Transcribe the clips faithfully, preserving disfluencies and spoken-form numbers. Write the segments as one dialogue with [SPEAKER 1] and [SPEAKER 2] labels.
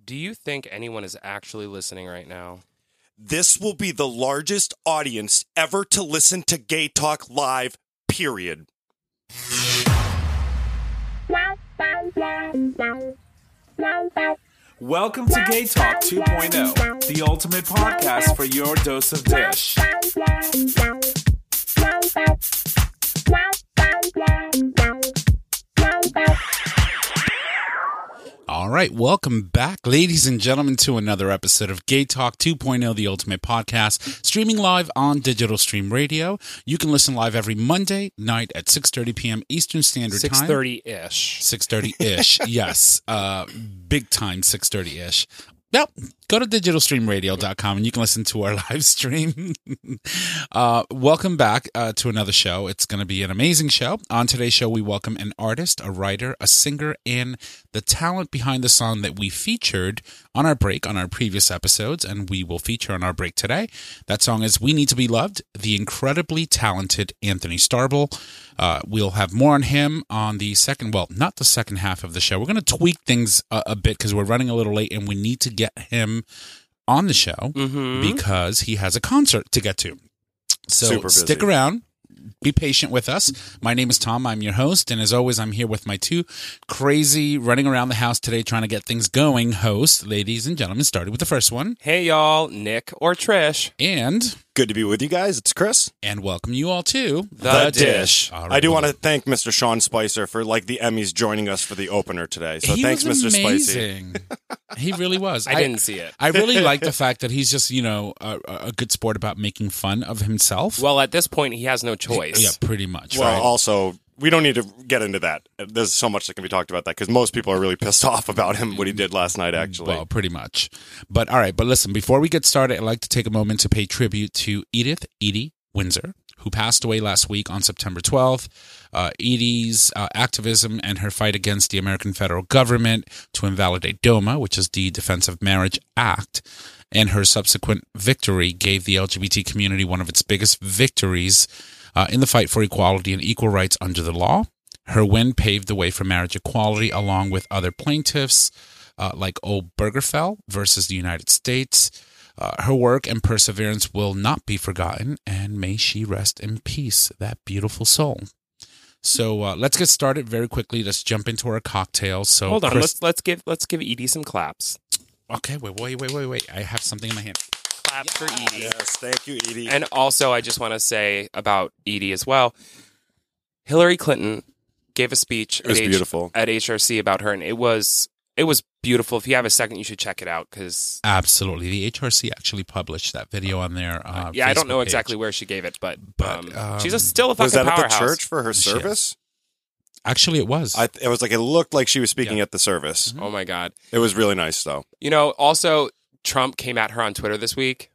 [SPEAKER 1] Do you think anyone is actually listening right now?
[SPEAKER 2] This will be the largest audience ever to listen to Gay Talk Live, period.
[SPEAKER 3] Welcome to Gay Talk two point oh, the ultimate podcast for your dose of dish.
[SPEAKER 4] All right, welcome back, ladies and gentlemen, to another episode of Gay Talk two point oh, the ultimate podcast, streaming live on Digital Stream Radio. You can listen live every Monday night at six thirty p.m. Eastern Standard Time.
[SPEAKER 1] six thirty-ish.
[SPEAKER 4] six thirty-ish, yes. Uh, big time six thirty-ish. Well, go to digital stream radio dot com and you can listen to our live stream. uh, welcome back uh, to another show. It's going to be an amazing show. On today's show, we welcome an artist, a writer, a singer, and the talent behind the song that we featured on our break on our previous episodes, and we will feature on our break today. That song is We Need to Be Loved, the incredibly talented Anthony Starble. Uh, we'll have more on him on the second, well, not the second half of the show. We're going to tweak things a, a bit because we're running a little late and we need to get him on the show mm-hmm. because he has a concert to get to. So
[SPEAKER 2] Super busy.
[SPEAKER 4] Stick around. Be patient with us. My name is Tom. I'm your host. And as always, I'm here with my two crazy running around the house today trying to get things going hosts. Ladies and gentlemen, started with the first one.
[SPEAKER 1] Hey, y'all. Nick or Trish.
[SPEAKER 4] And...
[SPEAKER 2] Good to be with you guys. It's Chris.
[SPEAKER 4] And welcome you all to
[SPEAKER 1] The, the Dish.
[SPEAKER 2] Dish. Right, I do well. want to thank Mister Sean Spicer for, like, the Emmys joining us for the opener today. So
[SPEAKER 4] he
[SPEAKER 2] thanks,
[SPEAKER 4] was
[SPEAKER 2] Mister
[SPEAKER 4] amazing. Spicy. He really was.
[SPEAKER 1] I, I didn't see it.
[SPEAKER 4] I really like the fact that he's just, you know, a, a good sport about making fun of himself.
[SPEAKER 1] Well, at this point, he has no choice.
[SPEAKER 4] Yeah, pretty much.
[SPEAKER 2] Well,
[SPEAKER 4] right?
[SPEAKER 2] also... We don't need to get into that. There's so much that can be talked about that because most people are really pissed off about him, what he did last night, actually.
[SPEAKER 4] Well, pretty much. But all right, but listen, before we get started, I'd like to take a moment to pay tribute to Edith Edie Windsor, who passed away last week on September twelfth. Uh, Edie's uh, activism and her fight against the American federal government to invalidate DOMA, which is the Defense of Marriage Act, and her subsequent victory gave the L G B T community one of its biggest victories Uh, in the fight for equality and equal rights under the law. Her win paved the way for marriage equality along with other plaintiffs uh, like Obergefell versus the United States. Uh, her work and perseverance will not be forgotten, and may she rest in peace, that beautiful soul. So uh, let's get started very quickly. Let's jump into our cocktails. So
[SPEAKER 1] hold on,
[SPEAKER 4] Chris-
[SPEAKER 1] let's let's give let's give Edie some claps.
[SPEAKER 4] Okay, wait, wait, wait, wait, wait. I have something in my hand.
[SPEAKER 1] Claps for Edie.
[SPEAKER 2] Yes, thank you, Edie.
[SPEAKER 1] And also, I just want to say about Edie as well. Hillary Clinton gave a speech
[SPEAKER 2] it was
[SPEAKER 1] at, H-
[SPEAKER 2] beautiful.
[SPEAKER 1] at H R C about her, and it was it was beautiful. If you have a second, you should check it out because
[SPEAKER 4] absolutely, the H R C actually published that video on their uh,
[SPEAKER 1] yeah.
[SPEAKER 4] Facebook
[SPEAKER 1] I don't know
[SPEAKER 4] page.
[SPEAKER 1] exactly where she gave it, but,
[SPEAKER 4] But,
[SPEAKER 1] um,
[SPEAKER 4] um,
[SPEAKER 1] she's a, still a fucking
[SPEAKER 2] was that
[SPEAKER 1] powerhouse.
[SPEAKER 2] at the church for her service?
[SPEAKER 4] Actually, it was.
[SPEAKER 2] I, it was like it looked like she was speaking
[SPEAKER 4] Yeah.
[SPEAKER 2] at the service.
[SPEAKER 1] Oh my god!
[SPEAKER 2] It was really nice, though.
[SPEAKER 1] You know, also Trump came at her on Twitter this week.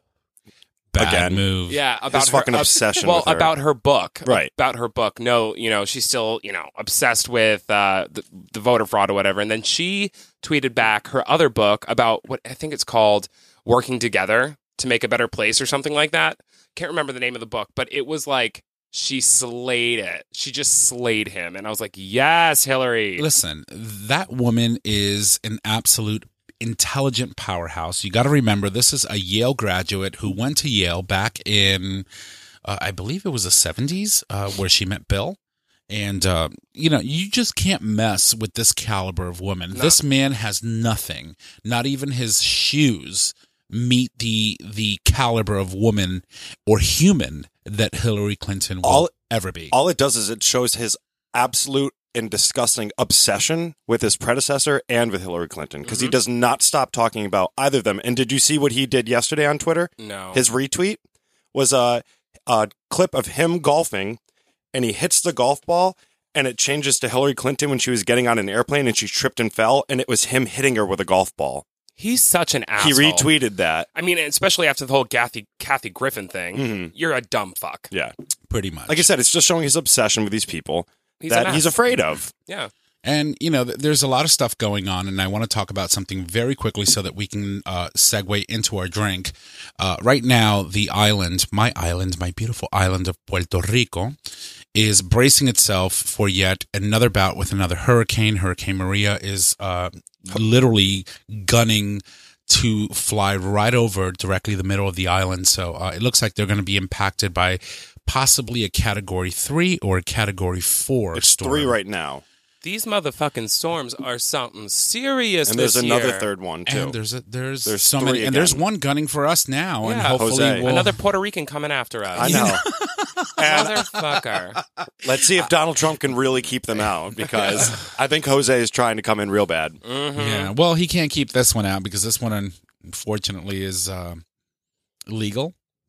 [SPEAKER 4] Bad
[SPEAKER 2] Again.
[SPEAKER 4] move.
[SPEAKER 1] Yeah, about
[SPEAKER 2] His
[SPEAKER 1] her
[SPEAKER 2] fucking
[SPEAKER 1] uh,
[SPEAKER 2] obsession
[SPEAKER 1] Well,
[SPEAKER 2] with her.
[SPEAKER 1] about her book,
[SPEAKER 2] Right.
[SPEAKER 1] About her book. No, you know, she's still, you know, obsessed with uh, the, the voter fraud or whatever. And then she tweeted back her other book about what I think it's called "Working Together to Make a Better Place" or something like that. Can't remember the name of the book, but it was like she slayed it. She just slayed him, and I was like, "Yes, Hillary."
[SPEAKER 4] Listen, that woman is an absolute intelligent powerhouse. You got to remember, this is a Yale graduate who went to Yale back in, uh, I believe it was the seventies, uh, where she met Bill. And, uh, you know, you just can't mess with this caliber of woman.
[SPEAKER 1] No.
[SPEAKER 4] This man has nothing, not even his shoes meet the the caliber of woman or human that Hillary Clinton will
[SPEAKER 2] All-
[SPEAKER 4] ever be.
[SPEAKER 2] All it does is it shows his absolute and disgusting obsession with his predecessor and with Hillary Clinton because
[SPEAKER 1] Mm-hmm.
[SPEAKER 2] he does not stop talking about either of them. And did you see what he did yesterday on Twitter?
[SPEAKER 1] No.
[SPEAKER 2] His retweet was a, a clip of him golfing, and he hits the golf ball, and it changes to Hillary Clinton when she was getting on an airplane and she tripped and fell, and it was him hitting her with a golf ball.
[SPEAKER 1] He's such an asshole.
[SPEAKER 2] He retweeted that.
[SPEAKER 1] I mean, especially after the whole Kathy Kathy Griffin thing.
[SPEAKER 2] Mhm.
[SPEAKER 1] You're a dumb fuck.
[SPEAKER 2] Yeah.
[SPEAKER 4] Pretty much.
[SPEAKER 2] Like I said, it's just showing his obsession with these people
[SPEAKER 1] He's a
[SPEAKER 2] that
[SPEAKER 1] mess.
[SPEAKER 2] he's afraid of.
[SPEAKER 1] Yeah.
[SPEAKER 4] And, you know, th- there's a lot of stuff going on, and I want to talk about something very quickly so that we can uh, segue into our drink. Uh, right now, the island, my island, my beautiful island of Puerto Rico, is bracing itself for yet another bout with another hurricane. Hurricane Maria is uh, literally gunning to fly right over directly the middle of the island. So uh, it looks like they're going to be impacted by possibly a Category three or a Category four
[SPEAKER 2] It's
[SPEAKER 4] storm.
[SPEAKER 2] three right now.
[SPEAKER 1] These motherfucking storms are something serious.
[SPEAKER 2] And there's
[SPEAKER 1] this
[SPEAKER 2] another
[SPEAKER 1] year.
[SPEAKER 2] third one, too.
[SPEAKER 4] And there's a, there's
[SPEAKER 2] There's
[SPEAKER 4] so
[SPEAKER 2] three
[SPEAKER 4] many, and there's
[SPEAKER 2] again.
[SPEAKER 4] one gunning for us now, and
[SPEAKER 1] Yeah,
[SPEAKER 4] hopefully
[SPEAKER 2] Jose.
[SPEAKER 4] we'll,
[SPEAKER 1] Another Puerto Rican coming after us.
[SPEAKER 2] I know. And
[SPEAKER 1] Motherfucker.
[SPEAKER 2] let's see if Donald Trump can really keep them out, because I think Jose is trying to come in real bad.
[SPEAKER 1] Mm-hmm.
[SPEAKER 4] Yeah, well, he can't keep this one out because this one, unfortunately, is uh, illegal.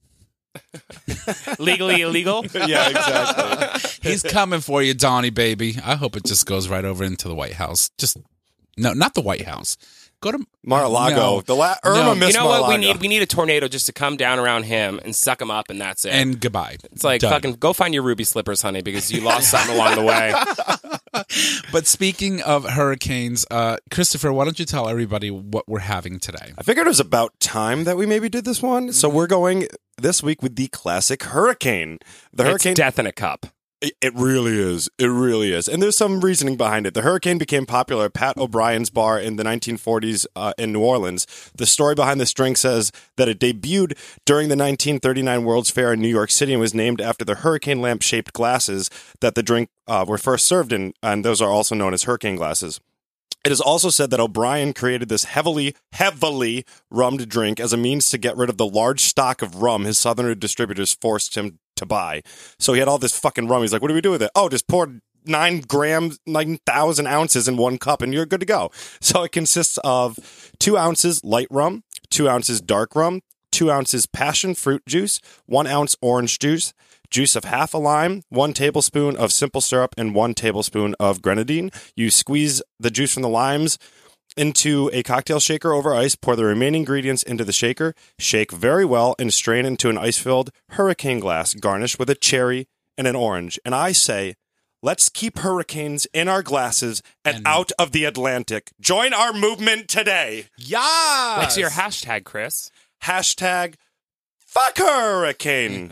[SPEAKER 1] Legally illegal?
[SPEAKER 2] Yeah, exactly.
[SPEAKER 4] He's coming for you, Donnie, baby. I hope it just goes right over into the White House. Just no, not the White House. Go to
[SPEAKER 2] Mar-a-Lago.
[SPEAKER 4] No.
[SPEAKER 2] The la- Irma
[SPEAKER 4] No.
[SPEAKER 2] missed
[SPEAKER 1] You know what? We
[SPEAKER 2] Mar-a-Lago.
[SPEAKER 1] need we need a tornado just to come down around him and suck him up, and that's it.
[SPEAKER 4] and goodbye.
[SPEAKER 1] it's like
[SPEAKER 4] Done.
[SPEAKER 1] fucking go find your ruby slippers, honey, because you lost something along the way.
[SPEAKER 4] But speaking of hurricanes, uh, Christopher, why don't you tell everybody what we're having today?
[SPEAKER 2] I figured it was about time that we maybe did this one. So we're going this week with the classic hurricane. The
[SPEAKER 1] It's
[SPEAKER 2] hurricane.
[SPEAKER 1] death in a cup.
[SPEAKER 2] It it really is. It really is. And there's some reasoning behind it. The hurricane became popular at Pat O'Brien's bar in the nineteen forties uh, in New Orleans. The story behind this drink says that it debuted during the nineteen thirty-nine World's Fair in New York City and was named after the hurricane lamp-shaped glasses that the drink uh, were first served in, and those are also known as hurricane glasses. It is also said that O'Brien created this heavily, heavily rummed drink as a means to get rid of the large stock of rum his southern distributors forced him to buy. So he had all this fucking rum. He's like, what do we do with it? Oh, just pour nine grams, nine thousand ounces in one cup and you're good to go. So it consists of two ounces light rum, two ounces dark rum, two ounces passion fruit juice, one ounce orange juice, juice of half a lime, one tablespoon of simple syrup, and one tablespoon of grenadine. You squeeze the juice from the limes into a cocktail shaker over ice, pour the remaining ingredients into the shaker, shake very well, and strain into an ice-filled hurricane glass, garnished with a cherry and an orange. And I say, let's keep hurricanes in our glasses and,
[SPEAKER 4] And-
[SPEAKER 2] out of the Atlantic. Join our movement today.
[SPEAKER 4] Yeah.
[SPEAKER 1] What's your hashtag, Chris?
[SPEAKER 2] Hashtag fuck hurricane.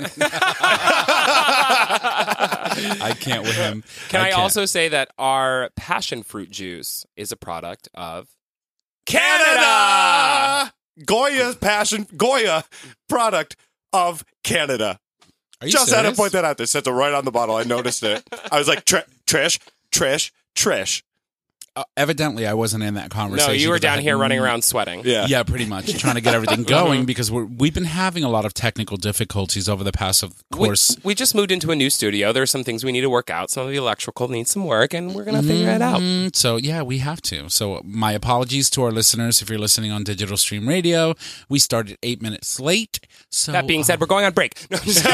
[SPEAKER 4] I can't with him.
[SPEAKER 1] Can I,
[SPEAKER 4] can't.
[SPEAKER 1] also say that our passion fruit juice is a product of
[SPEAKER 2] Canada! Goya passion, Goya product of Canada.
[SPEAKER 4] Are you
[SPEAKER 2] Just had to
[SPEAKER 4] serious?
[SPEAKER 2] point that out there. It says it right on the bottle. I noticed it. I was like, Tr- Trish, Trish, Trish.
[SPEAKER 4] Uh, evidently, I wasn't in that conversation.
[SPEAKER 1] No, you were
[SPEAKER 4] 'cause I
[SPEAKER 1] down
[SPEAKER 4] had
[SPEAKER 1] here running
[SPEAKER 4] n-
[SPEAKER 1] around sweating.
[SPEAKER 2] Yeah.
[SPEAKER 4] Yeah, pretty much trying to get everything going because we're, we've been having a lot of technical difficulties over the past, of
[SPEAKER 1] We,
[SPEAKER 4] course.
[SPEAKER 1] we just moved into a new studio. There are some things we need to work out. Some of the electrical needs some work, and we're going to figure it out.
[SPEAKER 4] Mm, So, yeah, we have to. So, my apologies to our listeners if you're listening on Digital Stream Radio. We started eight minutes late. So,
[SPEAKER 1] That being said, we're going on break. No, I'm just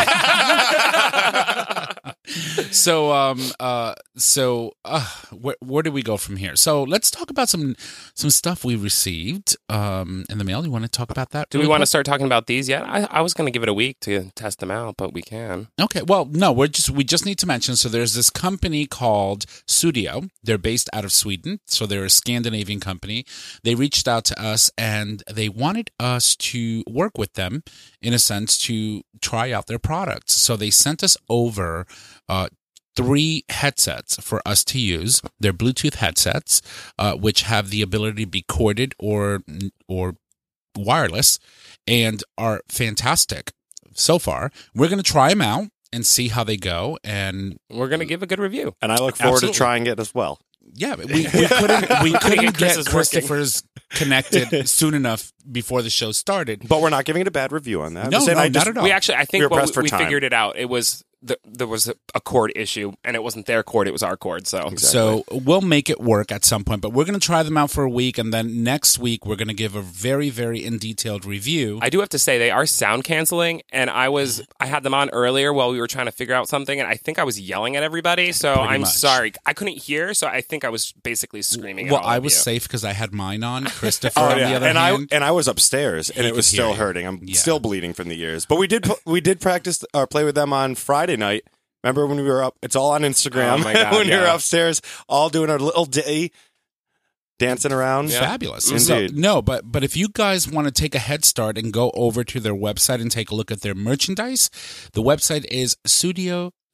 [SPEAKER 1] kidding.
[SPEAKER 4] so, um, uh, so, uh, where, where do we go from here? So, let's talk about some some stuff we received um, in the mail. You want to talk about that?
[SPEAKER 1] Do we
[SPEAKER 4] really
[SPEAKER 1] want to
[SPEAKER 4] quick?
[SPEAKER 1] start talking about these yet? I, I was going to give it a week to test them out, but we can.
[SPEAKER 4] Okay, well, no, we're just we just need to mention. So there's this company called Studio. They're based out of Sweden, so they're a Scandinavian company. They reached out to us and they wanted us to work with them in a sense to try out their products. So they sent us over uh, three headsets for us to use. They're Bluetooth headsets, uh, which have the ability to be corded or or wireless, and are fantastic so far. We're going to try them out and see how they go. And
[SPEAKER 1] We're going to give a good review.
[SPEAKER 2] And I look forward
[SPEAKER 4] Absolutely.
[SPEAKER 2] to trying it as well.
[SPEAKER 4] yeah, we, we couldn't we couldn't
[SPEAKER 1] get
[SPEAKER 4] get
[SPEAKER 1] Chris's working.
[SPEAKER 4] Christopher's connected soon enough before the show started.
[SPEAKER 2] But we're not giving it a bad review on that. I'm
[SPEAKER 4] No,
[SPEAKER 2] just saying
[SPEAKER 4] no,
[SPEAKER 2] I
[SPEAKER 4] not
[SPEAKER 2] just-
[SPEAKER 4] at all.
[SPEAKER 1] We actually, I
[SPEAKER 2] We
[SPEAKER 1] think
[SPEAKER 2] were
[SPEAKER 1] what
[SPEAKER 2] pressed
[SPEAKER 1] we,
[SPEAKER 2] for
[SPEAKER 1] we
[SPEAKER 2] time.
[SPEAKER 1] figured it out. It was the, there was a, a cord issue, and it wasn't their cord; it was our cord. So,
[SPEAKER 4] So we'll make it work at some point, but we're going to try them out for a week, and then next week we're going to give a very, very in detailed review.
[SPEAKER 1] I do have to say they are sound canceling, and I was I had them on earlier while we were trying to figure out something, and I think I was yelling at everybody. So
[SPEAKER 4] Pretty
[SPEAKER 1] I'm
[SPEAKER 4] much.
[SPEAKER 1] sorry, I couldn't hear, so I think I was basically screaming.
[SPEAKER 4] well,
[SPEAKER 1] at all
[SPEAKER 4] I
[SPEAKER 1] of
[SPEAKER 4] was
[SPEAKER 1] you.
[SPEAKER 4] safe because I had mine on. Christopher,
[SPEAKER 2] Oh,
[SPEAKER 4] on
[SPEAKER 2] yeah.
[SPEAKER 4] the other
[SPEAKER 2] and
[SPEAKER 4] hand,
[SPEAKER 2] I and I was upstairs, and
[SPEAKER 4] He
[SPEAKER 2] it was
[SPEAKER 4] could hear
[SPEAKER 2] still
[SPEAKER 4] you.
[SPEAKER 2] hurting. I'm
[SPEAKER 4] Yeah.
[SPEAKER 2] still bleeding from the ears. But we did pu- we did practice or play with them on Friday night. Remember when we were up? It's all on Instagram.
[SPEAKER 1] Oh, my God,
[SPEAKER 2] when we were
[SPEAKER 1] yeah.
[SPEAKER 2] upstairs, all doing our little day, dancing around.
[SPEAKER 1] Yeah.
[SPEAKER 4] fabulous.
[SPEAKER 2] Indeed.
[SPEAKER 4] So, no, but but if you guys want to take a head start and go over to their website and take a look at their merchandise, the website is studio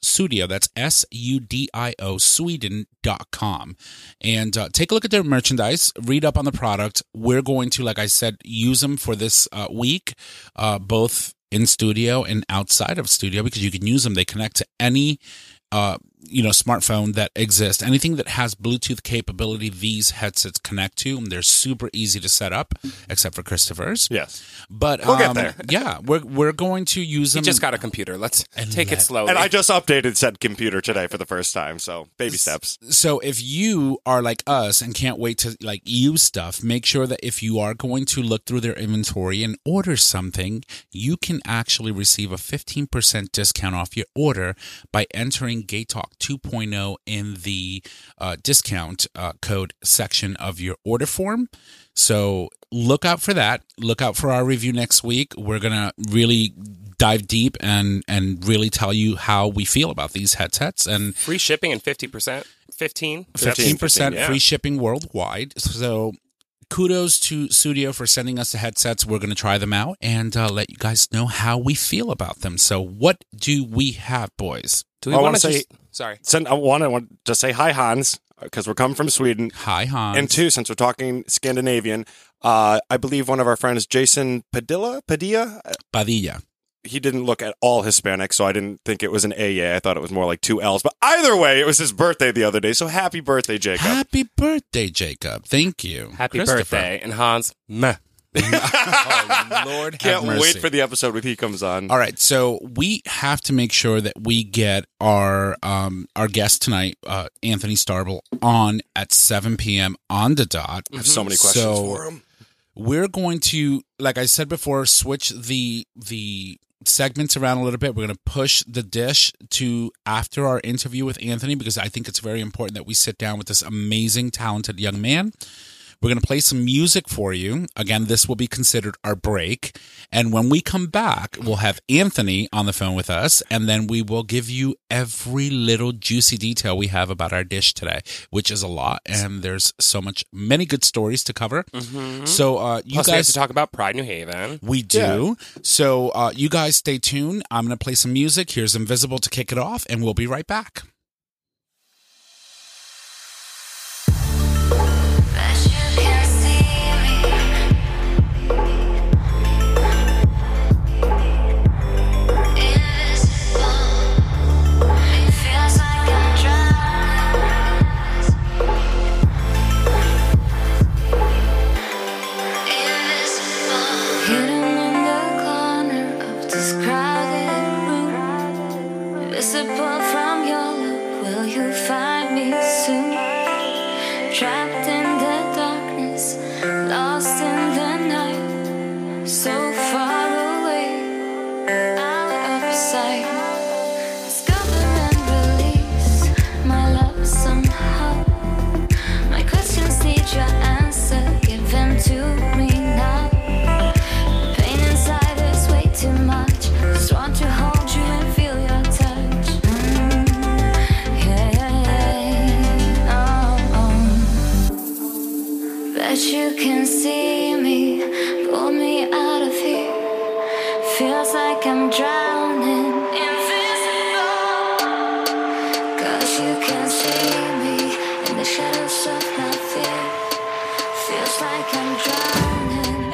[SPEAKER 4] Studio. That's S U D I O, Sweden dot com. And uh, take a look at their merchandise, read up on the product. We're going to, like I said, use them for this uh, week, uh, both in studio and outside of studio, because you can use them. They connect to any uh, you know, smartphone that exists. Anything that has Bluetooth capability, these headsets connect to. And they're super easy to set up, except for Christopher's.
[SPEAKER 2] Yes.
[SPEAKER 4] But
[SPEAKER 2] We'll get
[SPEAKER 4] um,
[SPEAKER 2] there.
[SPEAKER 4] yeah, we're we're going to use
[SPEAKER 1] He
[SPEAKER 4] them.
[SPEAKER 1] just got a computer. Let's take it
[SPEAKER 4] let-
[SPEAKER 1] slowly.
[SPEAKER 2] And I just updated said computer today for the first time, so baby steps.
[SPEAKER 4] So if you are like us and can't wait to like use stuff, make sure that if you are going to look through their inventory and order something, you can actually receive a fifteen percent discount off your order by entering Gay Talk two point oh in the uh, discount uh, code section of your order form. So look out for that. Look out for our review next week. We're going to really dive deep and, and really tell you how we feel about these headsets. And
[SPEAKER 1] Free shipping and fifty percent. fifteen
[SPEAKER 4] fifteen percent
[SPEAKER 1] yeah.
[SPEAKER 4] free shipping worldwide. So kudos to Studio for sending us the headsets. We're going to try them out and uh, let you guys know how we feel about them. So what do we have, boys?
[SPEAKER 1] Do we
[SPEAKER 2] I
[SPEAKER 1] want
[SPEAKER 2] wanna
[SPEAKER 1] to
[SPEAKER 2] say-
[SPEAKER 1] just... Sorry.
[SPEAKER 2] Send, I want to want to say hi, Hans, because we're coming from Sweden.
[SPEAKER 4] Hi, Hans.
[SPEAKER 2] And two, since we're talking Scandinavian, uh, I believe one of our friends, Jason Padilla, Padilla,
[SPEAKER 4] Padilla.
[SPEAKER 2] he didn't look at all Hispanic, so I didn't think it was an A. Yeah, I thought it was more like two L's. But either way, it was his birthday the other day, so happy birthday, Jacob.
[SPEAKER 4] Happy birthday, Jacob. Thank you.
[SPEAKER 1] Happy
[SPEAKER 4] Christopher.
[SPEAKER 1] birthday. And Hans, meh.
[SPEAKER 4] Oh, Lord
[SPEAKER 2] Can't
[SPEAKER 4] have mercy.
[SPEAKER 2] wait for the episode when he comes on.
[SPEAKER 4] All right, so we have to make sure that we get our um, our guest tonight, uh, Anthony Starble, on at seven p.m. on the dot.
[SPEAKER 2] I have so many questions
[SPEAKER 4] So
[SPEAKER 2] for him.
[SPEAKER 4] we're going to, like I said before, switch the the segments around a little bit. We're going to push the dish to after our interview with Anthony, because I think it's very important that we sit down with this amazing, talented young man. We're going to play some music for you. Again, this will be considered our break. And when we come back, we'll have Anthony on the phone with us, and then we will give you every little juicy detail we have about our dish today, which is a lot. And there's so much, many good stories to cover.
[SPEAKER 1] Mm-hmm.
[SPEAKER 4] So uh, you
[SPEAKER 1] Plus, we have
[SPEAKER 4] guys...
[SPEAKER 1] to talk about Pride New Haven.
[SPEAKER 4] We do. So uh, you guys stay tuned. I'm going to play some music. Here's Invisible to kick it off, and we'll be right back.
[SPEAKER 5] Trapped in the darkness, lost in the night, so far away, out of sight. Discover and release my love somehow. My questions need your answer, give them to me now. The pain inside is way too much, just want to hold you and feel your touch. Mm, yeah, yeah, yeah. Oh, oh. Bet you can see me, pull me out of here. Feels like I'm drowning, invisible. Cause you can see me in the shadows of my fear. Feels like I'm drowning,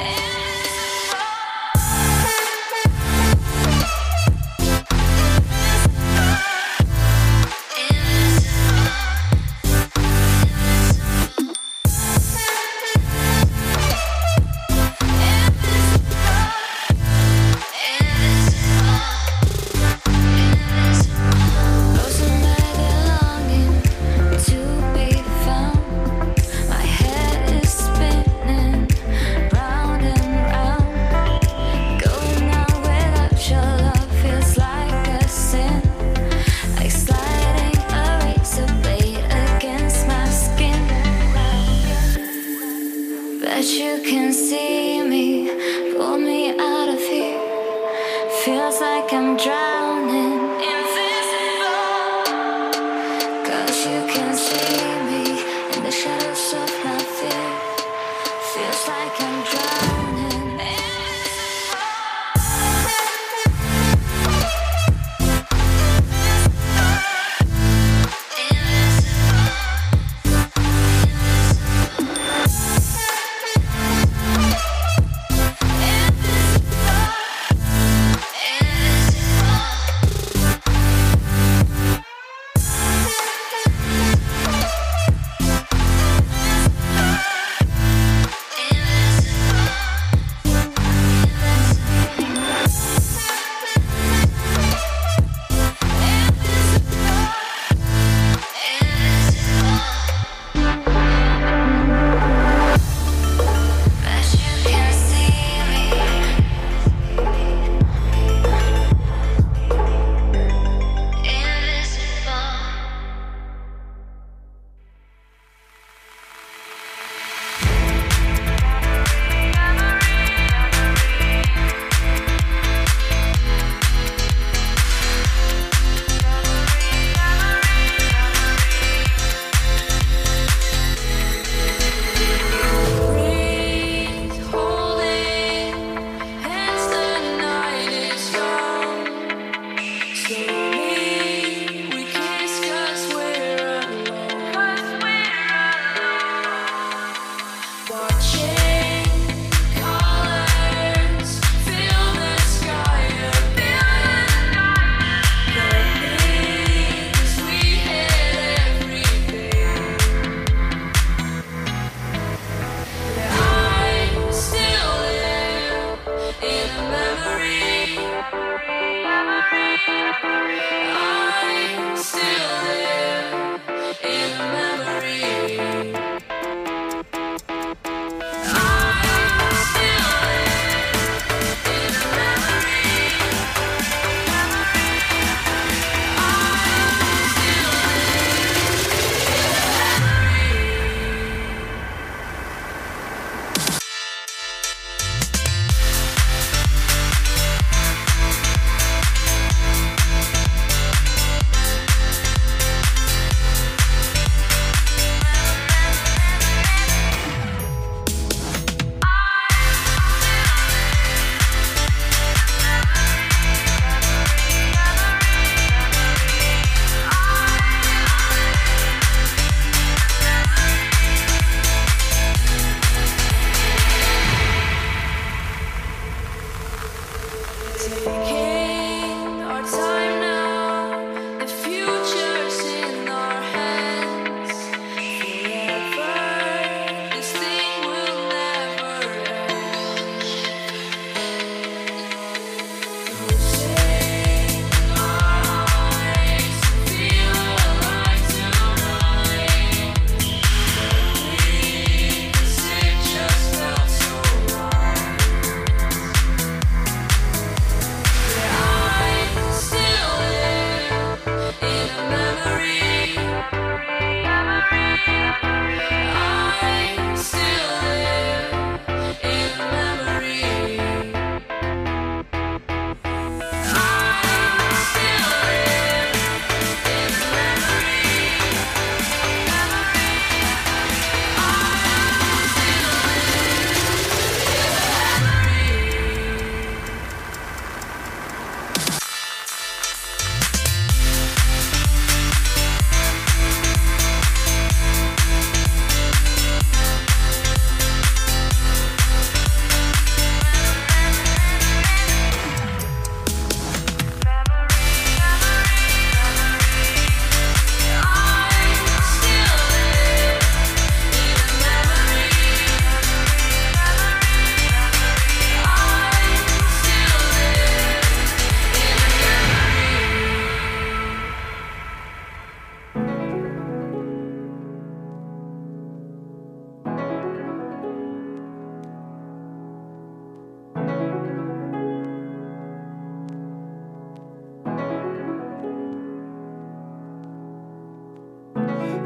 [SPEAKER 5] you can see me, pull me out of here. Feels like I'm drowning, invisible. Cause you can see me in the shadows of my fear. Feels like I'm drowning, invisible.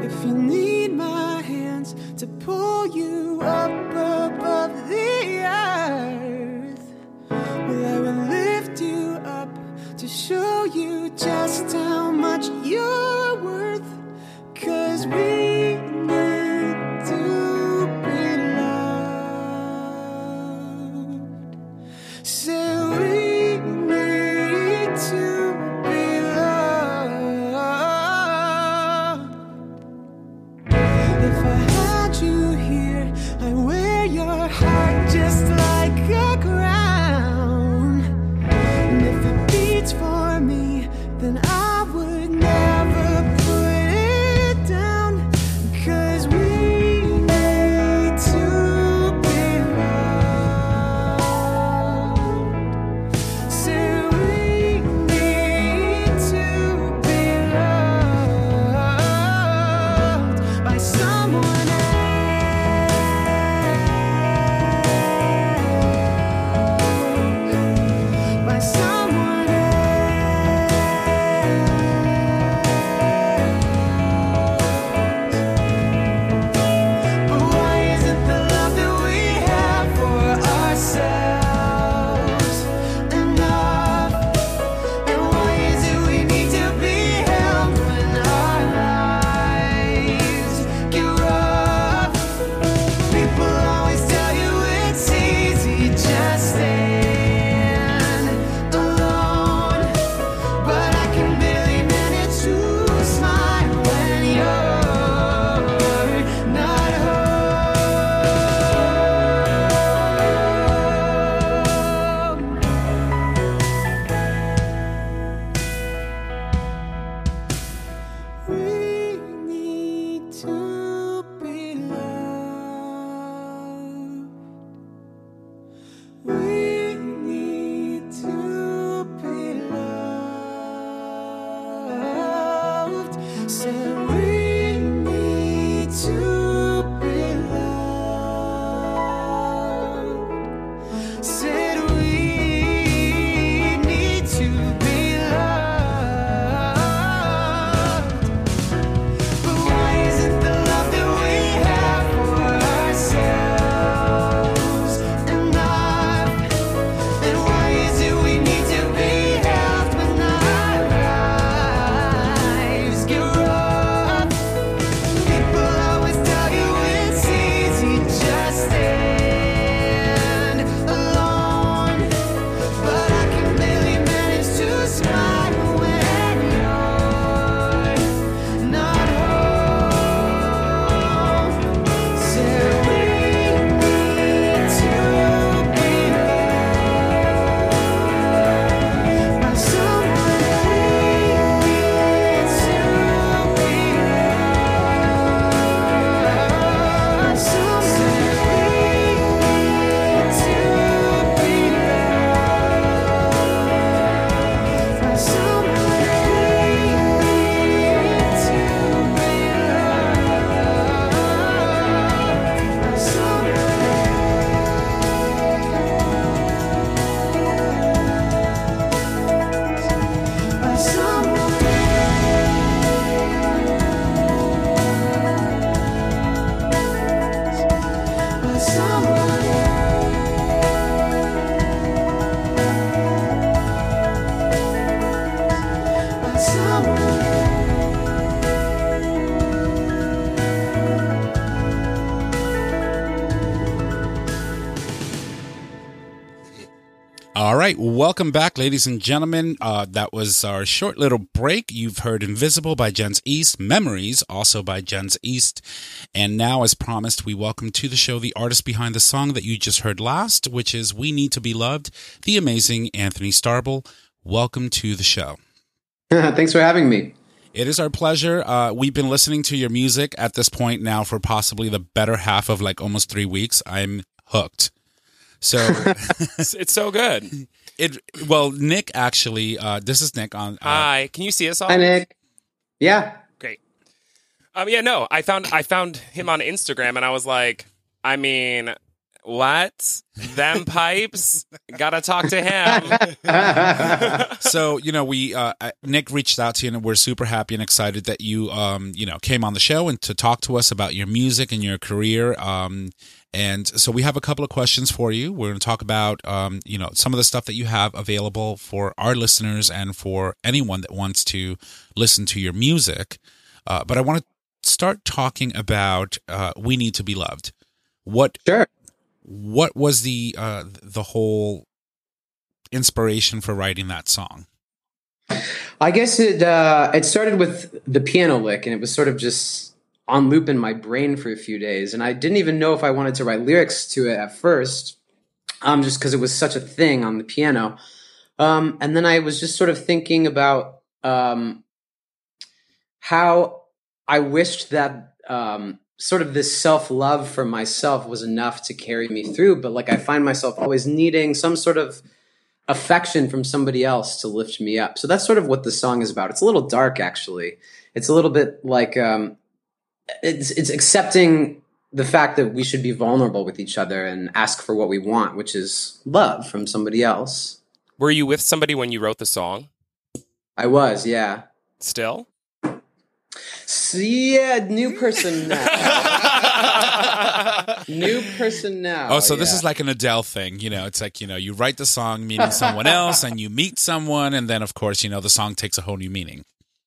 [SPEAKER 6] If you need my hands to pull you up above the earth, well, I will lift you up to show you just how much you're worth. 'Cause we need to be loved. So we need to be loved. If I had you here, I'd wear your heart just like a crown. And if it beats for me, then I would never put it down. 'Cause we need to be loved. So we need to be loved by someone else. By someone else. But why isn't the love that we have for ourselves enough? And why is it we need to be held when our lives get rough? People always tell you it's easy, just stand alone. But I can barely manage to smile when you're not home. We need to be loved. We need to be loved. So we need to be loved. Said we need to be loved. But why isn't the love that we have for ourselves enough? And why is it we need to be held when our lives get rough? People always tell you it's easy, just stand alone. But I can barely manage to smile when you're not home. So we need to be loved by someone. We need to be loved by someone. We need to be loved by someone. We need to be loved by someone. By someone. By someone. By someone.
[SPEAKER 4] All right, welcome back, ladies and gentlemen. Uh, that was our short little break. You've heard Invisible by Jens East, Memories, also by Jens East. And now, as promised, we welcome to the show the artist behind the song that you just heard last, which is We Need to Be Loved, the amazing Anthony Starble. Welcome to the show.
[SPEAKER 7] Thanks for having me.
[SPEAKER 4] It is our pleasure. Uh, we've been listening to your music at this point now for possibly the better half of like almost three weeks. I'm hooked. So
[SPEAKER 1] It's, it's so good.
[SPEAKER 4] it well, Nick actually. Uh, this is Nick on. Uh,
[SPEAKER 1] Hi, can you see us all?
[SPEAKER 7] Hi, Nick. Yeah.
[SPEAKER 1] Great. Um, yeah, no, I found I found him on Instagram, and I was like, I mean, what? Them pipes? Gotta talk to him.
[SPEAKER 4] So, you know, we uh, Nick reached out to you, and we're super happy and excited that you, um, you know, came on the show and to talk to us about your music and your career. Um, and so we have a couple of questions for you. We're going to talk about, um, you know, some of the stuff that you have available for our listeners and for anyone that wants to listen to your music. Uh, but I want to start talking about uh, "We Need to Be Loved." What
[SPEAKER 7] Sure.
[SPEAKER 4] What was the uh, the whole inspiration for writing that song?
[SPEAKER 7] I guess it uh, it started with the piano lick, and it was sort of just on loop in my brain for a few days, and I didn't even know if I wanted to write lyrics to it at first, um, just because it was such a thing on the piano. Um, and then I was just sort of thinking about um, how I wished that um, sort of this self-love for myself was enough to carry me through, but like I find myself always needing some sort of affection from somebody else to lift me up. So that's sort of what the song is about. It's a little dark, actually. It's a little bit like um, it's it's accepting the fact that we should be vulnerable with each other and ask for what we want, which is love from somebody else.
[SPEAKER 1] Were you with somebody when you wrote the song?
[SPEAKER 7] I was, yeah.
[SPEAKER 1] Still?
[SPEAKER 7] So, yeah, new person now. New person now.
[SPEAKER 4] Oh, so this
[SPEAKER 7] yeah.
[SPEAKER 4] is like an Adele thing, you know, it's like, you know, you write the song meaning someone else and you meet someone and then of course, you know, the song takes a whole new meaning.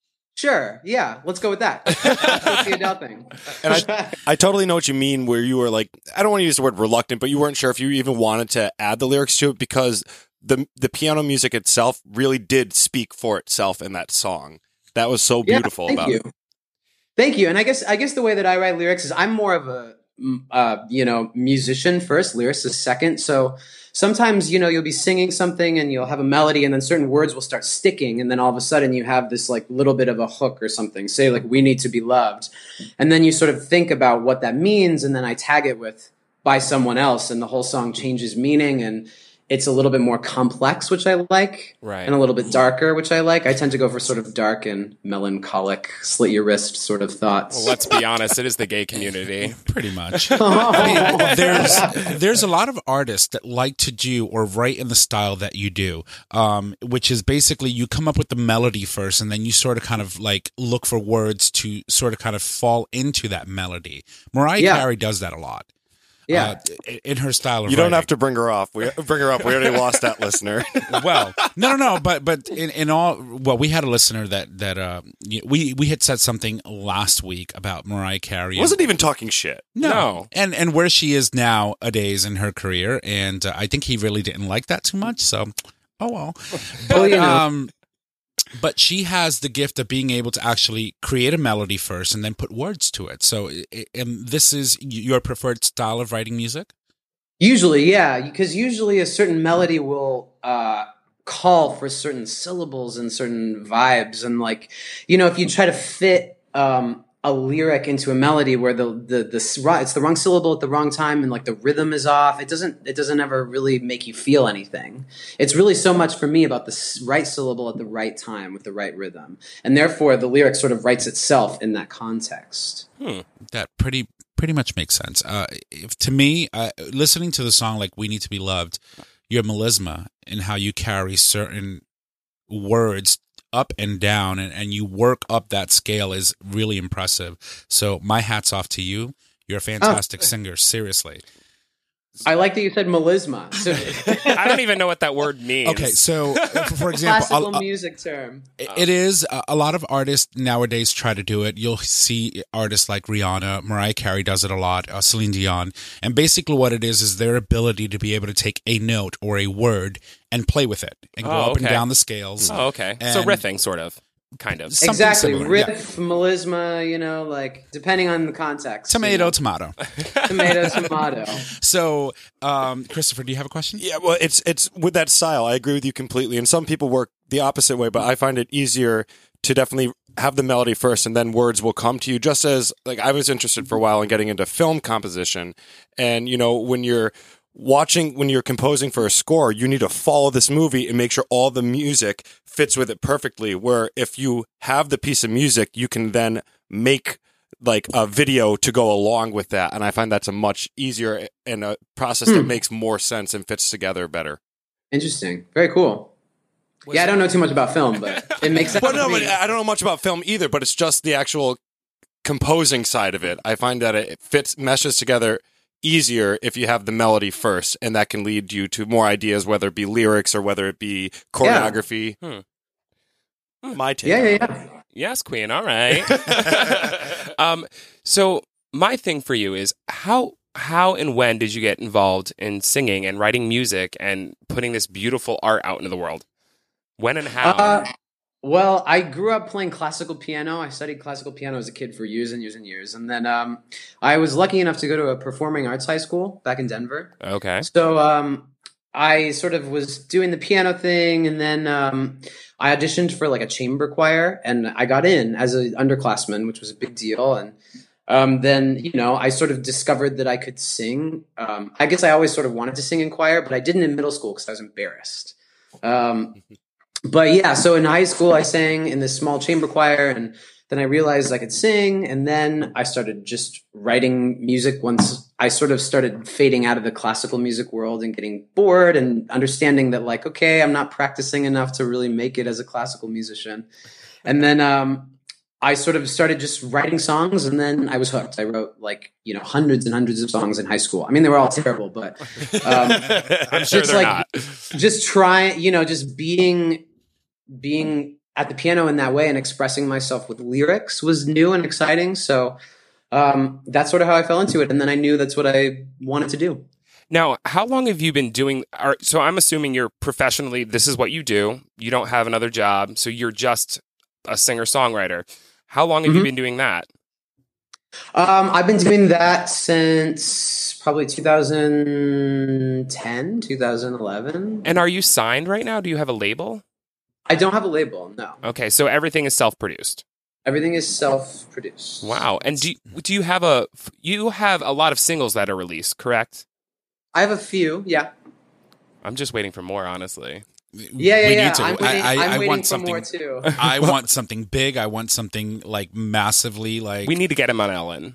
[SPEAKER 7] Sure, yeah, let's go with that. That's the Adele thing.
[SPEAKER 2] And I, I totally know what you mean where you were like, I don't want to use the word reluctant, but you weren't sure if you even wanted to add the lyrics to it because the the piano music itself really did speak for itself in that song. That was so beautiful
[SPEAKER 7] yeah, thank
[SPEAKER 2] about
[SPEAKER 7] you.
[SPEAKER 2] it.
[SPEAKER 7] Thank you. And I guess I guess the way that I write lyrics is I'm more of a uh, you know, musician first, lyricist second. So sometimes, you know, you'll be singing something and you'll have a melody and then certain words will start sticking. And then all of a sudden you have this like little bit of a hook or something, say like, we need to be loved. And then you sort of think about what that means. And then I tag it with by someone else and the whole song changes meaning. And it's a little bit more complex, which I like,
[SPEAKER 1] right,
[SPEAKER 7] and a little bit darker, which I like. I tend to go for sort of dark and melancholic, slit your wrist sort of thoughts.
[SPEAKER 1] Well, let's be honest, it is the gay community.
[SPEAKER 4] Pretty much. I mean, there's there's a lot of artists that like to do or write in the style that you do, um, which is basically you come up with the melody first and then you sort of kind of like look for words to sort of kind of fall into that melody. Mariah
[SPEAKER 7] Yeah.
[SPEAKER 4] Carey does that a lot.
[SPEAKER 7] Yeah.
[SPEAKER 4] Uh, in her style of
[SPEAKER 2] You don't
[SPEAKER 4] writing.
[SPEAKER 2] have to bring her off. We bring her up. We already lost that listener.
[SPEAKER 4] Well, no, no, no. But but in, in all, well, we had a listener that that uh, we we had said something last week about Mariah Carey.
[SPEAKER 2] Wasn't even talking shit.
[SPEAKER 4] No.
[SPEAKER 1] No.
[SPEAKER 4] and and where she is nowadays in her career, and uh, I think he really didn't like that too much. So, oh well. But
[SPEAKER 7] Well, you know.
[SPEAKER 4] um, but she has the gift of being able to actually create a melody first and then put words to it. So, i- and this is your preferred style of writing music.
[SPEAKER 7] Usually, yeah, because usually a certain melody will uh, call for certain syllables and certain vibes, and like, you know, if you try to fit um, a lyric into a melody where the the the s- ri- it's the wrong syllable at the wrong time and like the rhythm is off, it doesn't it doesn't ever really make you feel anything. It's really so much for me about the s- right syllable at the right time with the right rhythm, and therefore the lyric sort of writes itself in that context.
[SPEAKER 4] That pretty pretty much makes sense. Uh, if, to me, uh, listening to the song like "We Need to Be Loved," your melisma and how you carry certain words up and down, and, and you work up that scale is really impressive. So my hat's off to you. You're a fantastic singer. Seriously.
[SPEAKER 7] I like that you said melisma. So,
[SPEAKER 1] I don't even know what that word means.
[SPEAKER 4] Okay, so uh, for example,
[SPEAKER 7] classical
[SPEAKER 4] a- a-
[SPEAKER 7] music term.
[SPEAKER 4] it is a, a lot of artists nowadays try to do it. You'll see artists like Rihanna, Mariah Carey does it a lot, uh, Celine Dion, and basically what it is is their ability to be able to take a note or a word and play with it and go
[SPEAKER 1] Oh,
[SPEAKER 4] up and
[SPEAKER 1] okay.
[SPEAKER 4] down the scales.
[SPEAKER 1] Oh, okay. so
[SPEAKER 4] And-
[SPEAKER 1] riffing, sort of, kind of.
[SPEAKER 4] Something
[SPEAKER 7] Exactly.
[SPEAKER 4] similar, yeah.
[SPEAKER 7] Riff, melisma, you know, like depending on the context.
[SPEAKER 4] Tomato,
[SPEAKER 7] you know.
[SPEAKER 4] tomato.
[SPEAKER 7] Tomato, tomato.
[SPEAKER 4] So, um, Christopher, do you have a question?
[SPEAKER 2] Yeah, well, it's it's with that style. I agree with you completely. And some people work the opposite way, but I find it easier to definitely have the melody first, and then words will come to you. Just as like I was interested for a while in getting into film composition, and you know when you're watching when you're composing for a score, you need to follow this movie and make sure all the music fits with it perfectly. Where if you have the piece of music, you can then make like a video to go along with that, and I find that's a much easier and a process
[SPEAKER 7] Hmm.
[SPEAKER 2] that makes more sense and fits together better.
[SPEAKER 7] Interesting. Very cool. yeah, I don't know too much about film, but it makes sense.
[SPEAKER 2] Well, no,
[SPEAKER 7] to
[SPEAKER 2] but
[SPEAKER 7] me.
[SPEAKER 2] I don't know much about film either, but it's just the actual composing side of it. I find that it fits, meshes together easier if you have the melody first, and that can lead you to more ideas, whether it be lyrics or whether it be choreography.
[SPEAKER 1] Hmm.
[SPEAKER 2] My take.
[SPEAKER 7] Yeah,
[SPEAKER 2] on
[SPEAKER 7] yeah,
[SPEAKER 2] it.
[SPEAKER 7] yeah.
[SPEAKER 1] Yes, Queen. All right. um, so my thing for you is how how and when did you get involved in singing and writing music and putting this beautiful art out into the world? When and how?
[SPEAKER 7] Uh, well, I grew up playing classical piano. I studied classical piano as a kid for years and years and years. And then um, I was lucky enough to go to a performing arts high school back in Denver.
[SPEAKER 1] Okay.
[SPEAKER 7] So um, I sort of was doing the piano thing, and then um, I auditioned for like a chamber choir, and I got in as an underclassman, which was a big deal. And um, then, you know, I sort of discovered that I could sing. Um, I guess I always sort of wanted to sing in choir, but I didn't in middle school because I was embarrassed. Um, but yeah, so in high school, I sang in this small chamber choir, and then I realized I could sing, and then I started just writing music once I sort of started fading out of the classical music world and getting bored and understanding that, like, okay, I'm not practicing enough to really make it as a classical musician. And then um, I sort of started just writing songs, and then I was hooked. I wrote like, you know, hundreds and hundreds of songs in high school. I mean, they were all terrible, but um,
[SPEAKER 1] I'm sure
[SPEAKER 7] it's
[SPEAKER 1] they're
[SPEAKER 7] like
[SPEAKER 1] not.
[SPEAKER 7] just trying, you know, just being being at the piano in that way and expressing myself with lyrics was new and exciting. So um, that's sort of how I fell into it. And then I knew that's what I wanted to do.
[SPEAKER 1] Now, how long have you been doing art? So I'm assuming you're professionally, this is what you do. You don't have another job, so you're just a singer-songwriter. How long have
[SPEAKER 7] Mhm.
[SPEAKER 1] you been doing that?
[SPEAKER 7] Um, I've been doing that since probably two thousand ten, two thousand eleven.
[SPEAKER 1] And are you signed right now? Do you have a label?
[SPEAKER 7] I don't have a label, no.
[SPEAKER 1] Okay, so everything is self-produced.
[SPEAKER 7] Everything is self-produced.
[SPEAKER 1] Wow. And do you, do you have a you have a lot of singles that are released, correct?
[SPEAKER 7] I have a few, yeah.
[SPEAKER 1] I'm just waiting for more, honestly.
[SPEAKER 7] Yeah, yeah,
[SPEAKER 4] we
[SPEAKER 7] yeah.
[SPEAKER 4] need to.
[SPEAKER 7] I'm waiting,
[SPEAKER 4] I, I,
[SPEAKER 7] I'm
[SPEAKER 4] I
[SPEAKER 7] waiting
[SPEAKER 4] want
[SPEAKER 7] for
[SPEAKER 4] something.
[SPEAKER 7] more too.
[SPEAKER 4] I want something big. I want something like massively like.
[SPEAKER 1] We need to get him on Ellen.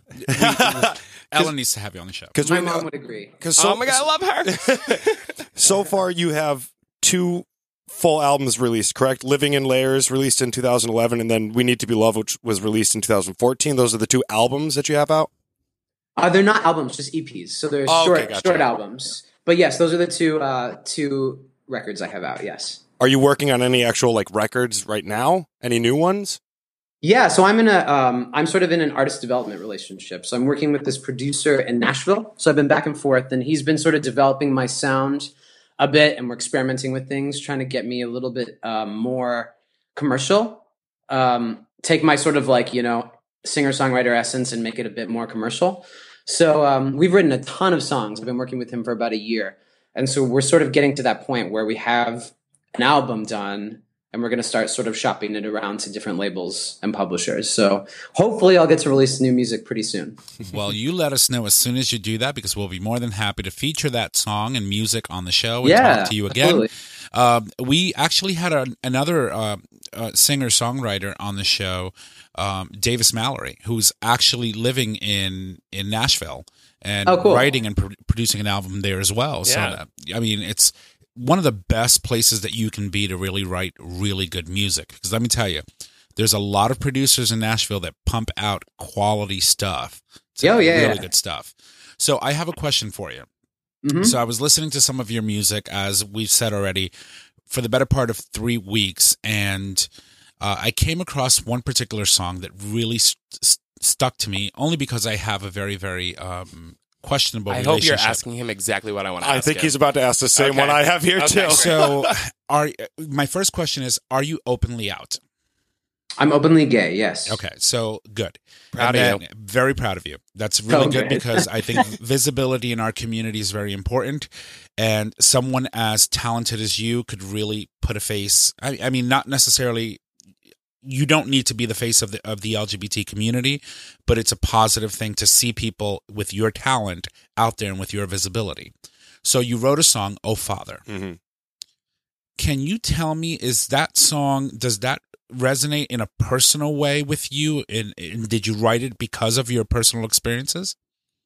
[SPEAKER 4] Ellen needs to have you on the show.
[SPEAKER 2] Because
[SPEAKER 7] My mom would agree.
[SPEAKER 2] so,
[SPEAKER 1] oh my god, I love her.
[SPEAKER 2] so far you have two full albums released, correct? Living in Layers released in two thousand eleven, and then We Need to Be Loved, which was released in two thousand fourteen. Those are the two albums that you have out?
[SPEAKER 7] Uh, they're not albums, just E Ps. So they're
[SPEAKER 2] Oh, okay,
[SPEAKER 7] short,
[SPEAKER 2] gotcha.
[SPEAKER 7] short albums. But yes, those are the two uh, two records I have out. Yes.
[SPEAKER 2] Are you working on any actual like records right now? Any new ones?
[SPEAKER 7] Yeah. So I'm in a um, I'm sort of in an artist development relationship. So I'm working with this producer in Nashville. So I've been back and forth, and he's been sort of developing my sound a bit, and we're experimenting with things, trying to get me a little bit um, more commercial. Um, take my sort of like, you know, singer songwriter essence and make it a bit more commercial. So um, we've written a ton of songs. I've been working with him for about a year. And so we're sort of getting to that point where we have an album done, and we're going to start sort of shopping it around to different labels and publishers. So hopefully I'll get to release new music pretty soon.
[SPEAKER 4] Well, you let us know as soon as you do that, because we'll be more than happy to feature that song and music on the show and
[SPEAKER 7] Yeah,
[SPEAKER 4] talk to you again.
[SPEAKER 7] absolutely.
[SPEAKER 4] Um, we actually had a, another uh, uh, singer-songwriter on the show, um, Davis Mallory, who's actually living in, in Nashville and
[SPEAKER 7] Oh, cool.
[SPEAKER 4] writing and pro- producing an album there as well. So,
[SPEAKER 1] Yeah.
[SPEAKER 4] uh, I mean, it's one of the best places that you can be to really write really good music. Because let me tell you, there's a lot of producers in Nashville that pump out quality stuff. It's
[SPEAKER 7] Oh, yeah,
[SPEAKER 4] really
[SPEAKER 7] yeah.
[SPEAKER 4] good stuff. So I have a question for you.
[SPEAKER 7] Mhm.
[SPEAKER 4] So I was listening to some of your music, as we've said already, for the better part of three weeks, and uh, I came across one particular song that really st- st- stuck to me, only because I have a very, very um, questionable
[SPEAKER 1] I
[SPEAKER 4] relationship.
[SPEAKER 1] hope you're asking him exactly what I want to
[SPEAKER 2] I
[SPEAKER 1] ask
[SPEAKER 2] think
[SPEAKER 1] him.
[SPEAKER 2] he's about to ask the same
[SPEAKER 1] Okay.
[SPEAKER 2] one I have here
[SPEAKER 1] Okay.
[SPEAKER 2] too.
[SPEAKER 4] So, are my first question is: are you openly out?
[SPEAKER 7] I'm openly gay, yes.
[SPEAKER 4] Okay, so good.
[SPEAKER 1] Proud
[SPEAKER 4] And
[SPEAKER 1] of
[SPEAKER 4] then- Very proud of you. That's really
[SPEAKER 7] Okay.
[SPEAKER 4] good, because I think visibility in our community is very important. And someone as talented as you could really put a face. I, I mean, not necessarily. You don't need to be the face of the of the L G B T community, but it's a positive thing to see people with your talent out there and with your visibility. So you wrote a song, "Oh Father."
[SPEAKER 2] Mhm.
[SPEAKER 4] Can you tell me, is that song, does that resonate in a personal way with you? And, and did you write it because of your personal experiences?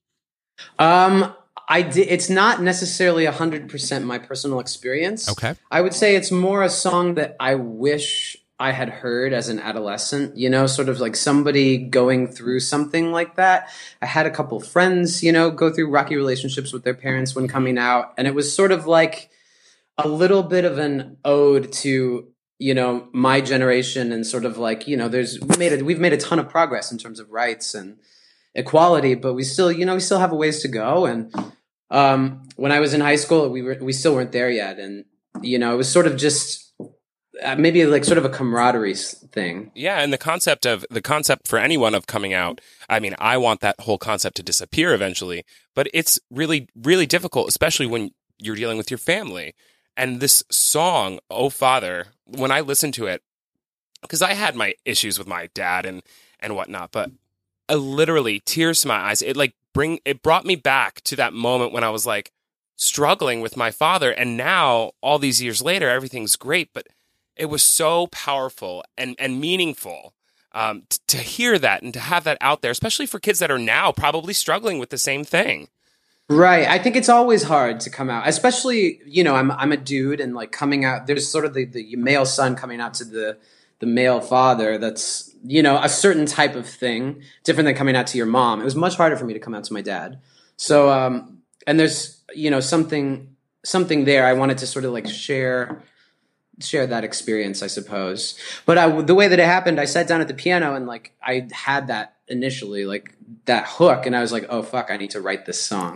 [SPEAKER 7] Um, I did. It's not necessarily a hundred percent my personal experience.
[SPEAKER 4] Okay.
[SPEAKER 7] I would say it's more a song that I wish I had heard as an adolescent, you know, sort of like somebody going through something like that. I had a couple friends, you know, go through rocky relationships with their parents when coming out. And it was sort of like a little bit of an ode to, you know, my generation, and sort of like, you know, there's, we made it, we've made a ton of progress in terms of rights and equality, but we still, you know, we still have a ways to go. And, um, when I was in high school, we were, we still weren't there yet. And, you know, it was sort of just, Uh, maybe like sort of a camaraderie thing.
[SPEAKER 1] Yeah, and the concept of the concept for anyone of coming out. I mean, I want that whole concept to disappear eventually, but it's really, really difficult, especially when you're dealing with your family. And this song, "Oh Father," when I listened to it, because I had my issues with my dad and and whatnot, but I literally tears to my eyes. It like bring it brought me back to that moment when I was like struggling with my father, and now all these years later, everything's great, but it was so powerful and, and meaningful um, t- to hear that and to have that out there, especially for kids that are now probably struggling with the same thing.
[SPEAKER 7] Right. I think it's always hard to come out, especially, you know, I'm I'm a dude, and like coming out, there's sort of the, the male son coming out to the, the male father. That's, you know, a certain type of thing, different than coming out to your mom. It was much harder for me to come out to my dad. So, um, and there's, you know, something, something there. I wanted to sort of like share share that experience, I suppose. But I, the way that it happened, I sat down at the piano and like I had that initially, like that hook, and I was like, oh fuck, I need to write this song.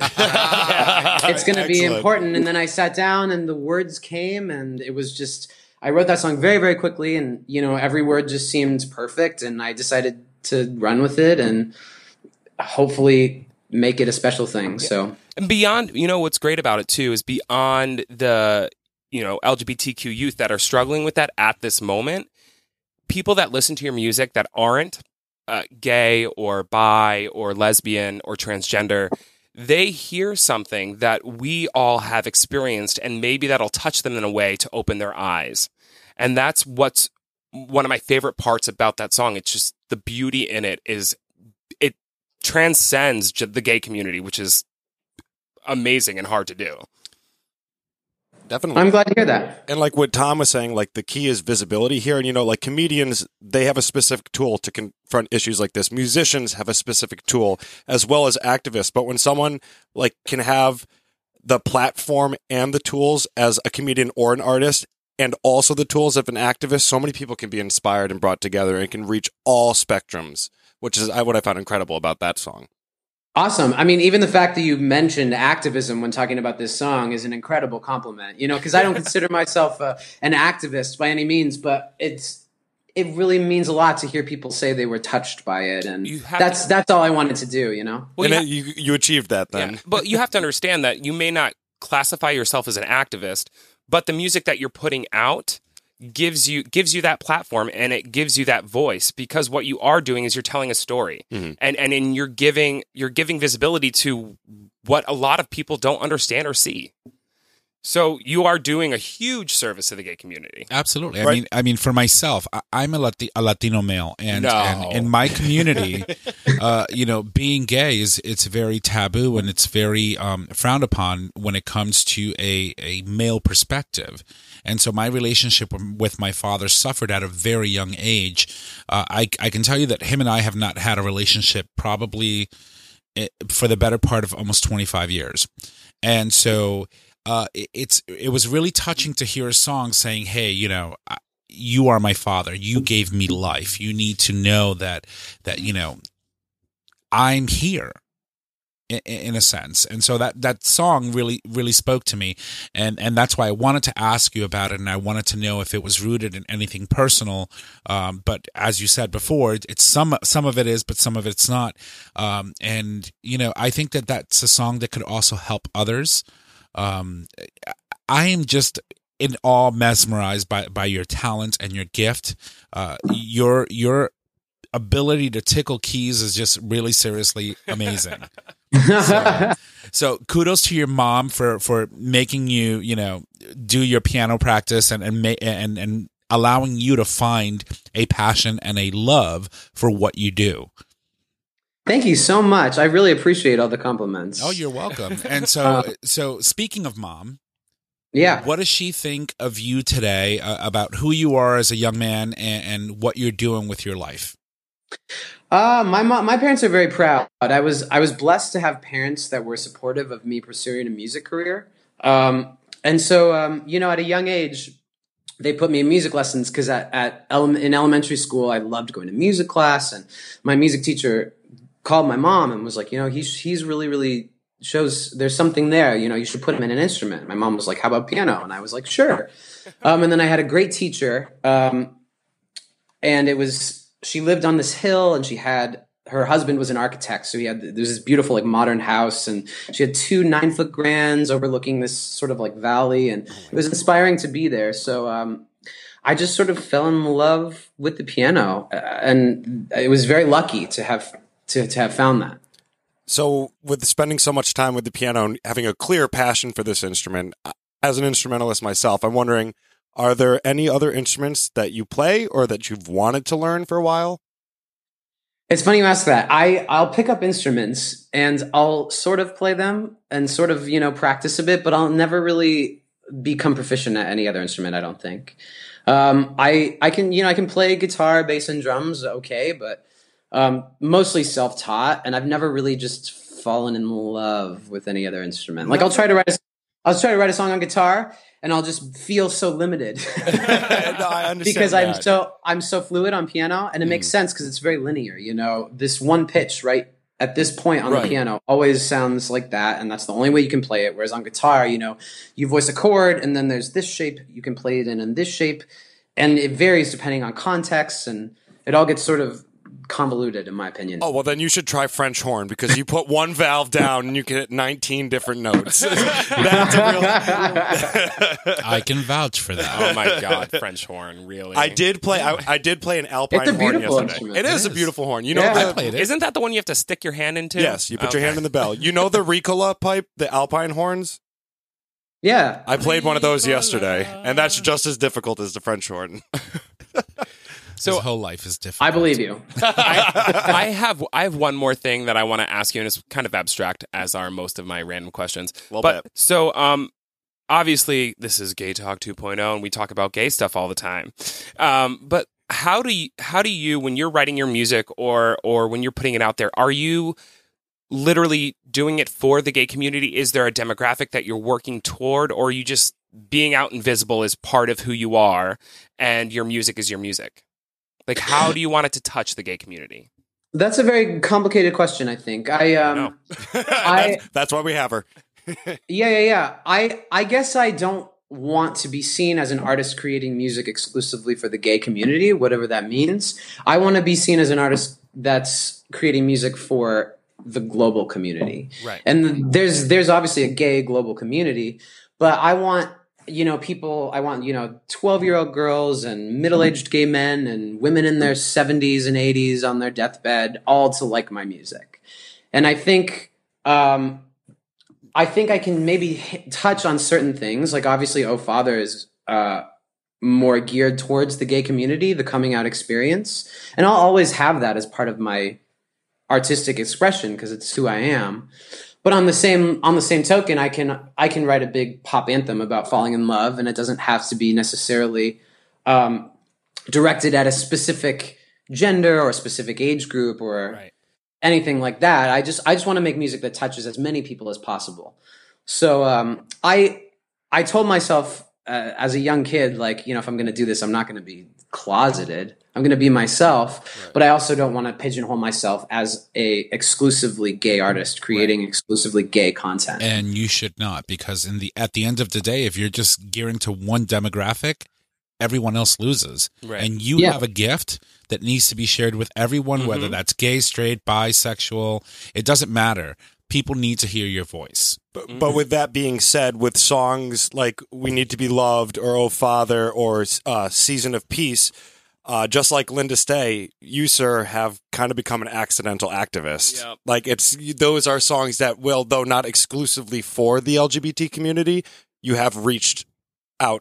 [SPEAKER 7] It's going to be
[SPEAKER 2] Excellent.
[SPEAKER 7] important. And then I sat down and the words came, and it was just, I wrote that song very, very quickly, and you know, every word just seemed perfect, and I decided to run with it and hopefully make it a special thing. So,
[SPEAKER 1] And beyond, you know, what's great about it too is beyond the, you know, L G B T Q youth that are struggling with that at this moment, people that listen to your music that aren't uh, gay or bi or lesbian or transgender, they hear something that we all have experienced, and maybe that'll touch them in a way to open their eyes. And that's what's one of my favorite parts about that song. It's just the beauty in it is it transcends j- the gay community, which is amazing and hard to do.
[SPEAKER 2] Definitely.
[SPEAKER 7] I'm glad to hear that.
[SPEAKER 2] And like what Tom was saying, like the key is visibility here. And, you know, like comedians, they have a specific tool to confront issues like this. Musicians have a specific tool, as well as activists. But when someone like can have the platform and the tools as a comedian or an artist, and also the tools of an activist, so many people can be inspired and brought together and can reach all spectrums, which is what I found incredible about that song.
[SPEAKER 7] Awesome. I mean, even the fact that you mentioned activism when talking about this song is an incredible compliment, you know, because I don't consider myself uh, an activist by any means, but it's, it really means a lot to hear people say they were touched by it. And
[SPEAKER 1] You have
[SPEAKER 7] that's,
[SPEAKER 1] to-
[SPEAKER 7] that's all I wanted to do, you know?
[SPEAKER 1] Well,
[SPEAKER 2] and
[SPEAKER 1] you
[SPEAKER 2] then you, you achieved that then.
[SPEAKER 1] Yeah, but you have to understand that you may not classify yourself as an activist, but the music that you're putting out gives you gives you that platform, and it gives you that voice, because what you are doing is you're telling a story,
[SPEAKER 2] Mhm.
[SPEAKER 1] and and in you're giving you're giving visibility to what a lot of people don't understand or see. So you are doing a huge service to the gay community.
[SPEAKER 4] Absolutely. I
[SPEAKER 2] Right.
[SPEAKER 4] mean, I mean, for myself, I, I'm a, Lati- a Latino male, and,
[SPEAKER 1] No.
[SPEAKER 4] and in my community, uh, you know, being gay is it's very taboo, and it's very um, frowned upon when it comes to a a male perspective. And so my relationship with my father suffered at a very young age. Uh, I I can tell you that him and I have not had a relationship probably eh, for the better part of almost twenty-five years, and so. Uh, it, it's it was really touching to hear a song saying, "Hey, you know, I, you are my father. You gave me life. You need to know that that you know, I'm here." In, in a sense, and so that that song really really spoke to me, and and that's why I wanted to ask you about it, and I wanted to know if it was rooted in anything personal. Um, but as you said before, it, it's some some of it is, but some of it's not. Um, and you know, I think that that's a song that could also help others. Um, I am just in awe, mesmerized by, by your talent and your gift. Uh, your your ability to tickle keys is just really seriously amazing. so, so kudos to your mom for, for making you, you know, do your piano practice and and ma- and and allowing you to find a passion and a love for what you do.
[SPEAKER 7] Thank you so much. I really appreciate all the compliments.
[SPEAKER 4] Oh, you're welcome. And so, so speaking of mom,
[SPEAKER 7] Yeah.
[SPEAKER 4] what does she think of you today, uh, about who you are as a young man and, and what you're doing with your life?
[SPEAKER 7] Uh, my mom, my parents are very proud. I was I was blessed to have parents that were supportive of me pursuing a music career. Um, and so, um, you know, at a young age, they put me in music lessons because at, at ele- in elementary school, I loved going to music class, and my music teacher called my mom and was like, you know, he's he's really really shows there's something there. You know, you should put him in an instrument. My mom was like, how about piano? And I was like, sure. Um, and then I had a great teacher, um, and it was she lived on this hill, and she had her husband was an architect, so he had there was this beautiful like modern house, and she had two nine foot grands overlooking this sort of like valley, and it was inspiring to be there. So um, I just sort of fell in love with the piano, uh, and it was very lucky to have to to have found that.
[SPEAKER 2] So, with spending so much time with the piano and having a clear passion for this instrument, as an instrumentalist myself, I'm wondering, are there any other instruments that you play or that you've wanted to learn for a while?
[SPEAKER 7] It's funny you ask that. I, I'll pick up instruments and I'll sort of play them and sort of, you know, practice a bit, but I'll never really become proficient at any other instrument, I don't think. Um, I, I can, you know, I can play guitar, bass, and drums, okay, but um, mostly self-taught, and I've never really just fallen in love with any other instrument. Like I'll try to write a, I'll try to write a song on guitar, and I'll just feel so limited
[SPEAKER 2] No, I understand
[SPEAKER 7] because I'm
[SPEAKER 2] that.
[SPEAKER 7] so I'm so fluid on piano, and it makes sense because it's very linear. You know, this one pitch right at this point on
[SPEAKER 2] Right.
[SPEAKER 7] the piano always sounds like that, and that's the only way you can play it. Whereas on guitar, you know, you voice a chord, and then there's this shape you can play it in, and this shape, and it varies depending on context, and it all gets sort of convoluted, in my opinion.
[SPEAKER 2] Oh, well, then you should try French horn because you put one valve down and you can hit nineteen different notes. That's a real...
[SPEAKER 4] I can vouch for that.
[SPEAKER 1] Oh my God, French horn, really?
[SPEAKER 2] I did play. I, I did play an alpine
[SPEAKER 7] It's a
[SPEAKER 2] horn
[SPEAKER 7] beautiful
[SPEAKER 2] yesterday.
[SPEAKER 7] instrument.
[SPEAKER 2] It is
[SPEAKER 4] It
[SPEAKER 2] a
[SPEAKER 4] is.
[SPEAKER 2] beautiful horn. You know,
[SPEAKER 7] Yeah.
[SPEAKER 2] the,
[SPEAKER 4] I played it.
[SPEAKER 1] Isn't that the one you have to stick your hand into?
[SPEAKER 2] yes, you put your
[SPEAKER 1] Okay.
[SPEAKER 2] hand in the bell. You know the Ricola pipe, the alpine horns.
[SPEAKER 7] Yeah.
[SPEAKER 2] I played one of those yesterday, and that's just as difficult as the French horn.
[SPEAKER 4] So his whole life is different.
[SPEAKER 7] I believe you.
[SPEAKER 1] I, I have I have one more thing that I want to ask you, and it's kind of abstract, as are most of my random questions.
[SPEAKER 2] Little
[SPEAKER 1] but
[SPEAKER 2] bit.
[SPEAKER 1] so, um, obviously, this is Gay Talk two point oh, and we talk about gay stuff all the time. Um, but how do you, how do you, when you're writing your music or or when you're putting it out there, are you literally doing it for the gay community? Is there a demographic that you're working toward, or are you just being out and visible as part of who you are, and your music is your music? Like, how do you want it to touch the gay community?
[SPEAKER 7] That's a very complicated question, I think. I um
[SPEAKER 1] No.
[SPEAKER 7] I
[SPEAKER 2] that's, that's why we have her.
[SPEAKER 7] yeah, yeah, yeah. I I guess I don't want to be seen as an artist creating music exclusively for the gay community, whatever that means. I want to be seen as an artist that's creating music for the global community.
[SPEAKER 1] Right.
[SPEAKER 7] And there's there's obviously a gay global community, but I want, you know, people, I want, you know, twelve-year-old girls and middle-aged gay men and women in their seventies and eighties on their deathbed all to like my music. And I think um I think I can maybe hit, touch on certain things. Like obviously Oh Father is uh more geared towards the gay community, the coming out experience. And I'll always have that as part of my artistic expression because it's who I am. But on the same on the same token, I can I can write a big pop anthem about falling in love, and it doesn't have to be necessarily um, directed at a specific gender or a specific age group or
[SPEAKER 1] Right.
[SPEAKER 7] anything like that. I just I just want to make music that touches as many people as possible. So um, I I told myself uh, as a young kid, like, you know, if I'm going to do this, I'm not going to be closeted. I'm going to be myself, but I also don't want to pigeonhole myself as a exclusively gay artist creating exclusively gay content.
[SPEAKER 4] And you should not, because in the at the end of the day, if you're just gearing to one demographic, everyone else loses.
[SPEAKER 1] Right.
[SPEAKER 4] And you
[SPEAKER 7] Yeah.
[SPEAKER 4] have a gift that needs to be shared with everyone, whether that's gay, straight, bisexual. It doesn't matter. People need to hear your voice.
[SPEAKER 2] But, but with that being said, with songs like We Need to Be Loved or Oh Father or uh, Season of Peace, uh, just like Linda Stay, you, sir, have kind of become an accidental activist.
[SPEAKER 1] Yep.
[SPEAKER 2] Like it's those are songs that will, though not exclusively for the L G B T community, you have reached out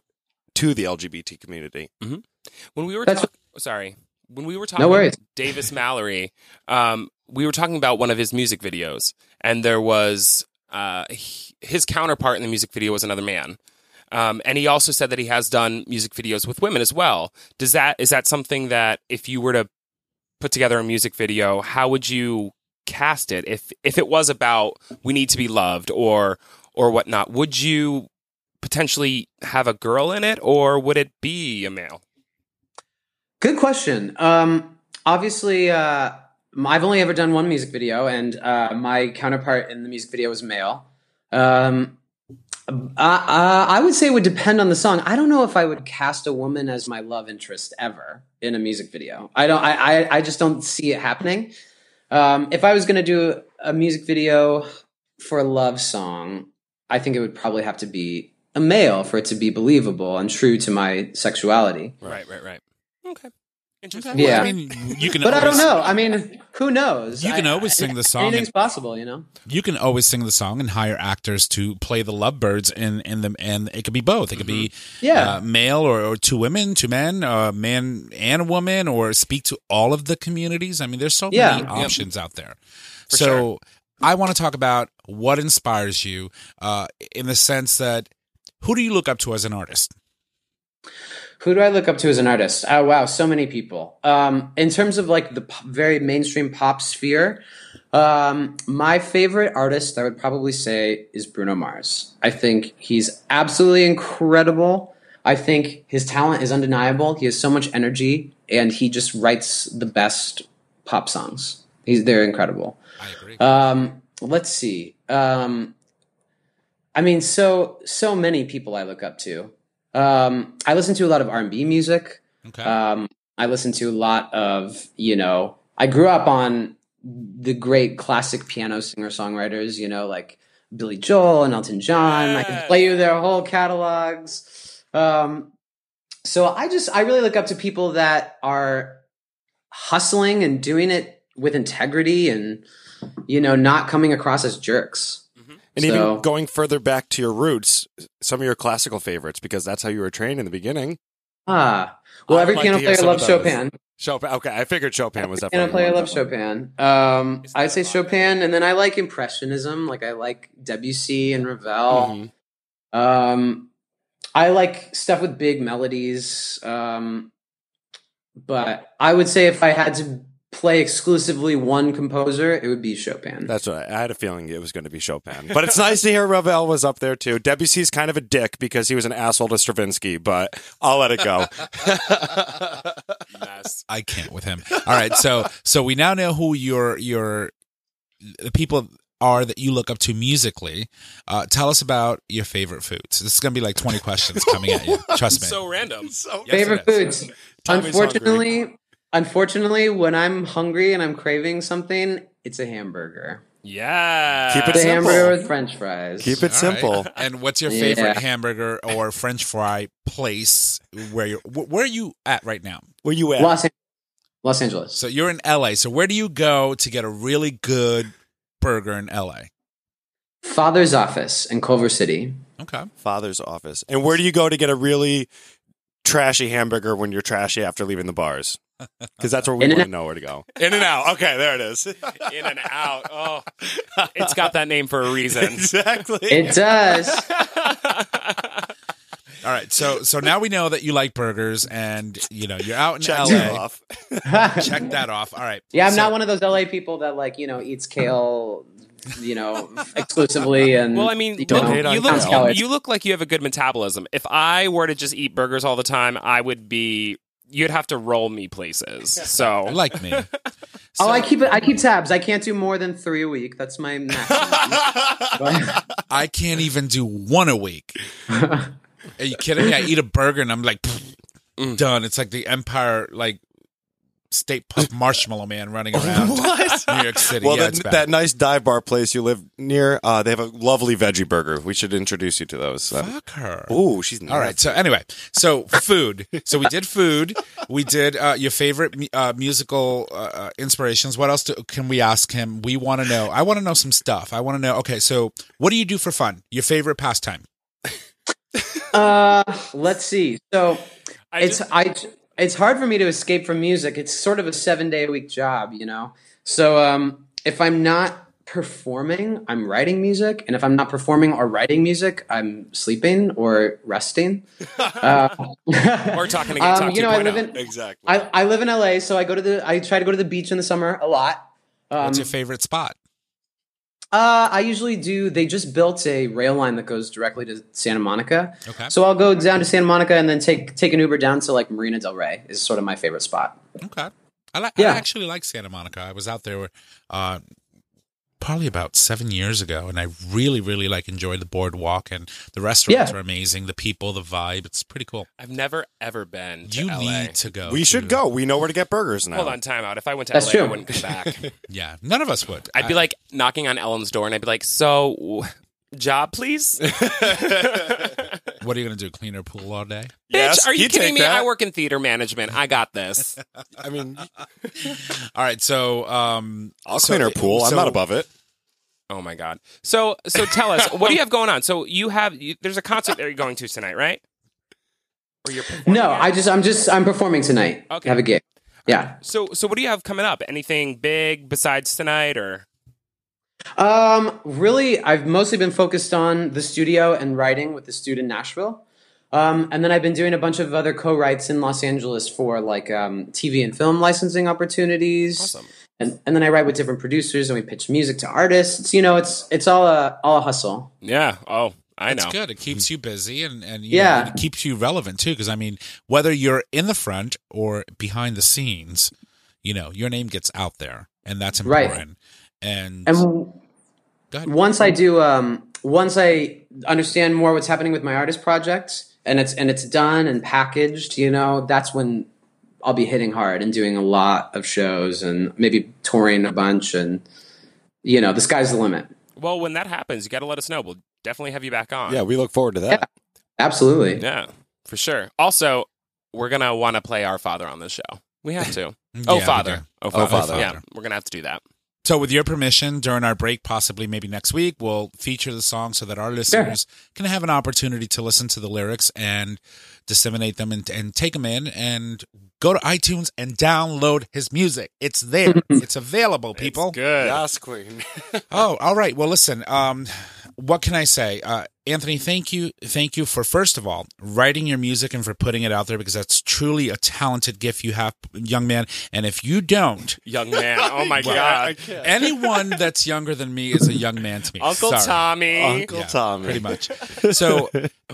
[SPEAKER 2] to the L G B T community.
[SPEAKER 1] When we were
[SPEAKER 7] That's
[SPEAKER 1] talking, sorry, when we were talking
[SPEAKER 7] No worries.
[SPEAKER 1] Davis Mallory, um, we were talking about one of his music videos, and there was uh, he, his counterpart in the music video was another man. Um, and he also said that he has done music videos with women as well. Does that is that something that if you were to put together a music video, how would you cast it? If if it was about we need to be loved or or whatnot, would you potentially have a girl in it, or would it be a male?
[SPEAKER 7] Good question. Um, obviously, uh, I've only ever done one music video, and uh, my counterpart in the music video was male. Um, I, I would say it would depend on the song. I don't know if I would cast a woman as my love interest ever in a music video. I don't. I, I, I just don't see it happening. Um, if I was going to do a music video for a love song, I think it would probably have to be a male for it to be believable and true to my sexuality.
[SPEAKER 1] Right, right, right. Okay. Interesting.
[SPEAKER 7] Yeah.
[SPEAKER 4] I mean, you can.
[SPEAKER 7] But I
[SPEAKER 4] always,
[SPEAKER 7] don't know. I mean, who knows?
[SPEAKER 4] You can
[SPEAKER 7] I-
[SPEAKER 4] always
[SPEAKER 7] I-
[SPEAKER 4] sing the song
[SPEAKER 7] Anything's
[SPEAKER 4] and-
[SPEAKER 7] possible, you know.
[SPEAKER 4] You can always sing the song and hire actors to play the lovebirds in in them, and it could be both. It could be
[SPEAKER 7] Yeah.
[SPEAKER 4] uh, male or, or two women, two men, uh, man and a woman, or speak to all of the communities. I mean, there's so
[SPEAKER 7] Yeah.
[SPEAKER 4] many
[SPEAKER 7] Yep.
[SPEAKER 4] options out there.
[SPEAKER 1] For
[SPEAKER 4] so
[SPEAKER 1] sure.
[SPEAKER 4] I want to talk about what inspires you, uh, in the sense that who do you look up to as an artist?
[SPEAKER 7] Who do I look up to as an artist? Oh, wow, so many people. Um, in terms of like the p- very mainstream pop sphere, um, my favorite artist, I would probably say, is Bruno Mars. I think he's absolutely incredible. I think his talent is undeniable. He has so much energy, and he just writes the best pop songs. He's they're incredible.
[SPEAKER 4] I agree.
[SPEAKER 7] Um, let's see. Um, I mean, so so many people I look up to. Um, I listen to a lot of R and B music.
[SPEAKER 4] Okay.
[SPEAKER 7] Um, I listen to a lot of, you know, I grew up on the great classic piano singer songwriters, you know, like Billy Joel and Elton John. I can play you their whole catalogs. Um, so I just, I really look up to people that are hustling and doing it with integrity and, you know, not coming across as jerks.
[SPEAKER 2] And
[SPEAKER 7] So-
[SPEAKER 2] even going further back to your roots, some of your classical favorites, because that's how you were trained in the beginning.
[SPEAKER 7] Ah, well,
[SPEAKER 2] I would
[SPEAKER 7] every
[SPEAKER 2] like
[SPEAKER 7] piano
[SPEAKER 2] to hear
[SPEAKER 7] player
[SPEAKER 2] some
[SPEAKER 7] loves
[SPEAKER 2] of those.
[SPEAKER 7] Chopin.
[SPEAKER 2] Chopin. Okay, I figured Chopin was
[SPEAKER 7] Piano
[SPEAKER 2] definitely
[SPEAKER 7] player
[SPEAKER 2] one of
[SPEAKER 7] loves
[SPEAKER 2] them.
[SPEAKER 7] Chopin. Um, I'd say Chopin, and then I like Impressionism. Like I like Debussy and Ravel.
[SPEAKER 2] Mhm.
[SPEAKER 7] Um, I like stuff with big melodies. Um, but I would say if I had to play exclusively one composer, it would be Chopin.
[SPEAKER 2] That's right. I had a feeling it was going to be Chopin. But it's nice to hear Ravel was up there too. Debussy's kind of a dick because he was an asshole to Stravinsky, but I'll let it go.
[SPEAKER 1] Mess.
[SPEAKER 4] I can't with him. All right, so so we now know who your your the people are that you look up to musically. Uh, tell us about your favorite foods. This is going to be like twenty questions coming at you. Trust me.
[SPEAKER 1] So random.
[SPEAKER 2] So
[SPEAKER 4] Yes,
[SPEAKER 7] Favorite
[SPEAKER 4] it is.
[SPEAKER 7] foods.
[SPEAKER 2] Tommy's
[SPEAKER 7] Unfortunately, unfortunately, when I'm hungry and I'm craving something, it's a hamburger.
[SPEAKER 1] Yeah.
[SPEAKER 2] Keep it
[SPEAKER 7] It's a
[SPEAKER 2] simple.
[SPEAKER 7] hamburger with French fries.
[SPEAKER 2] Keep it
[SPEAKER 4] All right.
[SPEAKER 2] simple.
[SPEAKER 4] And what's your favorite
[SPEAKER 7] Yeah.
[SPEAKER 4] hamburger or French fry place where you're? wh- Where are you at right now?
[SPEAKER 2] Where you at?
[SPEAKER 7] Los, An- Los Angeles.
[SPEAKER 4] So you're in L A. So where do you go to get a really good burger in L A?
[SPEAKER 7] Father's office in Culver City.
[SPEAKER 4] Okay.
[SPEAKER 2] Father's office. And where do you go to get a really trashy hamburger when you're trashy after leaving the bars? Because that's where we
[SPEAKER 7] In and
[SPEAKER 2] want to know where to go. In and out. Okay, there it is.
[SPEAKER 1] In and out. Oh, it's got that name for a reason.
[SPEAKER 2] Exactly.
[SPEAKER 7] It does.
[SPEAKER 4] All right. So so now we know that you like burgers, and you know you're out in
[SPEAKER 2] Check
[SPEAKER 4] L
[SPEAKER 2] that
[SPEAKER 4] A.
[SPEAKER 2] off.
[SPEAKER 4] Check that off. All right.
[SPEAKER 7] Yeah, I'm
[SPEAKER 4] So-
[SPEAKER 7] not one of those L A people that like, you know, eats kale, you know, exclusively and
[SPEAKER 1] Well, I mean,
[SPEAKER 7] you
[SPEAKER 1] look,
[SPEAKER 7] know,
[SPEAKER 2] hate on
[SPEAKER 1] you,
[SPEAKER 7] counts
[SPEAKER 1] look,
[SPEAKER 7] calories.
[SPEAKER 1] you look like you have a good metabolism. If I were to just eat burgers all the time, I would be. You'd have to roll me places. So
[SPEAKER 4] like me.
[SPEAKER 7] Oh, I keep it. I keep tabs. I can't do more than three a week. That's my maximum.
[SPEAKER 4] I can't even do one a week. Are you kidding me? I eat a burger and I'm like, pfft, done. It's like the Empire, like State Puff Marshmallow Man running around
[SPEAKER 2] What?
[SPEAKER 4] New York City.
[SPEAKER 2] Well,
[SPEAKER 4] yeah,
[SPEAKER 2] that,
[SPEAKER 4] it's bad.
[SPEAKER 2] that nice dive bar place you live near, uh, they have a lovely veggie burger. We should introduce you to those. Um,
[SPEAKER 4] Fuck her.
[SPEAKER 2] Ooh, she's
[SPEAKER 4] All right. So anyway, so food. So we did food. We did uh, your favorite mu- uh, musical uh, inspirations. What else do, can we ask him? We want to know. I want to know some stuff. I want to know. Okay, so what do you do for fun? Your favorite pastime?
[SPEAKER 7] Uh, let's see. So
[SPEAKER 1] I
[SPEAKER 7] it's
[SPEAKER 1] just-
[SPEAKER 7] I it's hard for me to escape from music. It's sort of a seven day a week job, you know. So um, if I'm not performing, I'm writing music, and if I'm not performing or writing music, I'm sleeping or resting. Uh,
[SPEAKER 1] We're talking again.
[SPEAKER 7] um,
[SPEAKER 1] Talk
[SPEAKER 7] you know, I live
[SPEAKER 1] 2.0.
[SPEAKER 7] in
[SPEAKER 2] Exactly.
[SPEAKER 7] I, I live in L A, so I go to the I try to go to the beach in the summer a lot. Um,
[SPEAKER 4] What's your favorite spot?
[SPEAKER 7] Uh, I usually do. They just built a rail line that goes directly to Santa Monica.
[SPEAKER 4] Okay.
[SPEAKER 7] So I'll go down to Santa Monica and then take take an Uber down to like Marina Del Rey is sort of my favorite spot.
[SPEAKER 4] Okay. I like.
[SPEAKER 7] Yeah.
[SPEAKER 4] I actually like Santa Monica. I was out there uh, probably about seven years ago, and I really, really like enjoyed the boardwalk, and the restaurants
[SPEAKER 7] Yeah.
[SPEAKER 4] are amazing. The people, the vibe, it's pretty cool.
[SPEAKER 1] I've never ever been to
[SPEAKER 4] You
[SPEAKER 1] L A.
[SPEAKER 4] need to go.
[SPEAKER 2] we should
[SPEAKER 4] to-
[SPEAKER 2] go. We know where to get burgers now.
[SPEAKER 1] Hold on, time out. If I went to
[SPEAKER 7] That's
[SPEAKER 1] L A, I
[SPEAKER 7] true.
[SPEAKER 1] wouldn't come back.
[SPEAKER 4] Yeah, none of us would.
[SPEAKER 1] I'd be
[SPEAKER 4] I-
[SPEAKER 1] like knocking on Ellen's door, and I'd be like, "So, w- job, please."
[SPEAKER 4] what are you gonna do? Clean her pool all day?
[SPEAKER 2] Yes,
[SPEAKER 1] Bitch, are you
[SPEAKER 2] he'd
[SPEAKER 1] kidding
[SPEAKER 2] take
[SPEAKER 1] me?
[SPEAKER 2] that.
[SPEAKER 1] I work in theater management. I got this.
[SPEAKER 2] I mean,
[SPEAKER 4] All right. So, um,
[SPEAKER 2] I'll
[SPEAKER 4] so-
[SPEAKER 2] clean her pool. I'm
[SPEAKER 4] so-
[SPEAKER 2] not above it.
[SPEAKER 1] Oh my god. So, so tell us, what do you have going on? So you have you, there's a concert that you're going to tonight, right? Or you're performing
[SPEAKER 7] No,
[SPEAKER 1] at?
[SPEAKER 7] I just I'm just I'm performing tonight.
[SPEAKER 1] Okay.
[SPEAKER 7] I have a gig. Yeah.
[SPEAKER 1] So, so what do you have coming up? Anything big besides tonight, or?
[SPEAKER 7] Um, really, I've mostly been focused on the studio and writing with the student in Nashville. Um, and then I've been doing a bunch of other co-writes in Los Angeles for like um, T V and film licensing opportunities.
[SPEAKER 1] Awesome.
[SPEAKER 7] And and then I write with different producers and we pitch music to artists. You know, it's it's all a all a hustle.
[SPEAKER 1] Yeah. Oh, I
[SPEAKER 4] It's
[SPEAKER 1] know.
[SPEAKER 4] good. It keeps you busy and and you
[SPEAKER 7] Yeah.
[SPEAKER 4] know, it keeps you relevant too. Because I mean, whether you're in the front or behind the scenes, you know, your name gets out there, and that's
[SPEAKER 7] Right.
[SPEAKER 4] important. And,
[SPEAKER 7] And
[SPEAKER 4] go ahead.
[SPEAKER 7] once I do, um, once I understand more what's happening with my artist project, and it's and it's done and packaged, you know, that's when I'll be hitting hard and doing a lot of shows and maybe touring a bunch, and you know, the sky's the limit.
[SPEAKER 1] Well, when that happens, you got to let us know. We'll definitely have you back on.
[SPEAKER 2] Yeah, we look forward to that.
[SPEAKER 7] Absolutely.
[SPEAKER 1] Yeah, for sure. Also, we're gonna want to play Our Father on this show. We have to. Oh,
[SPEAKER 4] Yeah, we
[SPEAKER 1] Father.
[SPEAKER 4] do.
[SPEAKER 1] Oh, Father.
[SPEAKER 2] Father.
[SPEAKER 1] Yeah, we're gonna have to do that.
[SPEAKER 4] So, with your permission, during our break, possibly maybe next week, we'll feature the song so that our listeners can have an opportunity to listen to the lyrics and disseminate them and, and take them in and go to iTunes and download his music. It's there. It's available, people.
[SPEAKER 1] It's good.
[SPEAKER 2] Yes, Queen.
[SPEAKER 4] Oh, all right. Well, listen, um, what can I say? Uh, Anthony, thank you. Thank you for, first of all, writing your music and for putting it out there, because that's truly a talented gift you have, young man. And if you don't,
[SPEAKER 1] Young man. Oh my
[SPEAKER 2] Well,
[SPEAKER 1] god.
[SPEAKER 4] anyone that's younger than me is a young man to me.
[SPEAKER 1] Uncle
[SPEAKER 4] Sorry.
[SPEAKER 1] Tommy.
[SPEAKER 2] Uncle
[SPEAKER 4] Yeah,
[SPEAKER 2] Tommy.
[SPEAKER 4] pretty much. So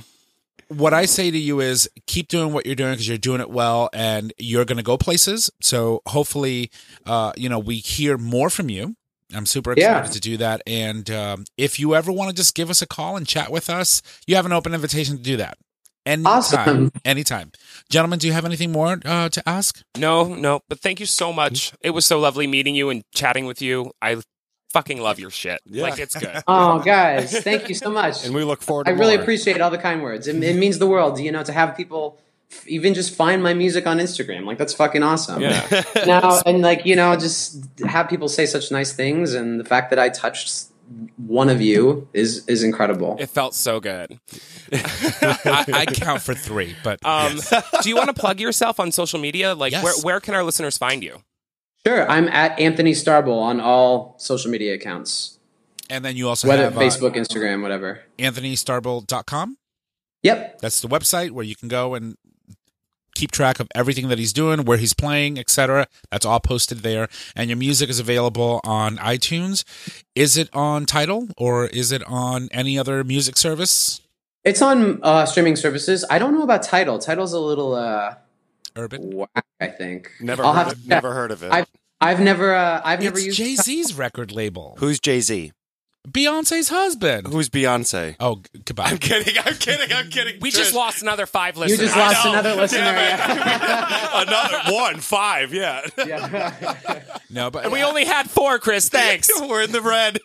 [SPEAKER 4] what I say to you is keep doing what you're doing, because you're doing it well and you're going to go places. So hopefully, uh, you know, we hear more from you. I'm super excited
[SPEAKER 7] Yeah.
[SPEAKER 4] to do that. And um, if you ever want to just give us a call and chat with us, you have an open invitation to do that. Anytime.
[SPEAKER 7] Awesome.
[SPEAKER 4] Anytime. Gentlemen, do you have anything more uh, to ask?
[SPEAKER 1] No, no, but thank you so much. It was so lovely meeting you and chatting with you. I fucking love your shit.
[SPEAKER 2] Yeah.
[SPEAKER 1] Like, it's good.
[SPEAKER 7] Oh, guys, thank you so much.
[SPEAKER 2] And we look forward
[SPEAKER 7] I
[SPEAKER 2] to
[SPEAKER 7] really
[SPEAKER 2] more.
[SPEAKER 7] appreciate all the kind words. It, it means the world, you know, to have people f- even just find my music on Instagram. Like, that's fucking awesome.
[SPEAKER 1] Yeah.
[SPEAKER 7] Now, and like, you know, just have people say such nice things, and the fact that I touched one of you is is incredible.
[SPEAKER 1] It felt so good.
[SPEAKER 4] I, I count for three, but
[SPEAKER 1] Um, do you want to plug yourself on social media? Like,
[SPEAKER 4] Yes.
[SPEAKER 1] where where can our listeners find you?
[SPEAKER 7] Sure, I'm at Anthony Starble on all social media accounts,
[SPEAKER 4] and then you also
[SPEAKER 7] whether
[SPEAKER 4] have uh,
[SPEAKER 7] Facebook, Instagram, whatever.
[SPEAKER 4] anthony starble dot com.
[SPEAKER 7] Yep.
[SPEAKER 4] That's the website where you can go and keep track of everything that he's doing, where he's playing, et cetera. That's all posted there. And your music is available on iTunes. Is it on Tidal or is it on any other music service?
[SPEAKER 7] It's on uh, streaming services. I don't know about Tidal. Tidal's a little uh,
[SPEAKER 4] Urban?
[SPEAKER 7] whack, I think.
[SPEAKER 2] Never,
[SPEAKER 7] I'll
[SPEAKER 2] heard
[SPEAKER 7] have
[SPEAKER 2] of,
[SPEAKER 7] to check.
[SPEAKER 2] never heard of it.
[SPEAKER 7] I've I've never uh, I've never
[SPEAKER 4] It's
[SPEAKER 7] used
[SPEAKER 4] Jay Z's record label.
[SPEAKER 2] Who's Jay Z?
[SPEAKER 4] Beyonce's husband.
[SPEAKER 2] Who's Beyonce?
[SPEAKER 4] Oh, g- goodbye.
[SPEAKER 2] I'm kidding. I'm kidding. I'm kidding.
[SPEAKER 1] We just lost another five
[SPEAKER 7] You
[SPEAKER 1] listeners.
[SPEAKER 7] just lost
[SPEAKER 2] know.
[SPEAKER 7] another listener.
[SPEAKER 2] Another one, five. Yeah.
[SPEAKER 7] Yeah.
[SPEAKER 4] No, but
[SPEAKER 1] And we only had four, Chris. Thanks.
[SPEAKER 2] We're in the red.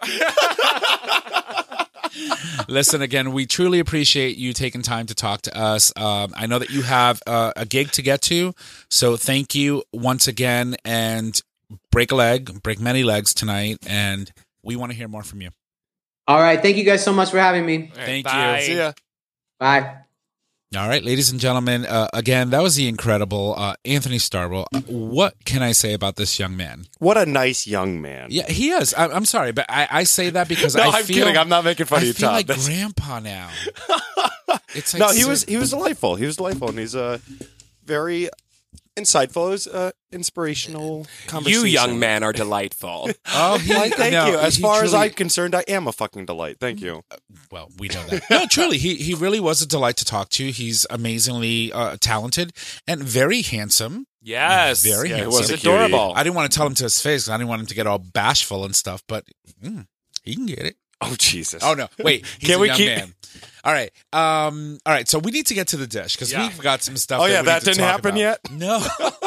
[SPEAKER 4] listen, again, we truly appreciate you taking time to talk to us. Um, I know that you have uh, a gig to get to, so thank you once again, and break a leg, break many legs tonight, and we want to hear more from you.
[SPEAKER 7] All right. Thank you guys so much for having me.
[SPEAKER 1] All right,
[SPEAKER 4] Thank
[SPEAKER 1] bye.
[SPEAKER 4] you.
[SPEAKER 2] See ya.
[SPEAKER 7] Bye.
[SPEAKER 4] All right, ladies and gentlemen, uh, again, that was the incredible uh, Anthony Starwell. Uh, what can I say about this young man?
[SPEAKER 2] What a nice young man.
[SPEAKER 4] Yeah, he is. I, I'm sorry, but I, I say that because
[SPEAKER 2] No,
[SPEAKER 4] I
[SPEAKER 2] I'm
[SPEAKER 4] feel,
[SPEAKER 2] kidding. I'm not making fun of
[SPEAKER 4] I
[SPEAKER 2] you,
[SPEAKER 4] feel
[SPEAKER 2] Tom.
[SPEAKER 4] like
[SPEAKER 2] That's-
[SPEAKER 4] grandpa now. It's like
[SPEAKER 2] No, he
[SPEAKER 4] ser-
[SPEAKER 2] was he was delightful. He was delightful, and he's a very insightful. It was uh, inspirational
[SPEAKER 1] You
[SPEAKER 2] conversation.
[SPEAKER 1] young man are delightful.
[SPEAKER 4] Oh, he,
[SPEAKER 2] Why, thank
[SPEAKER 4] no,
[SPEAKER 2] you. As
[SPEAKER 4] he
[SPEAKER 2] far as
[SPEAKER 4] truly-
[SPEAKER 2] I'm concerned, I am a fucking delight. Thank you.
[SPEAKER 4] Well, we know that. No, truly, he he really was a delight to talk to. He's amazingly uh, talented and very handsome.
[SPEAKER 1] Yes.
[SPEAKER 4] Very
[SPEAKER 1] yeah,
[SPEAKER 4] handsome.
[SPEAKER 1] He's
[SPEAKER 2] He was a cutie.
[SPEAKER 1] adorable.
[SPEAKER 4] I didn't want to tell him to his face 'cause I didn't want him to get all bashful and stuff, but mm, he can get it.
[SPEAKER 2] Oh Jesus.
[SPEAKER 4] Oh no! Wait, he's
[SPEAKER 2] Can
[SPEAKER 4] a
[SPEAKER 2] we
[SPEAKER 4] young
[SPEAKER 2] keep-
[SPEAKER 4] man. All right, um, all right. So we need to get to the dish because
[SPEAKER 1] Yeah.
[SPEAKER 4] we've got some stuff.
[SPEAKER 2] Oh, yeah,
[SPEAKER 4] we
[SPEAKER 2] that
[SPEAKER 4] need to
[SPEAKER 2] didn't
[SPEAKER 4] talk
[SPEAKER 2] happen
[SPEAKER 4] about.
[SPEAKER 2] yet?
[SPEAKER 4] No,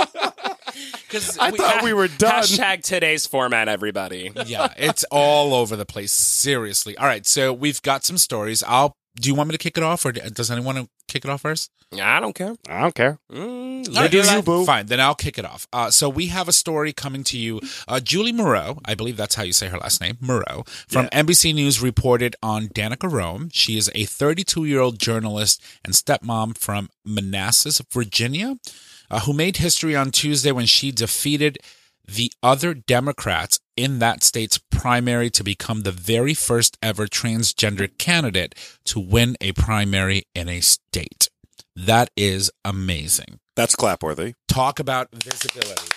[SPEAKER 4] because
[SPEAKER 2] I thought we were done.
[SPEAKER 1] Hashtag today's format, everybody.
[SPEAKER 4] yeah, it's all over the place. Seriously. All right, so we've got some stories. I'll. Do you want me to kick it off, or does anyone want to kick it off first?
[SPEAKER 1] I don't care.
[SPEAKER 2] I don't care.
[SPEAKER 1] Mm,
[SPEAKER 4] All right,
[SPEAKER 2] do you,
[SPEAKER 4] fine.
[SPEAKER 2] boo.
[SPEAKER 4] Fine, then I'll kick it off. Uh, so we have a story coming to you. Uh, Julie Moreau, I believe that's how you say her last name, Moreau, from N B C News reported on Danica Rome. She is a thirty-two-year-old journalist and stepmom from Manassas, Virginia, uh, who made history on Tuesday when she defeated the other Democrats in that state's primary to become the very first ever transgender candidate to win a primary in a state. That is amazing.
[SPEAKER 2] That's clapworthy.
[SPEAKER 4] Talk about visibility.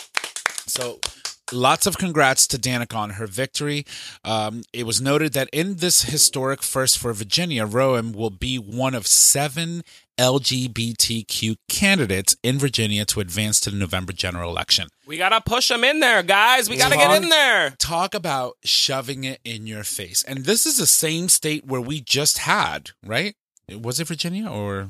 [SPEAKER 4] So lots of congrats to Danica on her victory. Um, it was noted that in this historic first for Virginia, Rome will be one of seven L G B T Q candidates in Virginia to advance to the November general election.
[SPEAKER 1] We gotta push them in there, guys. We gotta get in there.
[SPEAKER 4] Talk about shoving it in your face. And this is the same state where we just had, right? Was it Virginia or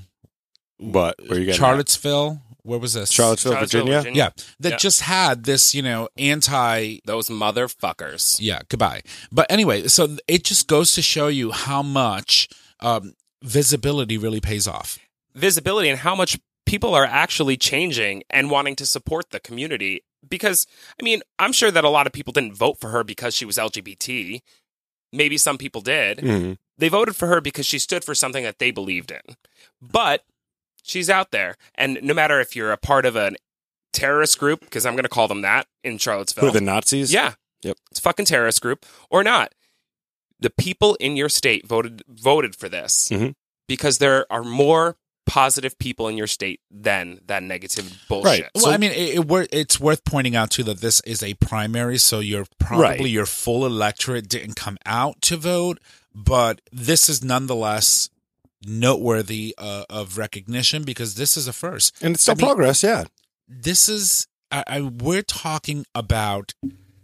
[SPEAKER 2] What? Where you getting
[SPEAKER 4] Charlottesville? Where was this?
[SPEAKER 2] Charlottesville,
[SPEAKER 1] Charlottesville,
[SPEAKER 2] Virginia?
[SPEAKER 1] Virginia.
[SPEAKER 4] Yeah, that
[SPEAKER 1] Yeah.
[SPEAKER 4] just had this, you know, anti.
[SPEAKER 1] Those motherfuckers.
[SPEAKER 4] Yeah, goodbye. But anyway, so it just goes to show you how much um, visibility really pays off.
[SPEAKER 1] Visibility and how much people are actually changing and wanting to support the community. Because, I mean, I'm sure that a lot of people didn't vote for her because she was L G B T. Maybe some people did.
[SPEAKER 2] Mhm.
[SPEAKER 1] They voted for her because she stood for something that they believed in. But she's out there. And no matter if you're a part of a terrorist group, because I'm going to call them that in Charlottesville.
[SPEAKER 2] Who are the Nazis?
[SPEAKER 1] Yeah.
[SPEAKER 2] Yep.
[SPEAKER 1] It's a fucking terrorist group or not. The people in your state voted voted for this
[SPEAKER 2] Mhm.
[SPEAKER 1] because there are more positive people in your state than that negative bullshit.
[SPEAKER 2] Right.
[SPEAKER 4] Well,
[SPEAKER 2] So-
[SPEAKER 4] I mean, it, it, wor- it's worth pointing out too that this is a primary, so you're probably
[SPEAKER 2] Right.
[SPEAKER 4] your full electorate didn't come out to vote, but this is nonetheless noteworthy uh, of recognition because this is a first.
[SPEAKER 2] And it's still
[SPEAKER 4] I mean,
[SPEAKER 2] progress, yeah.
[SPEAKER 4] This is I, I we're talking about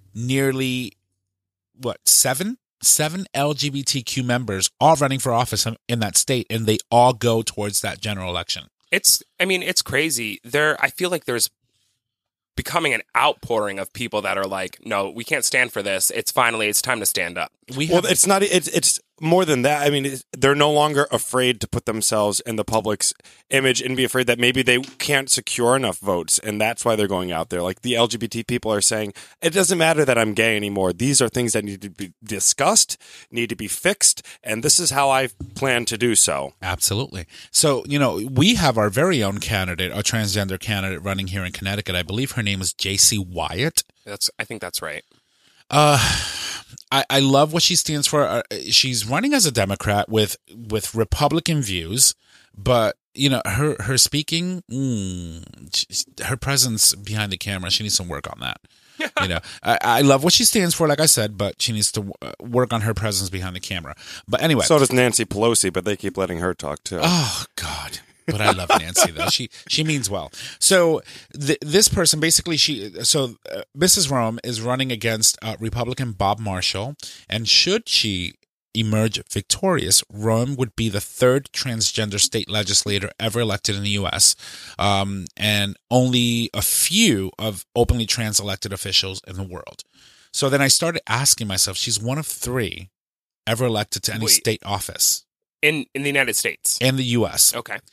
[SPEAKER 4] nearly what seven seven L G B T Q members all running for office in, in that state, and they all go towards that general election.
[SPEAKER 1] It's I mean, it's crazy. There I feel like there's becoming an outpouring of people that are like, no, we can't stand for this. It's finally it's time to stand up.
[SPEAKER 4] We
[SPEAKER 2] Well,
[SPEAKER 4] have
[SPEAKER 2] it's not. It's it's more than that. I mean, it's, they're no longer afraid to put themselves in the public's image and be afraid that maybe they can't secure enough votes, and that's why they're going out there. Like the L G B T people are saying, it doesn't matter that I'm gay anymore. These are things that need to be discussed, need to be fixed, and this is how I plan to do so.
[SPEAKER 4] Absolutely. So, you know, we have our very own candidate, a transgender candidate running here in Connecticut. I believe her name is J C Wyatt.
[SPEAKER 1] That's I think that's right.
[SPEAKER 4] Uh, I, I love what she stands for. Uh, she's running as a Democrat with with Republican views, but you know her her speaking, mm, she- her presence behind the camera. She needs some work on that. You know, I, I love what she stands for, like I said, but she needs to uh, work on her presence behind the camera. But anyway,
[SPEAKER 2] So does Nancy Pelosi, but they keep letting her talk too.
[SPEAKER 4] oh God. But I love Nancy though. She she means well. So th- this person basically she so uh, Missus Rome is running against uh, Republican Bob Marshall, and should she emerge victorious, Rome would be the third transgender state legislator ever elected in the U S, um, and only a few of openly trans elected officials in the world. So then I started asking myself, she's one of three ever elected to any
[SPEAKER 1] Wait.
[SPEAKER 4] state office
[SPEAKER 1] In in the United States.
[SPEAKER 4] in the U S.
[SPEAKER 1] Okay.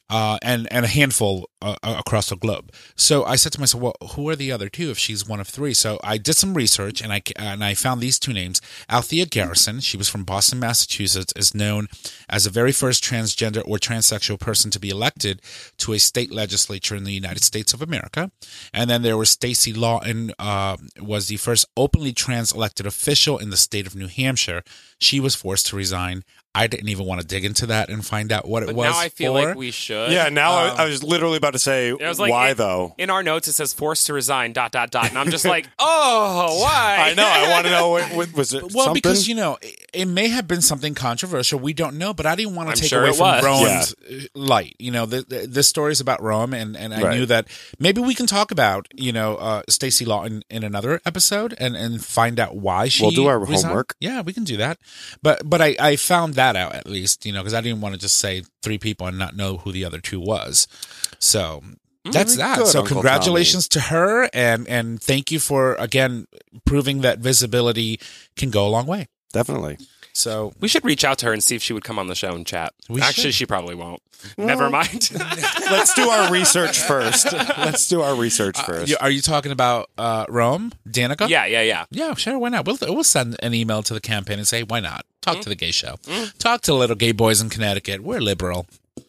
[SPEAKER 4] uh, and and a handful uh, across the globe. So I said to myself, well, who are the other two if she's one of three? So I did some research, and I and I found these two names. Althea Garrison, she was from Boston, Massachusetts, is known as the very first transgender or transsexual person to be elected to a state legislature in the United States of America. And then there was Stacey Lawton, uh, was the first openly trans elected official in the state of New Hampshire. She was forced to resign. I didn't even want to dig into that and find out what it
[SPEAKER 1] But
[SPEAKER 4] was.
[SPEAKER 1] now I feel
[SPEAKER 4] for.
[SPEAKER 1] like we should.
[SPEAKER 2] Yeah, now I,
[SPEAKER 4] Um,
[SPEAKER 2] I was literally about to say,
[SPEAKER 1] It was like,
[SPEAKER 2] why
[SPEAKER 1] in,
[SPEAKER 2] though?
[SPEAKER 1] In our notes, it says forced to resign, dot, dot, dot. And I'm just like, oh, why?
[SPEAKER 2] I know. I want to know. What, what, was it
[SPEAKER 4] Well,
[SPEAKER 2] something?
[SPEAKER 4] because, you know, it, it may have been something controversial. We don't know, but I didn't want to
[SPEAKER 1] I'm
[SPEAKER 4] take
[SPEAKER 1] sure
[SPEAKER 4] away
[SPEAKER 1] it
[SPEAKER 4] from
[SPEAKER 1] was.
[SPEAKER 4] Rowan's uh light. You know, the, the, this story is about Rome, and, and I
[SPEAKER 2] Right.
[SPEAKER 4] knew that maybe we can talk about, you know, uh, Stacey Lawton in another episode and, and find out why she
[SPEAKER 2] We'll do our
[SPEAKER 4] resigned.
[SPEAKER 2] homework.
[SPEAKER 4] Yeah, we can do that. But but I, I found that out at least, you know, because I didn't want to just say three people and not know who the other two was. So that's
[SPEAKER 2] Very
[SPEAKER 4] that.
[SPEAKER 2] good,
[SPEAKER 4] So
[SPEAKER 2] Uncle
[SPEAKER 4] congratulations to her, and and thank you for again proving that visibility can go a long way.
[SPEAKER 2] Definitely.
[SPEAKER 4] So
[SPEAKER 1] We should reach out to her and see if she would come on the show and chat.
[SPEAKER 4] We
[SPEAKER 1] Actually,
[SPEAKER 4] should.
[SPEAKER 1] she probably won't. Never mind.
[SPEAKER 2] Let's do our research first. Let's do our research first.
[SPEAKER 4] you- are you talking about uh, Rome, Danica?
[SPEAKER 1] yeah, yeah, yeah.
[SPEAKER 4] Yeah, sure. Why not? We'll we'll send an email to the campaign and say, why not? Talk
[SPEAKER 1] Mm.
[SPEAKER 4] to the gay show. Talk to little gay boys in Connecticut. We're liberal.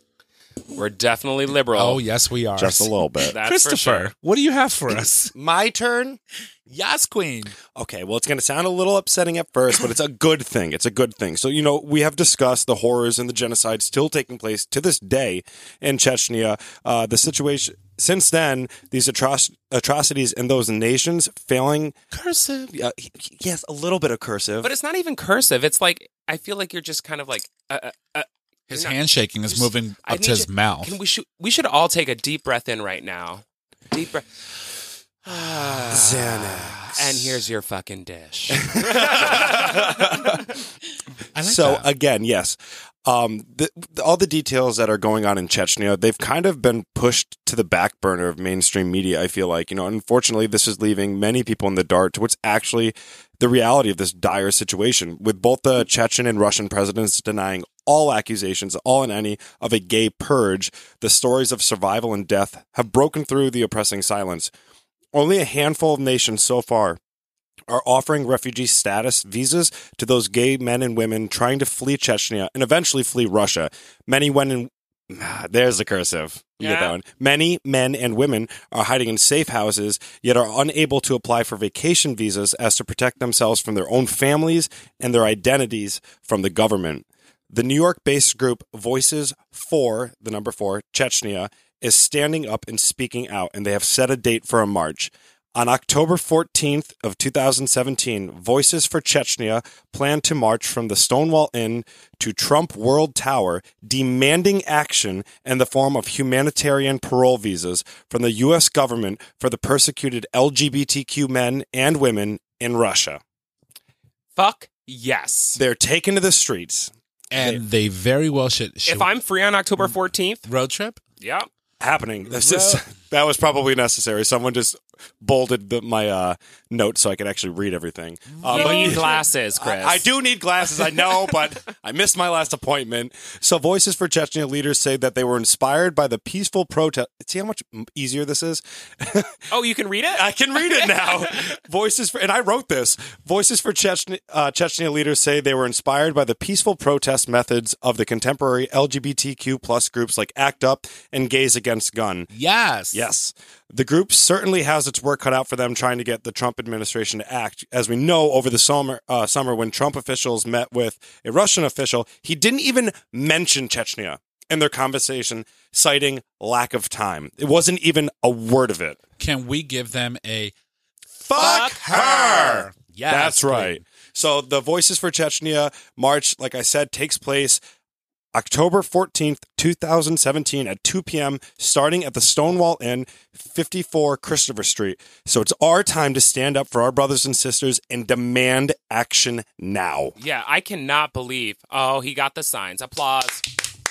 [SPEAKER 1] We're definitely liberal.
[SPEAKER 4] Oh, yes, we are.
[SPEAKER 2] Just a little bit.
[SPEAKER 1] That's
[SPEAKER 4] Christopher,
[SPEAKER 1] for sure.
[SPEAKER 4] what do you have for us?
[SPEAKER 2] My turn.
[SPEAKER 4] Yes, Queen.
[SPEAKER 2] Okay, well, it's going to sound a little upsetting at first, but it's a good thing. It's a good thing. So, you know, we have discussed the horrors and the genocide still taking place to this day in Chechnya. Uh, the situation since then, these atroc- atrocities in those nations failing.
[SPEAKER 4] Cursive.
[SPEAKER 2] Uh, yes, a little bit of cursive.
[SPEAKER 1] But it's not even cursive. It's like, I feel like you're just kind of like, uh, uh, uh,
[SPEAKER 4] His
[SPEAKER 1] you're not-
[SPEAKER 4] handshaking is
[SPEAKER 1] just-
[SPEAKER 4] moving
[SPEAKER 1] I
[SPEAKER 4] up
[SPEAKER 1] need
[SPEAKER 4] to his
[SPEAKER 1] you-
[SPEAKER 4] mouth.
[SPEAKER 1] Can we, should, we should all take a deep breath in right now. Deep breath.
[SPEAKER 2] Xanax.
[SPEAKER 1] And here's your fucking dish.
[SPEAKER 4] I like
[SPEAKER 2] so
[SPEAKER 4] that.
[SPEAKER 2] again, yes, um, the, all the details that are going on in Chechnya, they've kind of been pushed to the back burner of mainstream media. I feel like, you know, unfortunately, this is leaving many people in the dark to what's actually the reality of this dire situation, with both the Chechen and Russian presidents denying all accusations, all and any, of a gay purge. The stories of survival and death have broken through the oppressing silence. Only a handful of nations so far are offering refugee status visas to those gay men and women trying to flee Chechnya and eventually flee Russia. Many went in. Ah, there's the cursive. You get
[SPEAKER 1] Yeah.
[SPEAKER 2] that one. Many men and women are hiding in safe houses, yet are unable to apply for vacation visas as to protect themselves from their own families and their identities from the government. The New York-based group Voices for, the number four, Chechnya, is standing up and speaking out, and they have set a date for a march. On October fourteenth of two thousand seventeen, Voices for Chechnya plan to march from the Stonewall Inn to Trump World Tower, demanding action in the form of humanitarian parole visas from the U S government for the persecuted L G B T Q men and women in Russia.
[SPEAKER 1] Fuck yes.
[SPEAKER 2] They're taken to the streets.
[SPEAKER 4] and they very well should. should
[SPEAKER 1] If I'm free on October fourteenth,
[SPEAKER 4] road trip,
[SPEAKER 1] yeah.
[SPEAKER 2] Happening. This is, that was probably necessary. Someone just bolded the, my uh, notes so I could actually read everything. Uh,
[SPEAKER 1] You
[SPEAKER 2] but-
[SPEAKER 1] need glasses, Chris.
[SPEAKER 2] I, I do need glasses, I know, but I missed my last appointment. So, Voices for Chechnya leaders say that they were inspired by the peaceful protest. See how much easier this is?
[SPEAKER 1] Oh, you can read it?
[SPEAKER 2] I can read it now. Voices for, and I wrote this. Voices for Chechnya, uh, Chechnya leaders say they were inspired by the peaceful protest methods of the contemporary L G B T Q plus groups like ACT UP and Gays Against Gun.
[SPEAKER 4] yes,
[SPEAKER 2] Yes. The group certainly has its work cut out for them trying to get the Trump administration to act. As we know, over the summer, uh, summer when Trump officials met with a Russian official, he didn't even mention Chechnya in their conversation, citing lack of time. It wasn't even a word of it.
[SPEAKER 4] Can we give them a
[SPEAKER 2] Fuck her!
[SPEAKER 4] Yes,
[SPEAKER 2] That's right. So the Voices for Chechnya march, like I said, takes place October fourteenth, twenty seventeen at two p.m., starting at the Stonewall Inn, fifty-four Christopher Street. So it's our time to stand up for our brothers and sisters and demand action now.
[SPEAKER 1] Yeah, I cannot believe. Oh, he got the signs. Applause.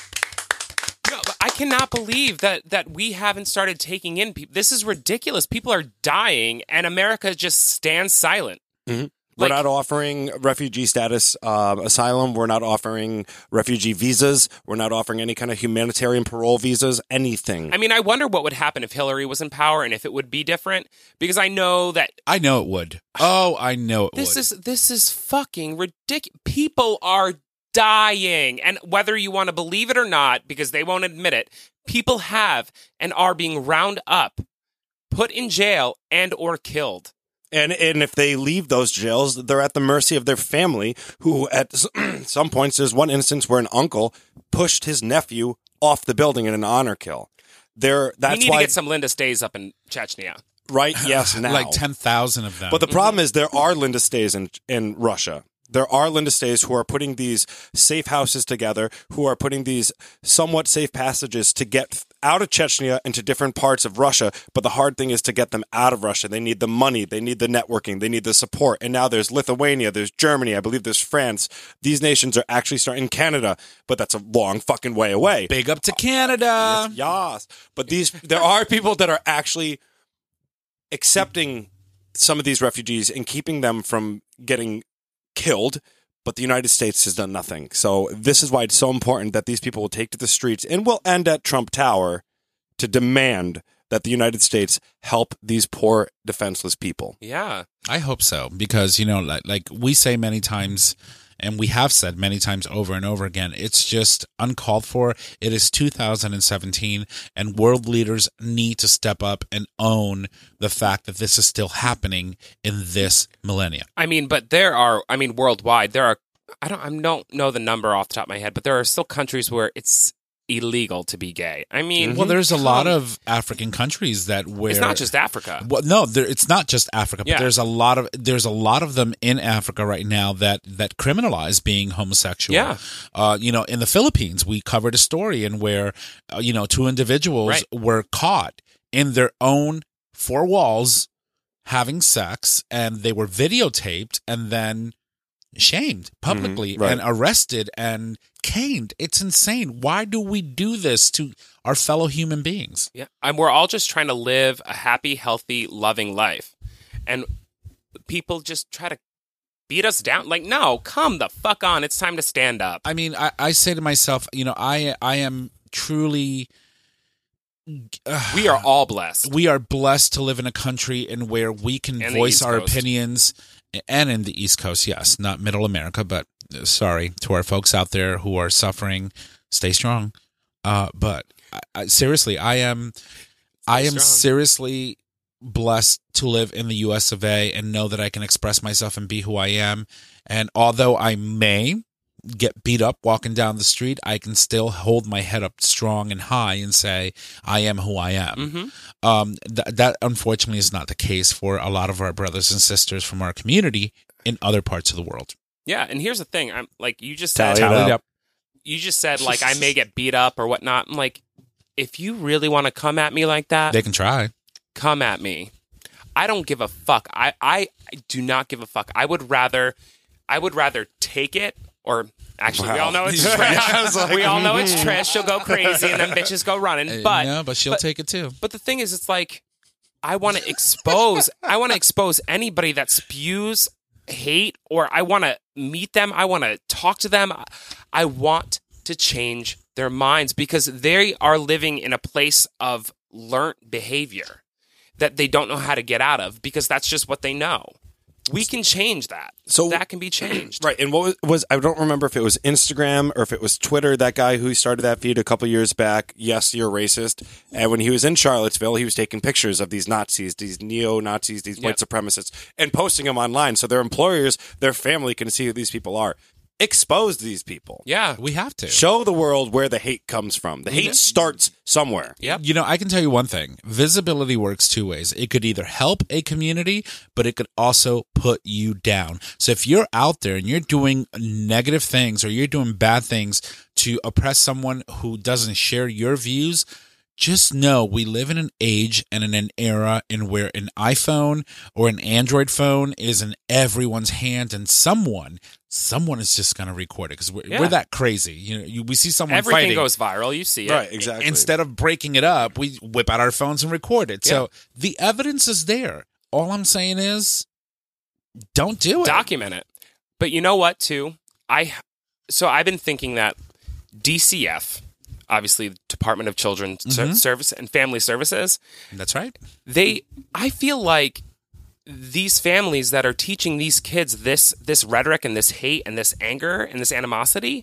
[SPEAKER 1] No, but I cannot believe that that we haven't started taking in people. This is ridiculous. People are dying, and America just stands silent. Like-
[SPEAKER 2] We're not offering refugee status, uh, asylum. We're not offering refugee visas. We're not offering any kind of humanitarian parole visas, anything.
[SPEAKER 1] I mean, I wonder what would happen if Hillary was in power and if it would be different, because I know that
[SPEAKER 4] I know it would. Oh, I know it
[SPEAKER 1] this
[SPEAKER 4] would.
[SPEAKER 1] is this is fucking ridiculous. People are dying, and whether you want to believe it or not, because they won't admit it, people have and are being round up, put in jail, and or killed.
[SPEAKER 2] And and if they leave those jails, they're at the mercy of their family, who at some points, there's one instance where an uncle pushed his nephew off the building in an honor kill. There, that's
[SPEAKER 1] we need
[SPEAKER 2] why,
[SPEAKER 1] to get some Linda Stays up in Chechnya.
[SPEAKER 2] right? Yes, now.
[SPEAKER 4] like ten thousand of them.
[SPEAKER 2] But the problem is there are Linda Stays in in Russia. There are Linda Stays who are putting these safe houses together, who are putting these somewhat safe passages to get out of Chechnya into different parts of Russia. But the hard thing is to get them out of Russia. They need the money. They need the networking. They need the support. And now there's Lithuania. There's Germany. I believe there's France. These nations are actually starting in Canada, but that's a long fucking way away.
[SPEAKER 4] Big up to Canada.
[SPEAKER 2] Yes, yes. But these, there are people that are actually accepting some of these refugees and keeping them from getting killed, but the United States has done nothing. So this is why it's so important that these people will take to the streets and will end at Trump Tower to demand that the United States help these poor, defenseless people.
[SPEAKER 1] Yeah.
[SPEAKER 4] I hope so, because, you know, like, like we say many times, and we have said many times over and over again, it's just uncalled for. It is two thousand seventeen, and world leaders need to step up and own the fact that this is still happening in this millennia.
[SPEAKER 1] I mean, but there are, I mean, worldwide, there are, I don't, I don't know the number off the top of my head, but there are still countries where it's illegal to be gay. I mean,
[SPEAKER 4] Well, there's a
[SPEAKER 1] come-
[SPEAKER 4] lot of African countries that where
[SPEAKER 1] It's not just Africa.
[SPEAKER 4] Well, no, there, it's not just Africa, but
[SPEAKER 1] Yeah.
[SPEAKER 4] there's a lot of there's a lot of them in Africa right now that that criminalize being homosexual.
[SPEAKER 1] Yeah.
[SPEAKER 4] uh, you know, in the Philippines, we covered a story in where uh, you know two individuals
[SPEAKER 1] Right.
[SPEAKER 4] were caught in their own four walls having sex, and they were videotaped and then shamed publicly
[SPEAKER 2] Mhm, right.
[SPEAKER 4] and arrested and caned. It's insane. Why do we do this to our fellow human beings?
[SPEAKER 1] Yeah, and we're all just trying to live a happy, healthy, loving life, and people just try to beat us down. Like, no, come the fuck on! It's time to stand up.
[SPEAKER 4] I mean, I, I say to myself, you know, I I am truly. Uh,
[SPEAKER 1] We are all blessed.
[SPEAKER 4] we are blessed to live in a country in where we can
[SPEAKER 1] And the
[SPEAKER 4] voice
[SPEAKER 1] East
[SPEAKER 4] our
[SPEAKER 1] Coast.
[SPEAKER 4] opinions, and in the East Coast, yes, not Middle America, but uh, sorry to our folks out there who are suffering. Stay strong. Uh, but I, I, seriously, I am, I am
[SPEAKER 1] strong.
[SPEAKER 4] seriously blessed to live in the U S of A and know that I can express myself and be who I am. And although I may get beat up walking down the street, I can still hold my head up strong and high and say, I am who I am.
[SPEAKER 1] Mm-hmm.
[SPEAKER 4] Um, th- that unfortunately is not the case for a lot of our brothers and sisters from our community in other parts of the world.
[SPEAKER 1] Yeah, and here's the thing: I'm like you just
[SPEAKER 2] Tally
[SPEAKER 1] said.
[SPEAKER 2] it
[SPEAKER 4] Tallied
[SPEAKER 2] up.
[SPEAKER 4] up.
[SPEAKER 1] You just said like I may get beat up or whatnot. I'm like, if you really want to come at me like that,
[SPEAKER 4] They can try.
[SPEAKER 1] come at me. I don't give a fuck. I, I, I do not give a fuck. I would rather, I would rather take it or. Actually, we
[SPEAKER 2] Wow.
[SPEAKER 1] all know it's
[SPEAKER 2] Yeah,
[SPEAKER 1] Trish.
[SPEAKER 2] I was like,
[SPEAKER 1] we all know it's Trish. She'll go crazy and then bitches go running. But
[SPEAKER 4] no, but she'll
[SPEAKER 1] but-
[SPEAKER 4] take it too.
[SPEAKER 1] But the thing is, it's like I want to expose. I want to expose anybody that spews hate, or I want to meet them. I want to talk to them. I want to change their minds because they are living in a place of learnt behavior that they don't know how to get out of because that's just what they know. We can change that.
[SPEAKER 2] So-
[SPEAKER 1] that can be changed.
[SPEAKER 2] Right, and what was, was I don't remember if it was Instagram or if it was Twitter. That guy who started that feed a couple years back. Yes, you're racist. And when he was in Charlottesville, he was taking pictures of these Nazis, these neo Nazis, these white supremacists, and posting them online so their employers, their family can see who these people are. Expose these people.
[SPEAKER 1] Yeah.
[SPEAKER 4] We have to.
[SPEAKER 2] Show the world where the hate comes from. The hate starts somewhere.
[SPEAKER 1] Yep.
[SPEAKER 4] You know, I can tell you one thing. Visibility works two ways. It could either help a community, but it could also put you down. So if you're out there and you're doing negative things or you're doing bad things to oppress someone who doesn't share your views, just know we live in an age and in an era in where an iPhone or an Android phone is in everyone's hand, and someone, someone is just going to record it because we're,
[SPEAKER 1] Yeah.
[SPEAKER 4] we're that crazy. You know, you, we see someone
[SPEAKER 1] Everything
[SPEAKER 4] fighting.
[SPEAKER 1] goes viral. You see it.
[SPEAKER 2] Right, exactly.
[SPEAKER 4] Instead of breaking it up, we whip out our phones and record it. So the evidence is there. All I'm saying is, don't do it.
[SPEAKER 1] Document it. But you know what, too? I so I've been thinking that D C F, obviously Department of Children's
[SPEAKER 4] Mhm.
[SPEAKER 1] Service and Family Services,
[SPEAKER 4] That's right.
[SPEAKER 1] they I feel like these families that are teaching these kids this this rhetoric and this hate and this anger and this animosity,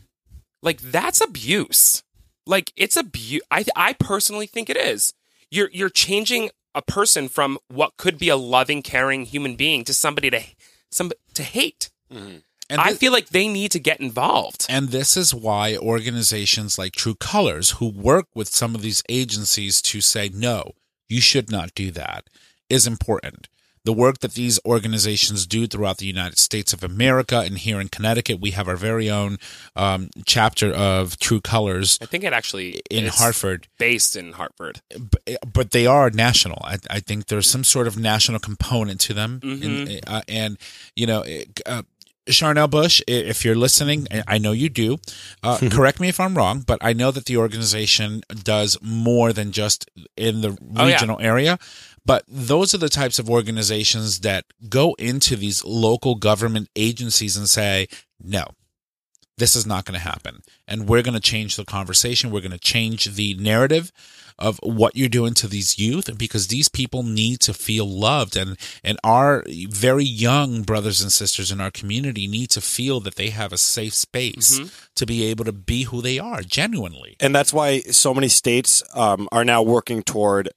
[SPEAKER 1] like that's abuse. Like it's abuse. I I personally think it is. You're you're changing a person from what could be a loving, caring human being to somebody to some to hate.
[SPEAKER 4] And
[SPEAKER 1] I
[SPEAKER 4] thi-
[SPEAKER 1] feel like they need to get involved.
[SPEAKER 4] And this is why organizations like True Colors, who work with some of these agencies to say, no, you should not do that, is important. The work that these organizations do throughout the United States of America, and here in Connecticut, we have our very own um, chapter of True Colors
[SPEAKER 1] I think it actually
[SPEAKER 4] in
[SPEAKER 1] is
[SPEAKER 4] Hartford.
[SPEAKER 1] based in Hartford.
[SPEAKER 4] B- but they are national. I, I think there's some sort of national component to them. In, uh, and, you know, uh, Charnel Bush, i- if you're listening, and I know you do, uh, correct me if I'm wrong, but I know that the organization does more than just in the
[SPEAKER 1] Oh, yeah.
[SPEAKER 4] regional area. But those are the types of organizations that go into these local government agencies and say, no, this is not going to happen. And we're going to change the conversation. We're going to change the narrative of what you're doing to these youth, because these people need to feel loved. And, and our very young brothers and sisters in our community need to feel that they have a safe space to be able to be who they are genuinely.
[SPEAKER 2] And that's why so many states um, are now working toward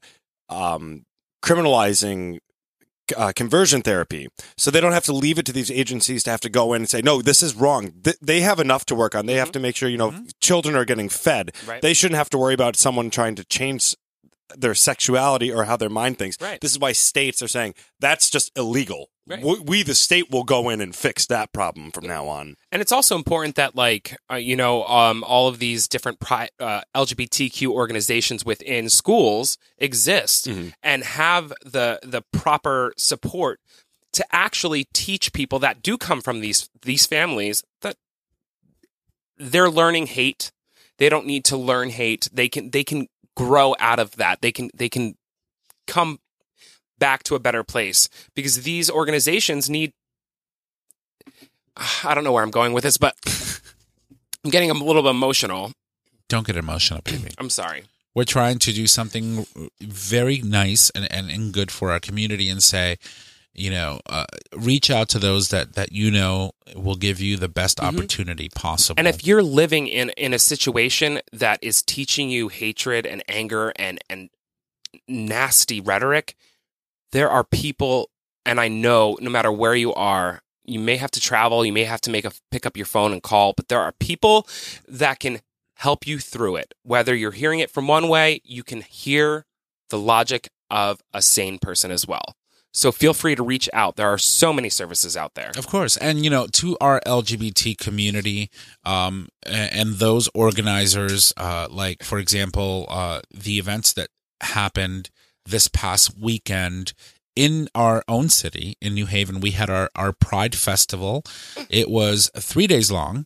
[SPEAKER 2] um, criminalizing uh, conversion therapy. So they don't have to leave it to these agencies to have to go in and say, no, this is wrong. Th- they have enough to work on. They have to make sure, you know, children are getting fed.
[SPEAKER 1] Right.
[SPEAKER 2] They shouldn't have to worry about someone trying to change their sexuality or how their mind thinks.
[SPEAKER 1] Right.
[SPEAKER 2] This is why states are saying that's just illegal.
[SPEAKER 1] Right.
[SPEAKER 2] We, we, the state, will go in and fix that problem from now on.
[SPEAKER 1] And it's also important that, like, uh, you know, um, all of these different pri- uh, L G B T Q organizations within schools exist
[SPEAKER 2] Mm-hmm.
[SPEAKER 1] and have the the proper support to actually teach people that do come from these these families that they're learning hate. They don't need to learn hate. They can they can grow out of that. They can they can come back to a better place, because these organizations need, I don't know where I'm going with this, but I'm getting a little bit emotional.
[SPEAKER 4] Don't get emotional, baby.
[SPEAKER 1] I'm sorry.
[SPEAKER 4] We're trying to do something very nice and, and, and good for our community, and say, you know, uh, reach out to those that, that you know will give you the best opportunity possible.
[SPEAKER 1] And if you're living in, in a situation that is teaching you hatred and anger and, and nasty rhetoric, there are people, and I know no matter where you are, you may have to travel, you may have to make a pick up your phone and call, but there are people that can help you through it. Whether you're hearing it from one way, you can hear the logic of a sane person as well. So feel free to reach out. There are so many services out there.
[SPEAKER 4] Of course. And, you know, to our L G B T community, um, a- and those organizers, uh, like, for example, uh, the events that happened this past weekend in our own city, in New Haven, we had our, our Pride Festival. It was three days long.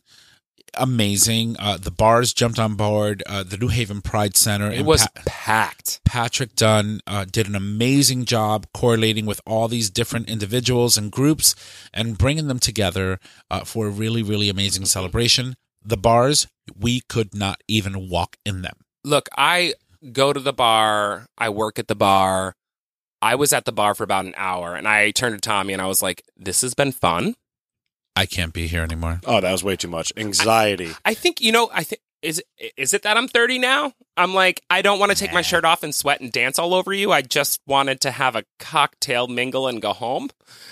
[SPEAKER 4] Amazing. Uh, the bars jumped on board. Uh, the New Haven Pride Center.
[SPEAKER 1] It
[SPEAKER 4] and
[SPEAKER 1] was
[SPEAKER 4] Pa-
[SPEAKER 1] packed.
[SPEAKER 4] Patrick Dunn uh, did an amazing job correlating with all these different individuals and groups and bringing them together uh, for a really, really amazing celebration. The bars, we could not even walk in them.
[SPEAKER 1] Look, I go to the bar. I work at the bar. I was at the bar for about an hour, and I turned to Tommy and I was like, this has been fun.
[SPEAKER 4] I can't be here anymore.
[SPEAKER 2] Oh, that was way too much. Anxiety.
[SPEAKER 1] I think, you know, I think, is it, is it that I'm thirty now? I'm like, I don't want to take my shirt off and sweat and dance all over you. I just wanted to have a cocktail mingle and go home.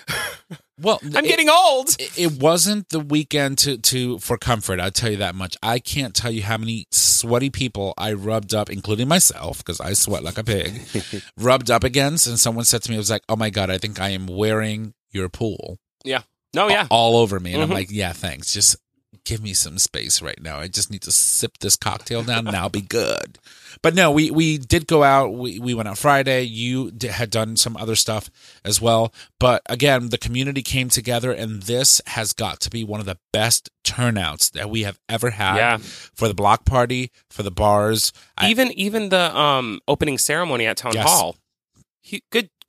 [SPEAKER 4] Well,
[SPEAKER 1] I'm
[SPEAKER 4] it-
[SPEAKER 1] getting old.
[SPEAKER 4] It it wasn't the weekend to, to for comfort. I'll tell you that much. I can't tell you how many sweaty people I rubbed up, including myself, because I sweat like a pig, rubbed up against. And someone said to me, it was like, oh my God, I think I am wearing your pool
[SPEAKER 1] Yeah. No, yeah.
[SPEAKER 4] all over me. And
[SPEAKER 1] Mhm.
[SPEAKER 4] I'm like, yeah, thanks. Just give me some space right now. I just need to sip this cocktail down and I'll be good. But no, we, we did go out. We, we went out Friday. You did, had done some other stuff as well. But again, the community came together, and this has got to be one of the best turnouts that we have ever had
[SPEAKER 1] Yeah.
[SPEAKER 4] for the block party, for the bars. I-
[SPEAKER 1] Even even the um opening ceremony at Town
[SPEAKER 4] Yes.
[SPEAKER 1] Hall. He, good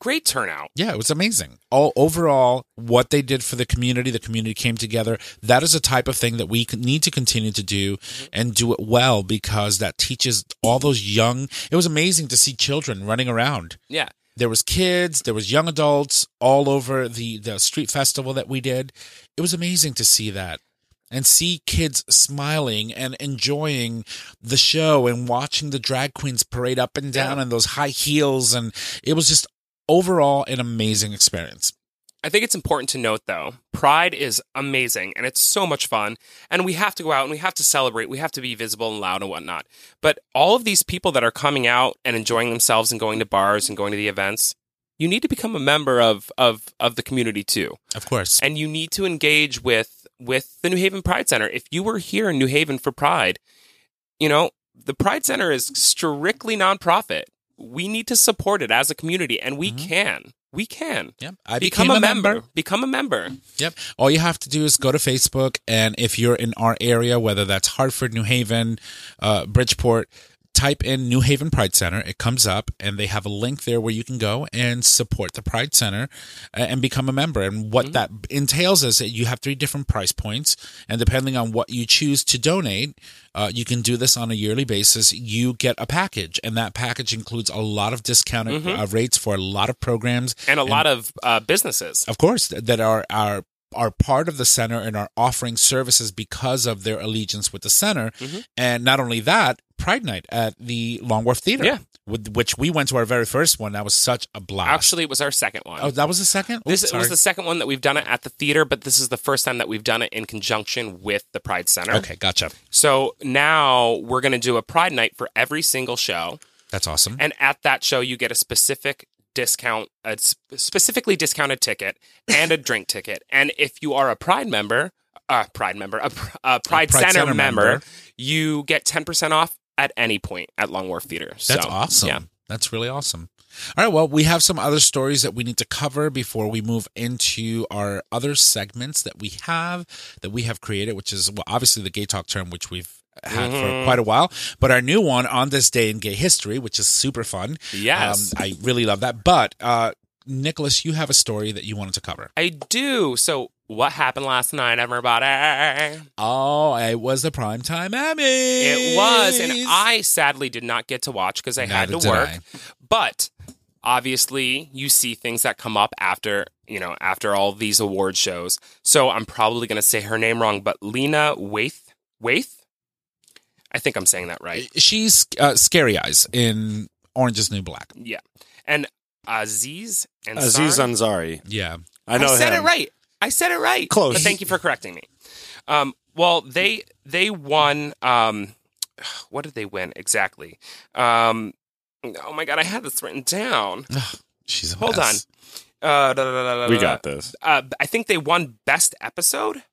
[SPEAKER 1] great turnout.
[SPEAKER 4] Yeah, it was amazing. All overall, what they did for the community, the community came together. That is a type of thing that we can- need to continue to do and do it well, because that teaches all those young. It was amazing to see children running around.
[SPEAKER 1] Yeah.
[SPEAKER 4] There was kids, there was young adults all over the the street festival that we did. It was amazing to see that. And see kids smiling and enjoying the show and watching the drag queens parade up and down
[SPEAKER 1] Yeah.
[SPEAKER 4] in those high heels. And it was just overall an amazing experience.
[SPEAKER 1] I think it's important to note, though, Pride is amazing and it's so much fun. And we have to go out and we have to celebrate. We have to be visible and loud and whatnot. But all of these people that are coming out and enjoying themselves and going to bars and going to the events, you need to become a member of, of, of the community, too.
[SPEAKER 4] Of course.
[SPEAKER 1] And you need to engage with with the New Haven Pride Center. If you were here in New Haven for Pride, you know, the Pride Center is strictly nonprofit. We need to support it as a community, and we
[SPEAKER 4] Mm-hmm.
[SPEAKER 1] can. We can.
[SPEAKER 4] Yep. I
[SPEAKER 1] Become
[SPEAKER 4] became
[SPEAKER 1] a member. Become a member.
[SPEAKER 4] Yep. All you have to do is go to Facebook, and if you're in our area, whether that's Hartford, New Haven, uh, Bridgeport, type in New Haven Pride Center. It comes up, and they have a link there where you can go and support the Pride Center uh, and become a member. And what that entails is that you have three different price points, and depending on what you choose to donate, uh, you can do this on a yearly basis. You get a package, and that package includes a lot of discounted uh, rates for a lot of programs
[SPEAKER 1] And a lot of uh, businesses.
[SPEAKER 4] of course, th- that are are are part of the center and are offering services because of their allegiance with the center.
[SPEAKER 1] Mm-hmm.
[SPEAKER 4] And not only that, Pride Night at the Long Wharf Theater,
[SPEAKER 1] Yeah.
[SPEAKER 4] with which we went to our very first one. That was such a blast.
[SPEAKER 1] Actually, it was our second one.
[SPEAKER 4] oh, that was the second.
[SPEAKER 1] This
[SPEAKER 4] Oops,
[SPEAKER 1] it
[SPEAKER 4] sorry.
[SPEAKER 1] was the second one that we've done it at the theater, but this is the first time that we've done it in conjunction with the Pride Center.
[SPEAKER 4] Okay, gotcha.
[SPEAKER 1] So now we're going to do a Pride Night for every single show.
[SPEAKER 4] That's awesome.
[SPEAKER 1] And at that show, you get a specific discount, a sp- specifically discounted ticket and a drink ticket. And if you are a Pride member, uh, Pride member, a, pr- a Pride,
[SPEAKER 4] Pride
[SPEAKER 1] Center,
[SPEAKER 4] Center
[SPEAKER 1] member,
[SPEAKER 4] member.
[SPEAKER 1] you get ten percent off at any point at Long Wharf Theater.
[SPEAKER 4] That's
[SPEAKER 1] So,
[SPEAKER 4] awesome.
[SPEAKER 1] Yeah.
[SPEAKER 4] That's really awesome. All right. Well, we have some other stories that we need to cover before we move into our other segments that we have, that we have created, which is, well, obviously the Gay Talk term, which we've had for quite a while, but our new one on this day in gay history, which is super fun.
[SPEAKER 1] Yes.
[SPEAKER 4] Um, I really love that. But, uh, Nicholas, you have a story that you wanted to cover.
[SPEAKER 1] I do. So what happened last night, everybody?
[SPEAKER 4] Oh, it was the Primetime Emmy.
[SPEAKER 1] It was, and I sadly did not get to watch because I had
[SPEAKER 4] Neither
[SPEAKER 1] to
[SPEAKER 4] did
[SPEAKER 1] work.
[SPEAKER 4] I.
[SPEAKER 1] But obviously, you see things that come up after you know after all these award shows. So I'm probably going to say her name wrong, but Lena Waithe, Waithe. I think I'm saying that right.
[SPEAKER 4] She's uh, Scary Eyes in Orange is the New Black.
[SPEAKER 1] Yeah, and Aziz and
[SPEAKER 2] Aziz Ansari.
[SPEAKER 4] Yeah.
[SPEAKER 2] I know
[SPEAKER 1] I said
[SPEAKER 2] him.
[SPEAKER 1] it right. I said it right.
[SPEAKER 2] Close.
[SPEAKER 1] But thank you for correcting me. Um, well, they they won. Um, what did they win exactly? Um, oh my god, I had this written down.
[SPEAKER 4] She's a
[SPEAKER 1] Hold
[SPEAKER 4] mess.
[SPEAKER 1] on. Uh, da, da, da, da,
[SPEAKER 2] We
[SPEAKER 1] da.
[SPEAKER 2] got this.
[SPEAKER 1] Uh, I think they won best episode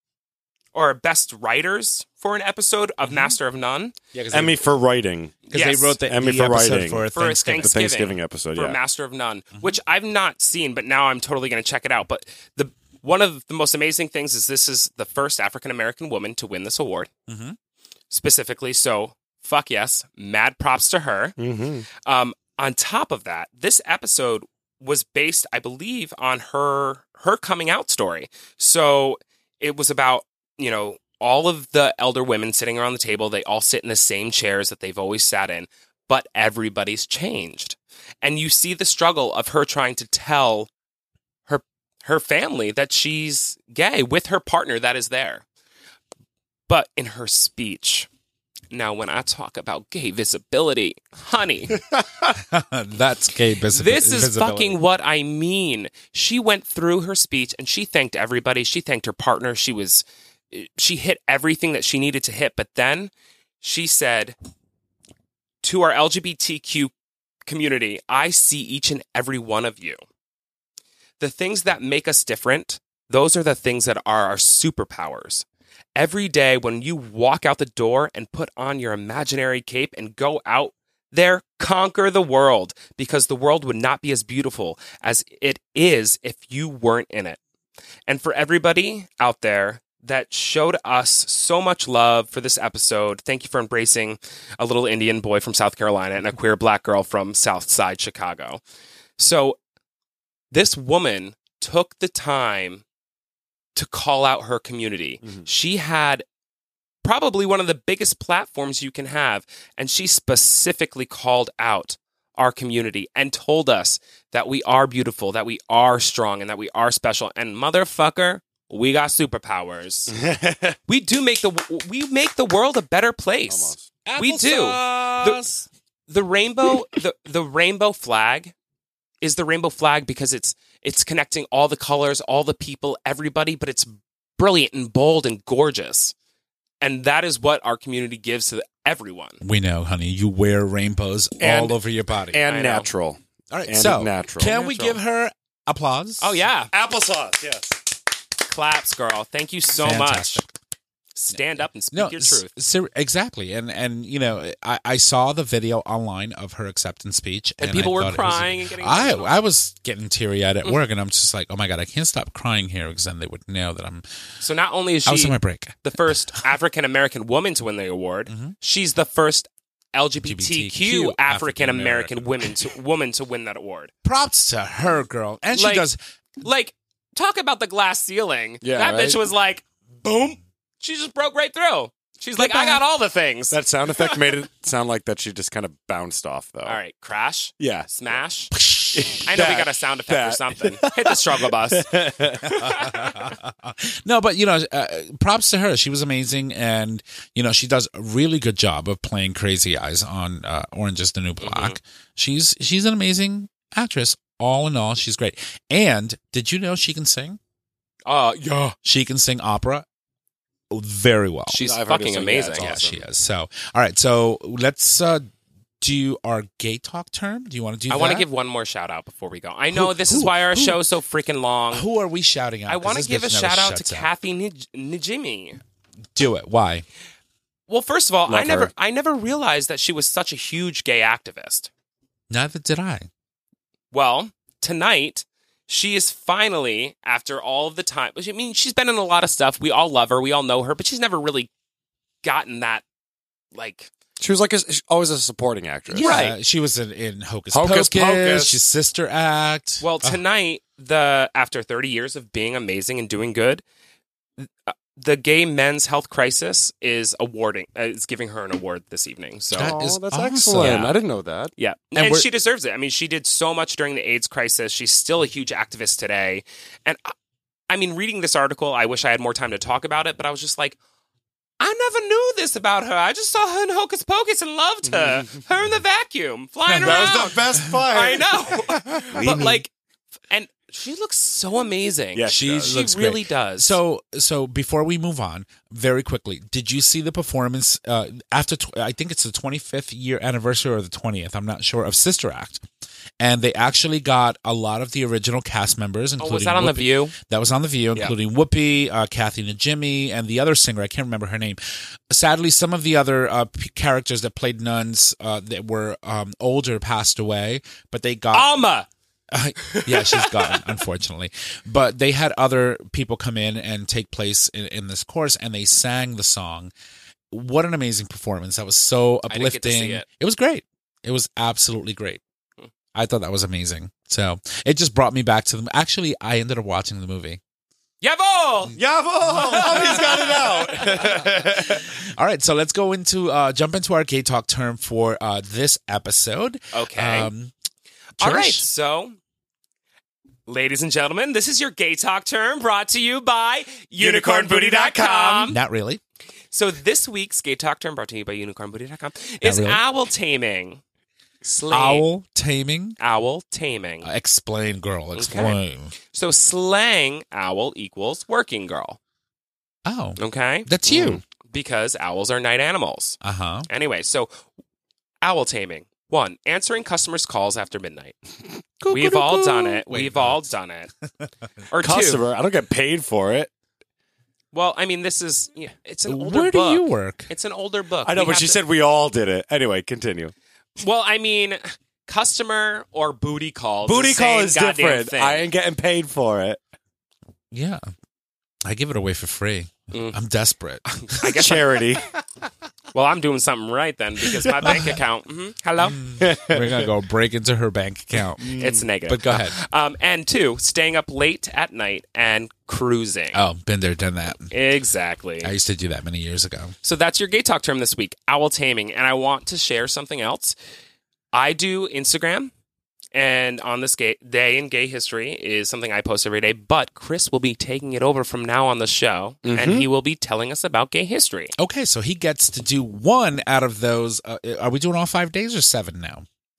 [SPEAKER 1] or best writers for an episode of Master of None
[SPEAKER 4] Yeah, because
[SPEAKER 2] Emmy for writing.
[SPEAKER 4] Because
[SPEAKER 1] Yes.
[SPEAKER 4] they wrote the,
[SPEAKER 2] Emmy
[SPEAKER 4] the
[SPEAKER 2] for
[SPEAKER 4] episode
[SPEAKER 2] writing.
[SPEAKER 4] for
[SPEAKER 1] For
[SPEAKER 4] Thanksgiving.
[SPEAKER 2] The Thanksgiving episode,
[SPEAKER 1] for
[SPEAKER 2] yeah.
[SPEAKER 1] Master of None, which I've not seen, but now I'm totally going to check it out. But the one of the most amazing things is this is the first African American woman to win this award,
[SPEAKER 4] Mm-hmm.
[SPEAKER 1] specifically. So fuck yes, mad props to her.
[SPEAKER 2] Mm-hmm.
[SPEAKER 1] Um, on top of that, this episode was based, I believe, on her her coming out story. So it was about, you know, all of the elder women sitting around the table. They all sit in the same chairs that they've always sat in, but everybody's changed. And you see the struggle of her trying to tell her her family that she's gay with her partner that is there. But in her speech, now when I talk about gay visibility, honey,
[SPEAKER 4] That's gay visi-
[SPEAKER 1] this is
[SPEAKER 4] visibility.
[SPEAKER 1] fucking what I mean. She went through her speech and she thanked everybody. She thanked her partner. She was, she hit everything that she needed to hit. But then she said to our L G B T Q community, I see each and every one of you. The things that make us different, those are the things that are our superpowers. Every day when you walk out the door and put on your imaginary cape and go out there, conquer the world, because the world would not be as beautiful as it is if you weren't in it. And for everybody out there that showed us so much love for this episode, thank you for embracing a little Indian boy from South Carolina and a queer black girl from South Side Chicago. So this woman took the time to call out her community.
[SPEAKER 2] Mm-hmm.
[SPEAKER 1] She had probably one of the biggest platforms you can have, and she specifically called out our community and told us that we are beautiful, that we are strong, and that we are special. And motherfucker, we got superpowers. we do make the we make the world a better place.
[SPEAKER 2] Almost.
[SPEAKER 1] We do. The, the rainbow the, the rainbow flag is the rainbow flag because it's it's connecting all the colors, all the people, everybody, but it's brilliant and bold and gorgeous. And that is what our community gives to everyone.
[SPEAKER 4] We know, honey. You wear rainbows
[SPEAKER 2] And-
[SPEAKER 4] all over your body.
[SPEAKER 2] and
[SPEAKER 1] I know.
[SPEAKER 2] natural.
[SPEAKER 4] all right,
[SPEAKER 2] and
[SPEAKER 4] so
[SPEAKER 2] natural.
[SPEAKER 4] can we
[SPEAKER 2] Natural.
[SPEAKER 4] give her applause?
[SPEAKER 1] Oh yeah.
[SPEAKER 2] Applesauce, yes.
[SPEAKER 1] Claps, girl. Thank you so
[SPEAKER 4] Fantastic.
[SPEAKER 1] much. Stand up and speak
[SPEAKER 4] No,
[SPEAKER 1] your
[SPEAKER 4] s-
[SPEAKER 1] truth.
[SPEAKER 4] ser- exactly, and and you know, I, I saw the video online of her acceptance speech,
[SPEAKER 1] And
[SPEAKER 4] and,
[SPEAKER 1] people
[SPEAKER 4] I
[SPEAKER 1] were
[SPEAKER 4] thought it was-
[SPEAKER 1] crying and getting
[SPEAKER 4] I
[SPEAKER 1] emotional.
[SPEAKER 4] I was getting teary eyed at work, and I'm just like, oh my god, I can't stop crying here because then they would know that I'm.
[SPEAKER 1] So not only is
[SPEAKER 4] I was
[SPEAKER 1] she
[SPEAKER 4] on my break.
[SPEAKER 1] the first African American woman to win the award, she's the first L G B T Q African American woman to woman to win that award.
[SPEAKER 4] Props to her, girl, and she
[SPEAKER 1] Like-
[SPEAKER 4] does.
[SPEAKER 1] Like, talk about the glass ceiling.
[SPEAKER 2] Yeah,
[SPEAKER 1] that
[SPEAKER 2] right?
[SPEAKER 1] bitch was like, boom. She just broke right through. She's like, I
[SPEAKER 4] Goodbye.
[SPEAKER 1] got all the things.
[SPEAKER 2] That sound effect made it sound like that she just kind of bounced off, though.
[SPEAKER 1] all right, crash,
[SPEAKER 2] Yeah.
[SPEAKER 1] smash. I know we
[SPEAKER 2] That-
[SPEAKER 1] got a sound effect or
[SPEAKER 2] that.
[SPEAKER 1] something. Hit the struggle bus.
[SPEAKER 4] No, but you know, uh, props to her. She was amazing, and you know, she does a really good job of playing Crazy Eyes on uh, Orange Is the New Black. She's she's an amazing actress. All in all, she's great. And did you know she can sing?
[SPEAKER 1] Uh, yeah.
[SPEAKER 4] She can sing opera very well.
[SPEAKER 1] She's
[SPEAKER 2] I've heard her
[SPEAKER 1] fucking
[SPEAKER 2] sing, yeah,
[SPEAKER 1] amazing.
[SPEAKER 2] it's
[SPEAKER 4] yeah,
[SPEAKER 2] awesome.
[SPEAKER 4] she is. So, all right. So let's uh, do our gay talk term. Do you want to do
[SPEAKER 1] I
[SPEAKER 4] that?
[SPEAKER 1] want to give one more shout out before we go. I know
[SPEAKER 4] Who-
[SPEAKER 1] this is
[SPEAKER 4] who-
[SPEAKER 1] why our
[SPEAKER 4] who-
[SPEAKER 1] show is so freaking long.
[SPEAKER 4] Who are we shouting out?
[SPEAKER 1] I
[SPEAKER 4] 'Cause
[SPEAKER 1] want to
[SPEAKER 4] this
[SPEAKER 1] give a
[SPEAKER 4] bitch never
[SPEAKER 1] shout out to
[SPEAKER 4] shuts up.
[SPEAKER 1] Kathy Nij- Najimy.
[SPEAKER 4] Do it. Why?
[SPEAKER 1] Well, first of all, I
[SPEAKER 2] Love
[SPEAKER 1] never
[SPEAKER 2] her.
[SPEAKER 1] I never realized that she was such a huge gay activist.
[SPEAKER 4] Neither did I.
[SPEAKER 1] Well, tonight she is finally, after all of the time, I mean, she's been in a lot of stuff. We all love her, we all know her, but she's never really gotten that, like,
[SPEAKER 2] She was like a, she's always a supporting actress.
[SPEAKER 4] Yeah,
[SPEAKER 1] Right.
[SPEAKER 4] She was in, in Hocus,
[SPEAKER 2] Hocus
[SPEAKER 4] Pocus.
[SPEAKER 2] Pocus.
[SPEAKER 4] She's Sister Act.
[SPEAKER 1] well,
[SPEAKER 4] Uh,
[SPEAKER 1] tonight, the after thirty years of being amazing and doing good, uh, the Gay Men's Health Crisis is awarding, uh, is giving her an award this evening. So,
[SPEAKER 4] That
[SPEAKER 2] Oh,
[SPEAKER 4] is
[SPEAKER 2] that's
[SPEAKER 4] awesome.
[SPEAKER 2] excellent.
[SPEAKER 1] Yeah.
[SPEAKER 2] I didn't know that.
[SPEAKER 1] yeah,
[SPEAKER 4] And
[SPEAKER 1] and,
[SPEAKER 4] we're-
[SPEAKER 1] she deserves it. I mean, she did so much during the AIDS crisis. She's still a huge activist today. And I, I mean, reading this article, I wish I had more time to talk about it, but I was just like, I never knew this about her. I just saw her in Hocus Pocus and loved her. Her in the vacuum, flying around.
[SPEAKER 2] That was the best part.
[SPEAKER 1] I know. But like, and she looks so amazing.
[SPEAKER 2] Yeah,
[SPEAKER 4] she
[SPEAKER 2] she does.
[SPEAKER 1] she
[SPEAKER 4] looks
[SPEAKER 1] really
[SPEAKER 4] great.
[SPEAKER 1] does.
[SPEAKER 4] So, so before we move on, very quickly, did you see the performance uh, after? Tw- I think it's the twenty-fifth year anniversary or the twentieth. I'm not sure of Sister Act, and they actually got a lot of the original cast members,
[SPEAKER 1] oh,
[SPEAKER 4] including
[SPEAKER 1] was that on The
[SPEAKER 4] Whoopi-
[SPEAKER 1] View?
[SPEAKER 4] That was on The View, including Whoopi, uh, Kathy Najimy, and the other singer. I can't remember her name. Sadly, some of the other uh, p- characters that played nuns uh, that were um, older passed away, but they got.
[SPEAKER 1] Alma.
[SPEAKER 4] Uh, yeah, she's gone, unfortunately. But they had other people come in and take place in, in this course, and they sang the song. What an amazing performance. That was so
[SPEAKER 1] I didn't get to see
[SPEAKER 4] uplifting.
[SPEAKER 1] it.
[SPEAKER 4] was great. It was absolutely great. I thought that was amazing. So it just brought me back to them. Actually, I ended up watching the movie.
[SPEAKER 1] Yavol!
[SPEAKER 2] Yavo! Oh, he's got it out.
[SPEAKER 4] All right, so let's go into uh, jump into our gay talk term for uh, this episode.
[SPEAKER 1] Okay.
[SPEAKER 4] Um,
[SPEAKER 1] All
[SPEAKER 4] Trish?
[SPEAKER 1] right, so, ladies and gentlemen, this is your gay talk term brought to you by unicorn booty dot com.
[SPEAKER 4] Not really.
[SPEAKER 1] So this week's gay talk term brought to you by unicorn booty dot com is
[SPEAKER 4] really.
[SPEAKER 1] owl taming. Slang.
[SPEAKER 4] Owl taming.
[SPEAKER 1] Owl taming.
[SPEAKER 4] Uh, explain, girl. Explain.
[SPEAKER 1] So slang owl equals working girl.
[SPEAKER 4] Oh,
[SPEAKER 1] Okay?
[SPEAKER 4] that's you.
[SPEAKER 1] Because owls are night animals.
[SPEAKER 4] Uh huh.
[SPEAKER 1] Anyway, so owl taming. One, answering customers' calls after midnight. We've all done it.
[SPEAKER 4] Wait,
[SPEAKER 1] We've
[SPEAKER 4] no.
[SPEAKER 1] all done it. Or two.
[SPEAKER 2] Customer, I don't get paid for it.
[SPEAKER 1] Well, I mean, this is yeah, it's an older
[SPEAKER 4] Where
[SPEAKER 1] book.
[SPEAKER 4] do you work?
[SPEAKER 1] It's an older book.
[SPEAKER 2] I know,
[SPEAKER 1] We
[SPEAKER 2] but
[SPEAKER 1] have
[SPEAKER 2] she
[SPEAKER 1] to-
[SPEAKER 2] said we all did it. Anyway, continue.
[SPEAKER 1] Well, I mean, customer or booty calls.
[SPEAKER 2] Booty
[SPEAKER 1] is the
[SPEAKER 2] call
[SPEAKER 1] same
[SPEAKER 2] is
[SPEAKER 1] goddamn
[SPEAKER 2] different.
[SPEAKER 1] thing.
[SPEAKER 2] I ain't getting paid for it.
[SPEAKER 4] Yeah, I give it away for free.
[SPEAKER 1] Mm.
[SPEAKER 4] I'm desperate.
[SPEAKER 1] I guess
[SPEAKER 2] Charity.
[SPEAKER 1] Well, I'm doing something right then because my bank account. Mm-hmm, hello,
[SPEAKER 4] We're gonna go break into her bank account.
[SPEAKER 1] it's negative.
[SPEAKER 4] But go ahead.
[SPEAKER 1] Um, and two, staying up late at night and cruising.
[SPEAKER 4] Oh, been there, done that.
[SPEAKER 1] Exactly.
[SPEAKER 4] I used to do that many years ago.
[SPEAKER 1] So that's your gay talk term this week, owl taming. And I want to share something else. I do Instagram, and on this gay day in gay history is something I post every day. But Chris will be taking it over from now on the show, and he will be telling us about gay history.
[SPEAKER 4] Okay, so he gets to do one out of those. Uh, are we doing all five days or seven now?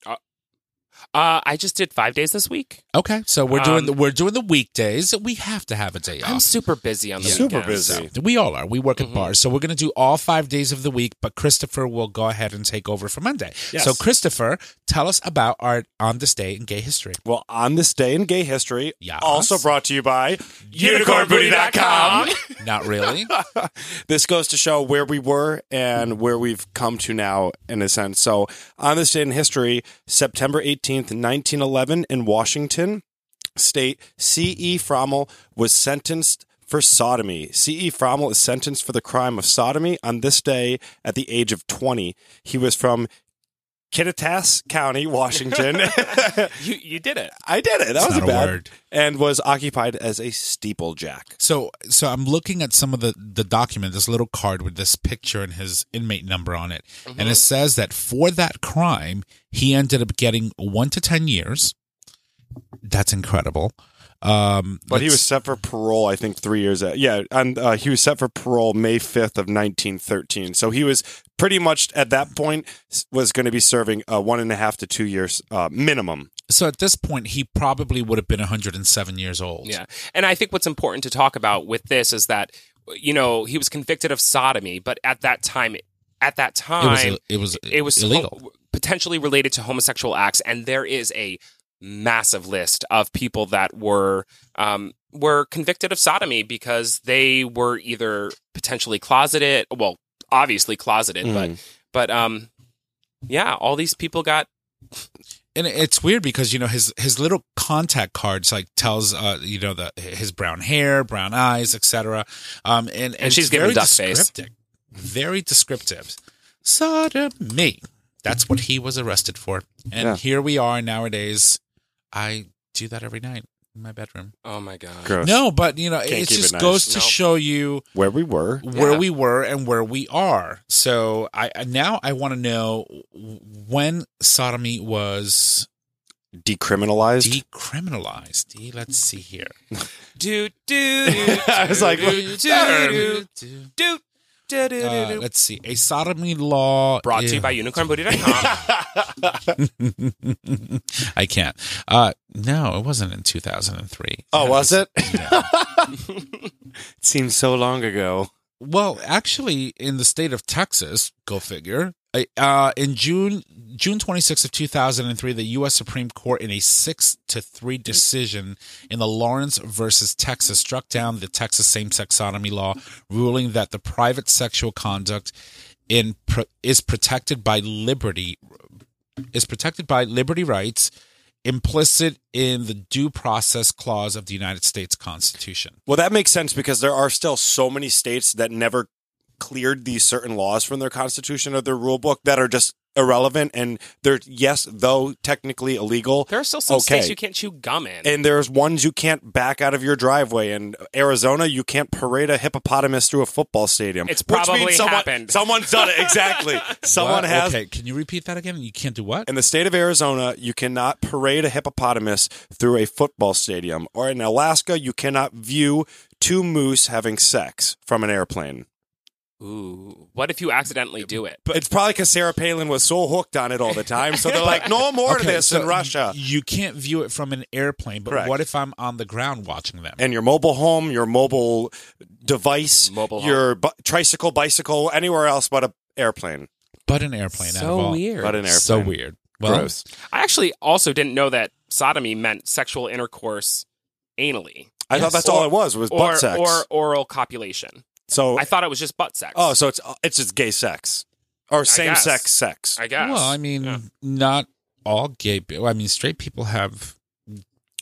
[SPEAKER 1] Uh, I just did five days this week.
[SPEAKER 4] Okay, so we're doing
[SPEAKER 1] Um,
[SPEAKER 4] the, we're doing the weekdays. We have to have a day
[SPEAKER 1] I'm
[SPEAKER 4] off.
[SPEAKER 1] super busy on the
[SPEAKER 2] Super
[SPEAKER 1] weekends.
[SPEAKER 2] busy.
[SPEAKER 4] We all are. We work
[SPEAKER 1] Mm-hmm.
[SPEAKER 4] at bars, so we're going to do all five days of the week. But Christopher will go ahead and take over for Monday.
[SPEAKER 2] Yes.
[SPEAKER 4] So, Christopher, tell us about our on this day in gay history.
[SPEAKER 2] Well, on this day in gay history,
[SPEAKER 4] Yes.
[SPEAKER 2] also brought to you by
[SPEAKER 1] unicorn booty dot com.
[SPEAKER 4] Not really.
[SPEAKER 2] This goes to show where we were and where we've come to now, in a sense. So, on this day in history, September eighteenth, nineteen eleven, in Washington State, C E. Frommel was sentenced for sodomy. C E. Frommel is sentenced for the crime of sodomy on this day at the age of twenty. He was from Kittitas County, Washington.
[SPEAKER 1] You you did it.
[SPEAKER 2] I did it. That
[SPEAKER 4] It's
[SPEAKER 2] was
[SPEAKER 4] not a
[SPEAKER 2] bad.
[SPEAKER 4] word.
[SPEAKER 2] And was occupied as a steeplejack.
[SPEAKER 4] So, so I'm looking at some of the the document, this little card with this picture and his inmate number on it, and it says that for that crime, he ended up getting one to ten years. That's incredible. Um,
[SPEAKER 2] But he
[SPEAKER 4] let's-
[SPEAKER 2] was set for parole, I think, three years. At, yeah, and uh, he was set for parole May fifth of nineteen thirteen. So he was pretty much at that point s- was going to be serving uh, one and a half to two years uh, minimum.
[SPEAKER 4] so at this point, he probably would have been one hundred seven years old.
[SPEAKER 1] Yeah. And I think what's important to talk about with this is that, you know, he was convicted of sodomy, but at that time, at that
[SPEAKER 4] it was
[SPEAKER 1] time,
[SPEAKER 4] it was
[SPEAKER 1] it was
[SPEAKER 4] illegal.
[SPEAKER 1] ho- potentially related to homosexual acts. And there is a massive list of people that were um, were convicted of sodomy because they were either potentially closeted, well, obviously closeted, but but um, yeah, all these people got.
[SPEAKER 4] And it's weird because you know his his little contact cards like tells uh you know the his brown hair, brown eyes, et cetera. Um, and and
[SPEAKER 1] she's
[SPEAKER 4] it's
[SPEAKER 1] giving
[SPEAKER 4] very
[SPEAKER 1] duck face.
[SPEAKER 4] descriptive, very descriptive. Sodomy. That's what he was arrested for. And
[SPEAKER 2] Yeah.
[SPEAKER 4] here we are nowadays. I do that every night in my bedroom.
[SPEAKER 1] Oh my god!
[SPEAKER 2] Gross.
[SPEAKER 4] No, but you know
[SPEAKER 2] Can't
[SPEAKER 4] it
[SPEAKER 2] keep
[SPEAKER 4] just
[SPEAKER 2] it nice.
[SPEAKER 4] goes to
[SPEAKER 1] No.
[SPEAKER 4] show you
[SPEAKER 2] Where we were.
[SPEAKER 4] where
[SPEAKER 1] Yeah.
[SPEAKER 4] we were and where we are. So I I- now I want to know when sodomy was
[SPEAKER 2] Decriminalized.
[SPEAKER 4] decriminalized. Let's see here.
[SPEAKER 1] Do do do.
[SPEAKER 2] I was like,
[SPEAKER 1] do do do do do do.
[SPEAKER 4] Uh, let's see. A sodomy law
[SPEAKER 1] Brought to you
[SPEAKER 4] is-
[SPEAKER 1] by unicorn booty dot com.
[SPEAKER 4] I can't. Uh, no, it wasn't in two thousand three.
[SPEAKER 2] oh, was it?
[SPEAKER 4] No.
[SPEAKER 2] It seems so long ago.
[SPEAKER 4] Well, actually, in the state of Texas, go figure. Uh, in June June twenty-sixth of two thousand three, the U S Supreme Court, in a six to three decision in the Lawrence versus Texas, struck down the Texas same-sex sodomy law, ruling that the private sexual conduct in pro- is protected by liberty is protected by liberty rights implicit in the due process clause of the United States Constitution.
[SPEAKER 2] Well, that makes sense because there are still so many states that never cleared these certain laws from their constitution or their rule book that are just irrelevant. And they're, yes, though technically illegal.
[SPEAKER 1] There are still some
[SPEAKER 2] Okay.
[SPEAKER 1] states you can't chew gum in.
[SPEAKER 2] And there's ones you can't back out of your driveway. In Arizona, you can't parade a hippopotamus through a football stadium.
[SPEAKER 1] It's
[SPEAKER 2] Which
[SPEAKER 1] probably
[SPEAKER 2] means someone,
[SPEAKER 1] happened.
[SPEAKER 2] Someone's done it. Exactly. Someone
[SPEAKER 4] What?
[SPEAKER 2] has.
[SPEAKER 4] Okay, can you repeat that again? You can't do what?
[SPEAKER 2] In the state of Arizona, you cannot parade a hippopotamus through a football stadium. Or in Alaska, you cannot view two moose having sex from an airplane.
[SPEAKER 1] Ooh, what if you accidentally do it?
[SPEAKER 2] But it's probably because Sarah Palin was so hooked on it all the time. So they're like, no more of
[SPEAKER 4] Okay,
[SPEAKER 2] this
[SPEAKER 4] so
[SPEAKER 2] in Russia.
[SPEAKER 4] You can't view it from an airplane, but
[SPEAKER 2] Correct.
[SPEAKER 4] what if I'm on the ground watching them?
[SPEAKER 2] And your mobile home, your mobile device,
[SPEAKER 1] Mobile home.
[SPEAKER 2] your bu- tricycle, bicycle, anywhere else but an airplane.
[SPEAKER 4] but an airplane. out of
[SPEAKER 1] So
[SPEAKER 4] all.
[SPEAKER 1] weird.
[SPEAKER 2] But an airplane.
[SPEAKER 4] So weird. Well,
[SPEAKER 2] Gross.
[SPEAKER 1] I actually also didn't know that sodomy meant sexual intercourse anally.
[SPEAKER 2] I thought that's all it was, was
[SPEAKER 1] or,
[SPEAKER 2] butt sex.
[SPEAKER 1] or oral copulation.
[SPEAKER 2] so,
[SPEAKER 1] I thought it was just butt sex.
[SPEAKER 2] oh, so it's it's just gay sex. Or same
[SPEAKER 1] guess.
[SPEAKER 2] sex sex.
[SPEAKER 1] I guess.
[SPEAKER 4] well, I mean,
[SPEAKER 1] Yeah.
[SPEAKER 4] not all gay. pe- I mean, straight people have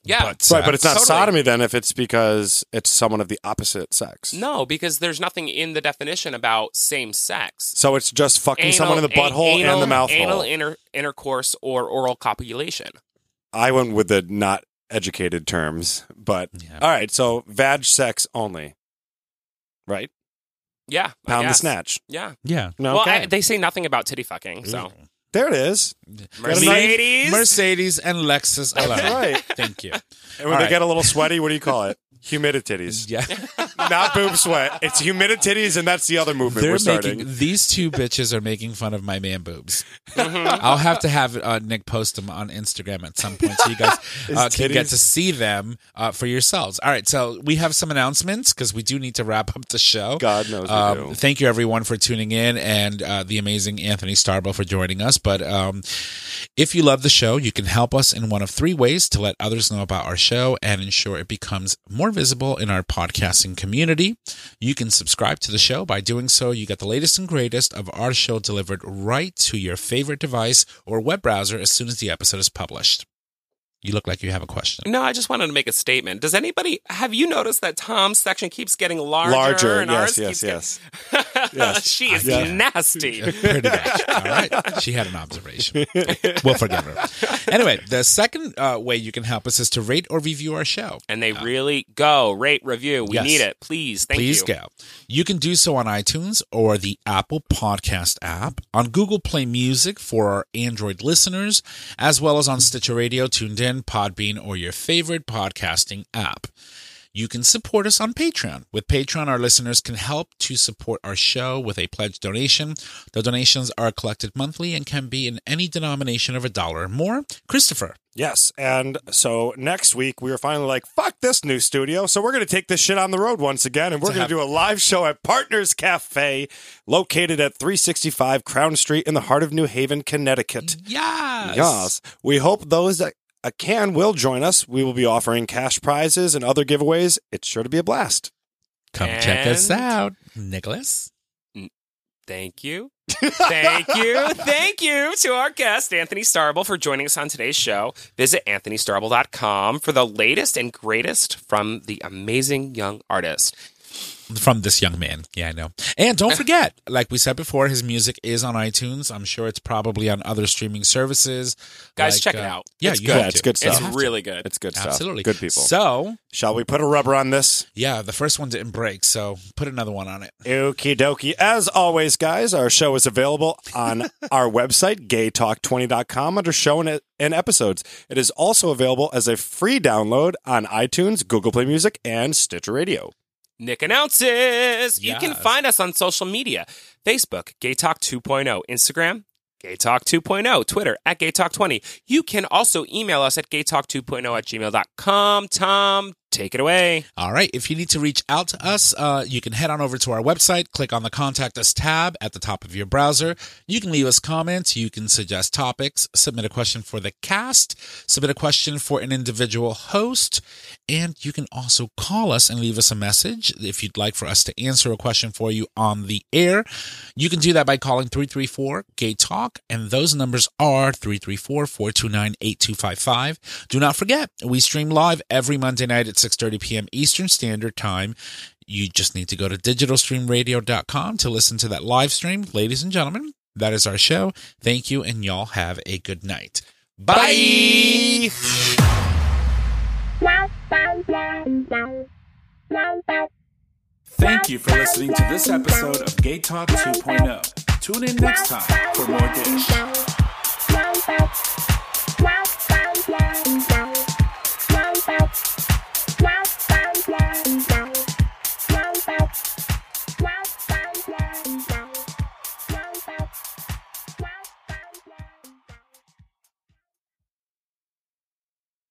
[SPEAKER 1] Yeah.
[SPEAKER 4] But,
[SPEAKER 2] Right, but it's not
[SPEAKER 1] Totally.
[SPEAKER 2] sodomy then if it's because it's someone of the opposite sex.
[SPEAKER 1] No, because there's nothing in the definition about same sex.
[SPEAKER 2] So it's just fucking someone in the
[SPEAKER 1] Anal-
[SPEAKER 2] butthole
[SPEAKER 1] anal,
[SPEAKER 2] and the mouth
[SPEAKER 1] Anal
[SPEAKER 2] hole.
[SPEAKER 1] inter- intercourse or oral copulation.
[SPEAKER 2] I went with the not educated terms, but
[SPEAKER 4] Yeah.
[SPEAKER 2] all right. So vag sex only, right?
[SPEAKER 1] Yeah. I
[SPEAKER 2] Pound the
[SPEAKER 1] guess.
[SPEAKER 2] snatch.
[SPEAKER 1] Yeah.
[SPEAKER 4] Yeah.
[SPEAKER 2] No,
[SPEAKER 1] Well,
[SPEAKER 2] okay.
[SPEAKER 1] I, they say nothing about titty fucking, so.
[SPEAKER 2] there it is.
[SPEAKER 1] Mercedes.
[SPEAKER 4] Mercedes and Lexus alone.
[SPEAKER 2] That's right.
[SPEAKER 4] Thank you.
[SPEAKER 2] And when
[SPEAKER 4] All
[SPEAKER 2] they
[SPEAKER 4] right.
[SPEAKER 2] get a little sweaty, what do you call it? Humidititties.
[SPEAKER 4] Yeah.
[SPEAKER 2] Not boob sweat. It's humidititties, and that's the other movement
[SPEAKER 4] They're
[SPEAKER 2] we're starting.
[SPEAKER 4] making these two bitches are making fun of my man boobs.
[SPEAKER 1] Mm-hmm.
[SPEAKER 4] I'll have to have uh, Nick post them on Instagram at some point so you guys uh, can get
[SPEAKER 2] titties?
[SPEAKER 4] to see them uh, for yourselves. All right, so we have some announcements because we do need to wrap up the show.
[SPEAKER 2] God knows we
[SPEAKER 4] Um,
[SPEAKER 2] do.
[SPEAKER 4] Thank you everyone for tuning in and uh, the amazing Anthony Starbo for joining us. But um, if you love the show, you can help us in one of three ways to let others know about our show and ensure it becomes more visible in our podcasting community. You can subscribe to the show. By doing so, you get the latest and greatest of our show delivered right to your favorite device or web browser as soon as the episode is published. You look like you have a question.
[SPEAKER 1] No, I just wanted to make a statement. Does anybody have you noticed that Tom's section keeps getting larger?
[SPEAKER 2] Larger.
[SPEAKER 1] and
[SPEAKER 2] Yes,
[SPEAKER 1] ours
[SPEAKER 2] yes,
[SPEAKER 1] keeps
[SPEAKER 2] yes.
[SPEAKER 1] Getting...
[SPEAKER 2] Yes.
[SPEAKER 1] She is
[SPEAKER 2] Yeah.
[SPEAKER 1] nasty.
[SPEAKER 4] Pretty much. All right. She had an observation. We'll forgive her. Anyway, the second uh, way you can help us is to rate or review our show.
[SPEAKER 1] And they really go rate review. We
[SPEAKER 4] Yes.
[SPEAKER 1] need it, please. Thank
[SPEAKER 4] Please
[SPEAKER 1] you.
[SPEAKER 4] go. You can do so on iTunes or the Apple Podcast app, on Google Play Music for our Android listeners, as well as on Stitcher Radio, Tuned In, Podbean, or your favorite podcasting app. You can support us on Patreon. With Patreon, our listeners can help to support our show with a pledge donation. The donations are collected monthly and can be in any denomination of a dollar or more. Christopher.
[SPEAKER 2] Yes, and so next week we were finally like, fuck this new studio, so we're going to take this shit on the road once again, and we're
[SPEAKER 4] To
[SPEAKER 2] going
[SPEAKER 4] have-
[SPEAKER 2] to do a live show at Partners Cafe, located at three sixty-five Crown Street in the heart of New Haven, Connecticut.
[SPEAKER 4] Yes.
[SPEAKER 2] Yes. We hope those that uh, can will join us. We will be offering cash prizes and other giveaways. It's sure to be a blast.
[SPEAKER 4] Come check us
[SPEAKER 1] And-
[SPEAKER 4] out, Nicholas.
[SPEAKER 1] Thank you. Thank you. Thank you to our guest, Anthony Starble, for joining us on today's show. Visit anthony starble dot com for the latest and greatest from the amazing young artist.
[SPEAKER 4] From this young man. Yeah, I know. And don't forget, like we said before, his music is on iTunes. I'm sure it's probably on other streaming services.
[SPEAKER 1] Guys,
[SPEAKER 4] like,
[SPEAKER 1] check it
[SPEAKER 4] uh,
[SPEAKER 1] out.
[SPEAKER 4] Yeah,
[SPEAKER 1] It's
[SPEAKER 4] you
[SPEAKER 1] good.
[SPEAKER 4] have
[SPEAKER 2] Yeah, it's
[SPEAKER 4] to.
[SPEAKER 2] good stuff.
[SPEAKER 1] It's
[SPEAKER 4] You have to.
[SPEAKER 1] really good.
[SPEAKER 2] It's good stuff.
[SPEAKER 4] Absolutely.
[SPEAKER 2] Good people.
[SPEAKER 4] So,
[SPEAKER 2] Shall we put a rubber on this?
[SPEAKER 4] yeah, the first one didn't break, so put another one on it.
[SPEAKER 2] Okie dokie. As always, guys, our show is available on our website, gay talk twenty dot com, under show and, and episodes. It is also available as a free download on iTunes, Google Play Music, and Stitcher Radio.
[SPEAKER 1] Nick announces. You can
[SPEAKER 4] Yes.
[SPEAKER 1] find us on social media. Facebook, Gay Talk two point oh. Instagram, Gay Talk two point oh. Twitter, at Gay Talk twenty. You can also email us at gay talk two point oh at gmail dot com. Tom, take it away.
[SPEAKER 4] All right. If you need to reach out to us, uh, you can head on over to our website, click on the Contact Us tab at the top of your browser. You can leave us comments. You can suggest topics, submit a question for the cast, submit a question for an individual host, and you can also call us and leave us a message if you'd like for us to answer a question for you on the air. You can do that by calling three three four, gay talk, and those numbers are three three four, four two nine, eight two five five. Do not forget, we stream live every Monday night at six thirty p.m. Eastern Standard Time. You just need to go to digital stream radio dot com to listen to that live stream. Ladies and gentlemen, that is our show. Thank you, and y'all have a good night. Bye!
[SPEAKER 3] Thank you for listening to this episode of Gay Talk two point oh. Tune in next time for more Dish.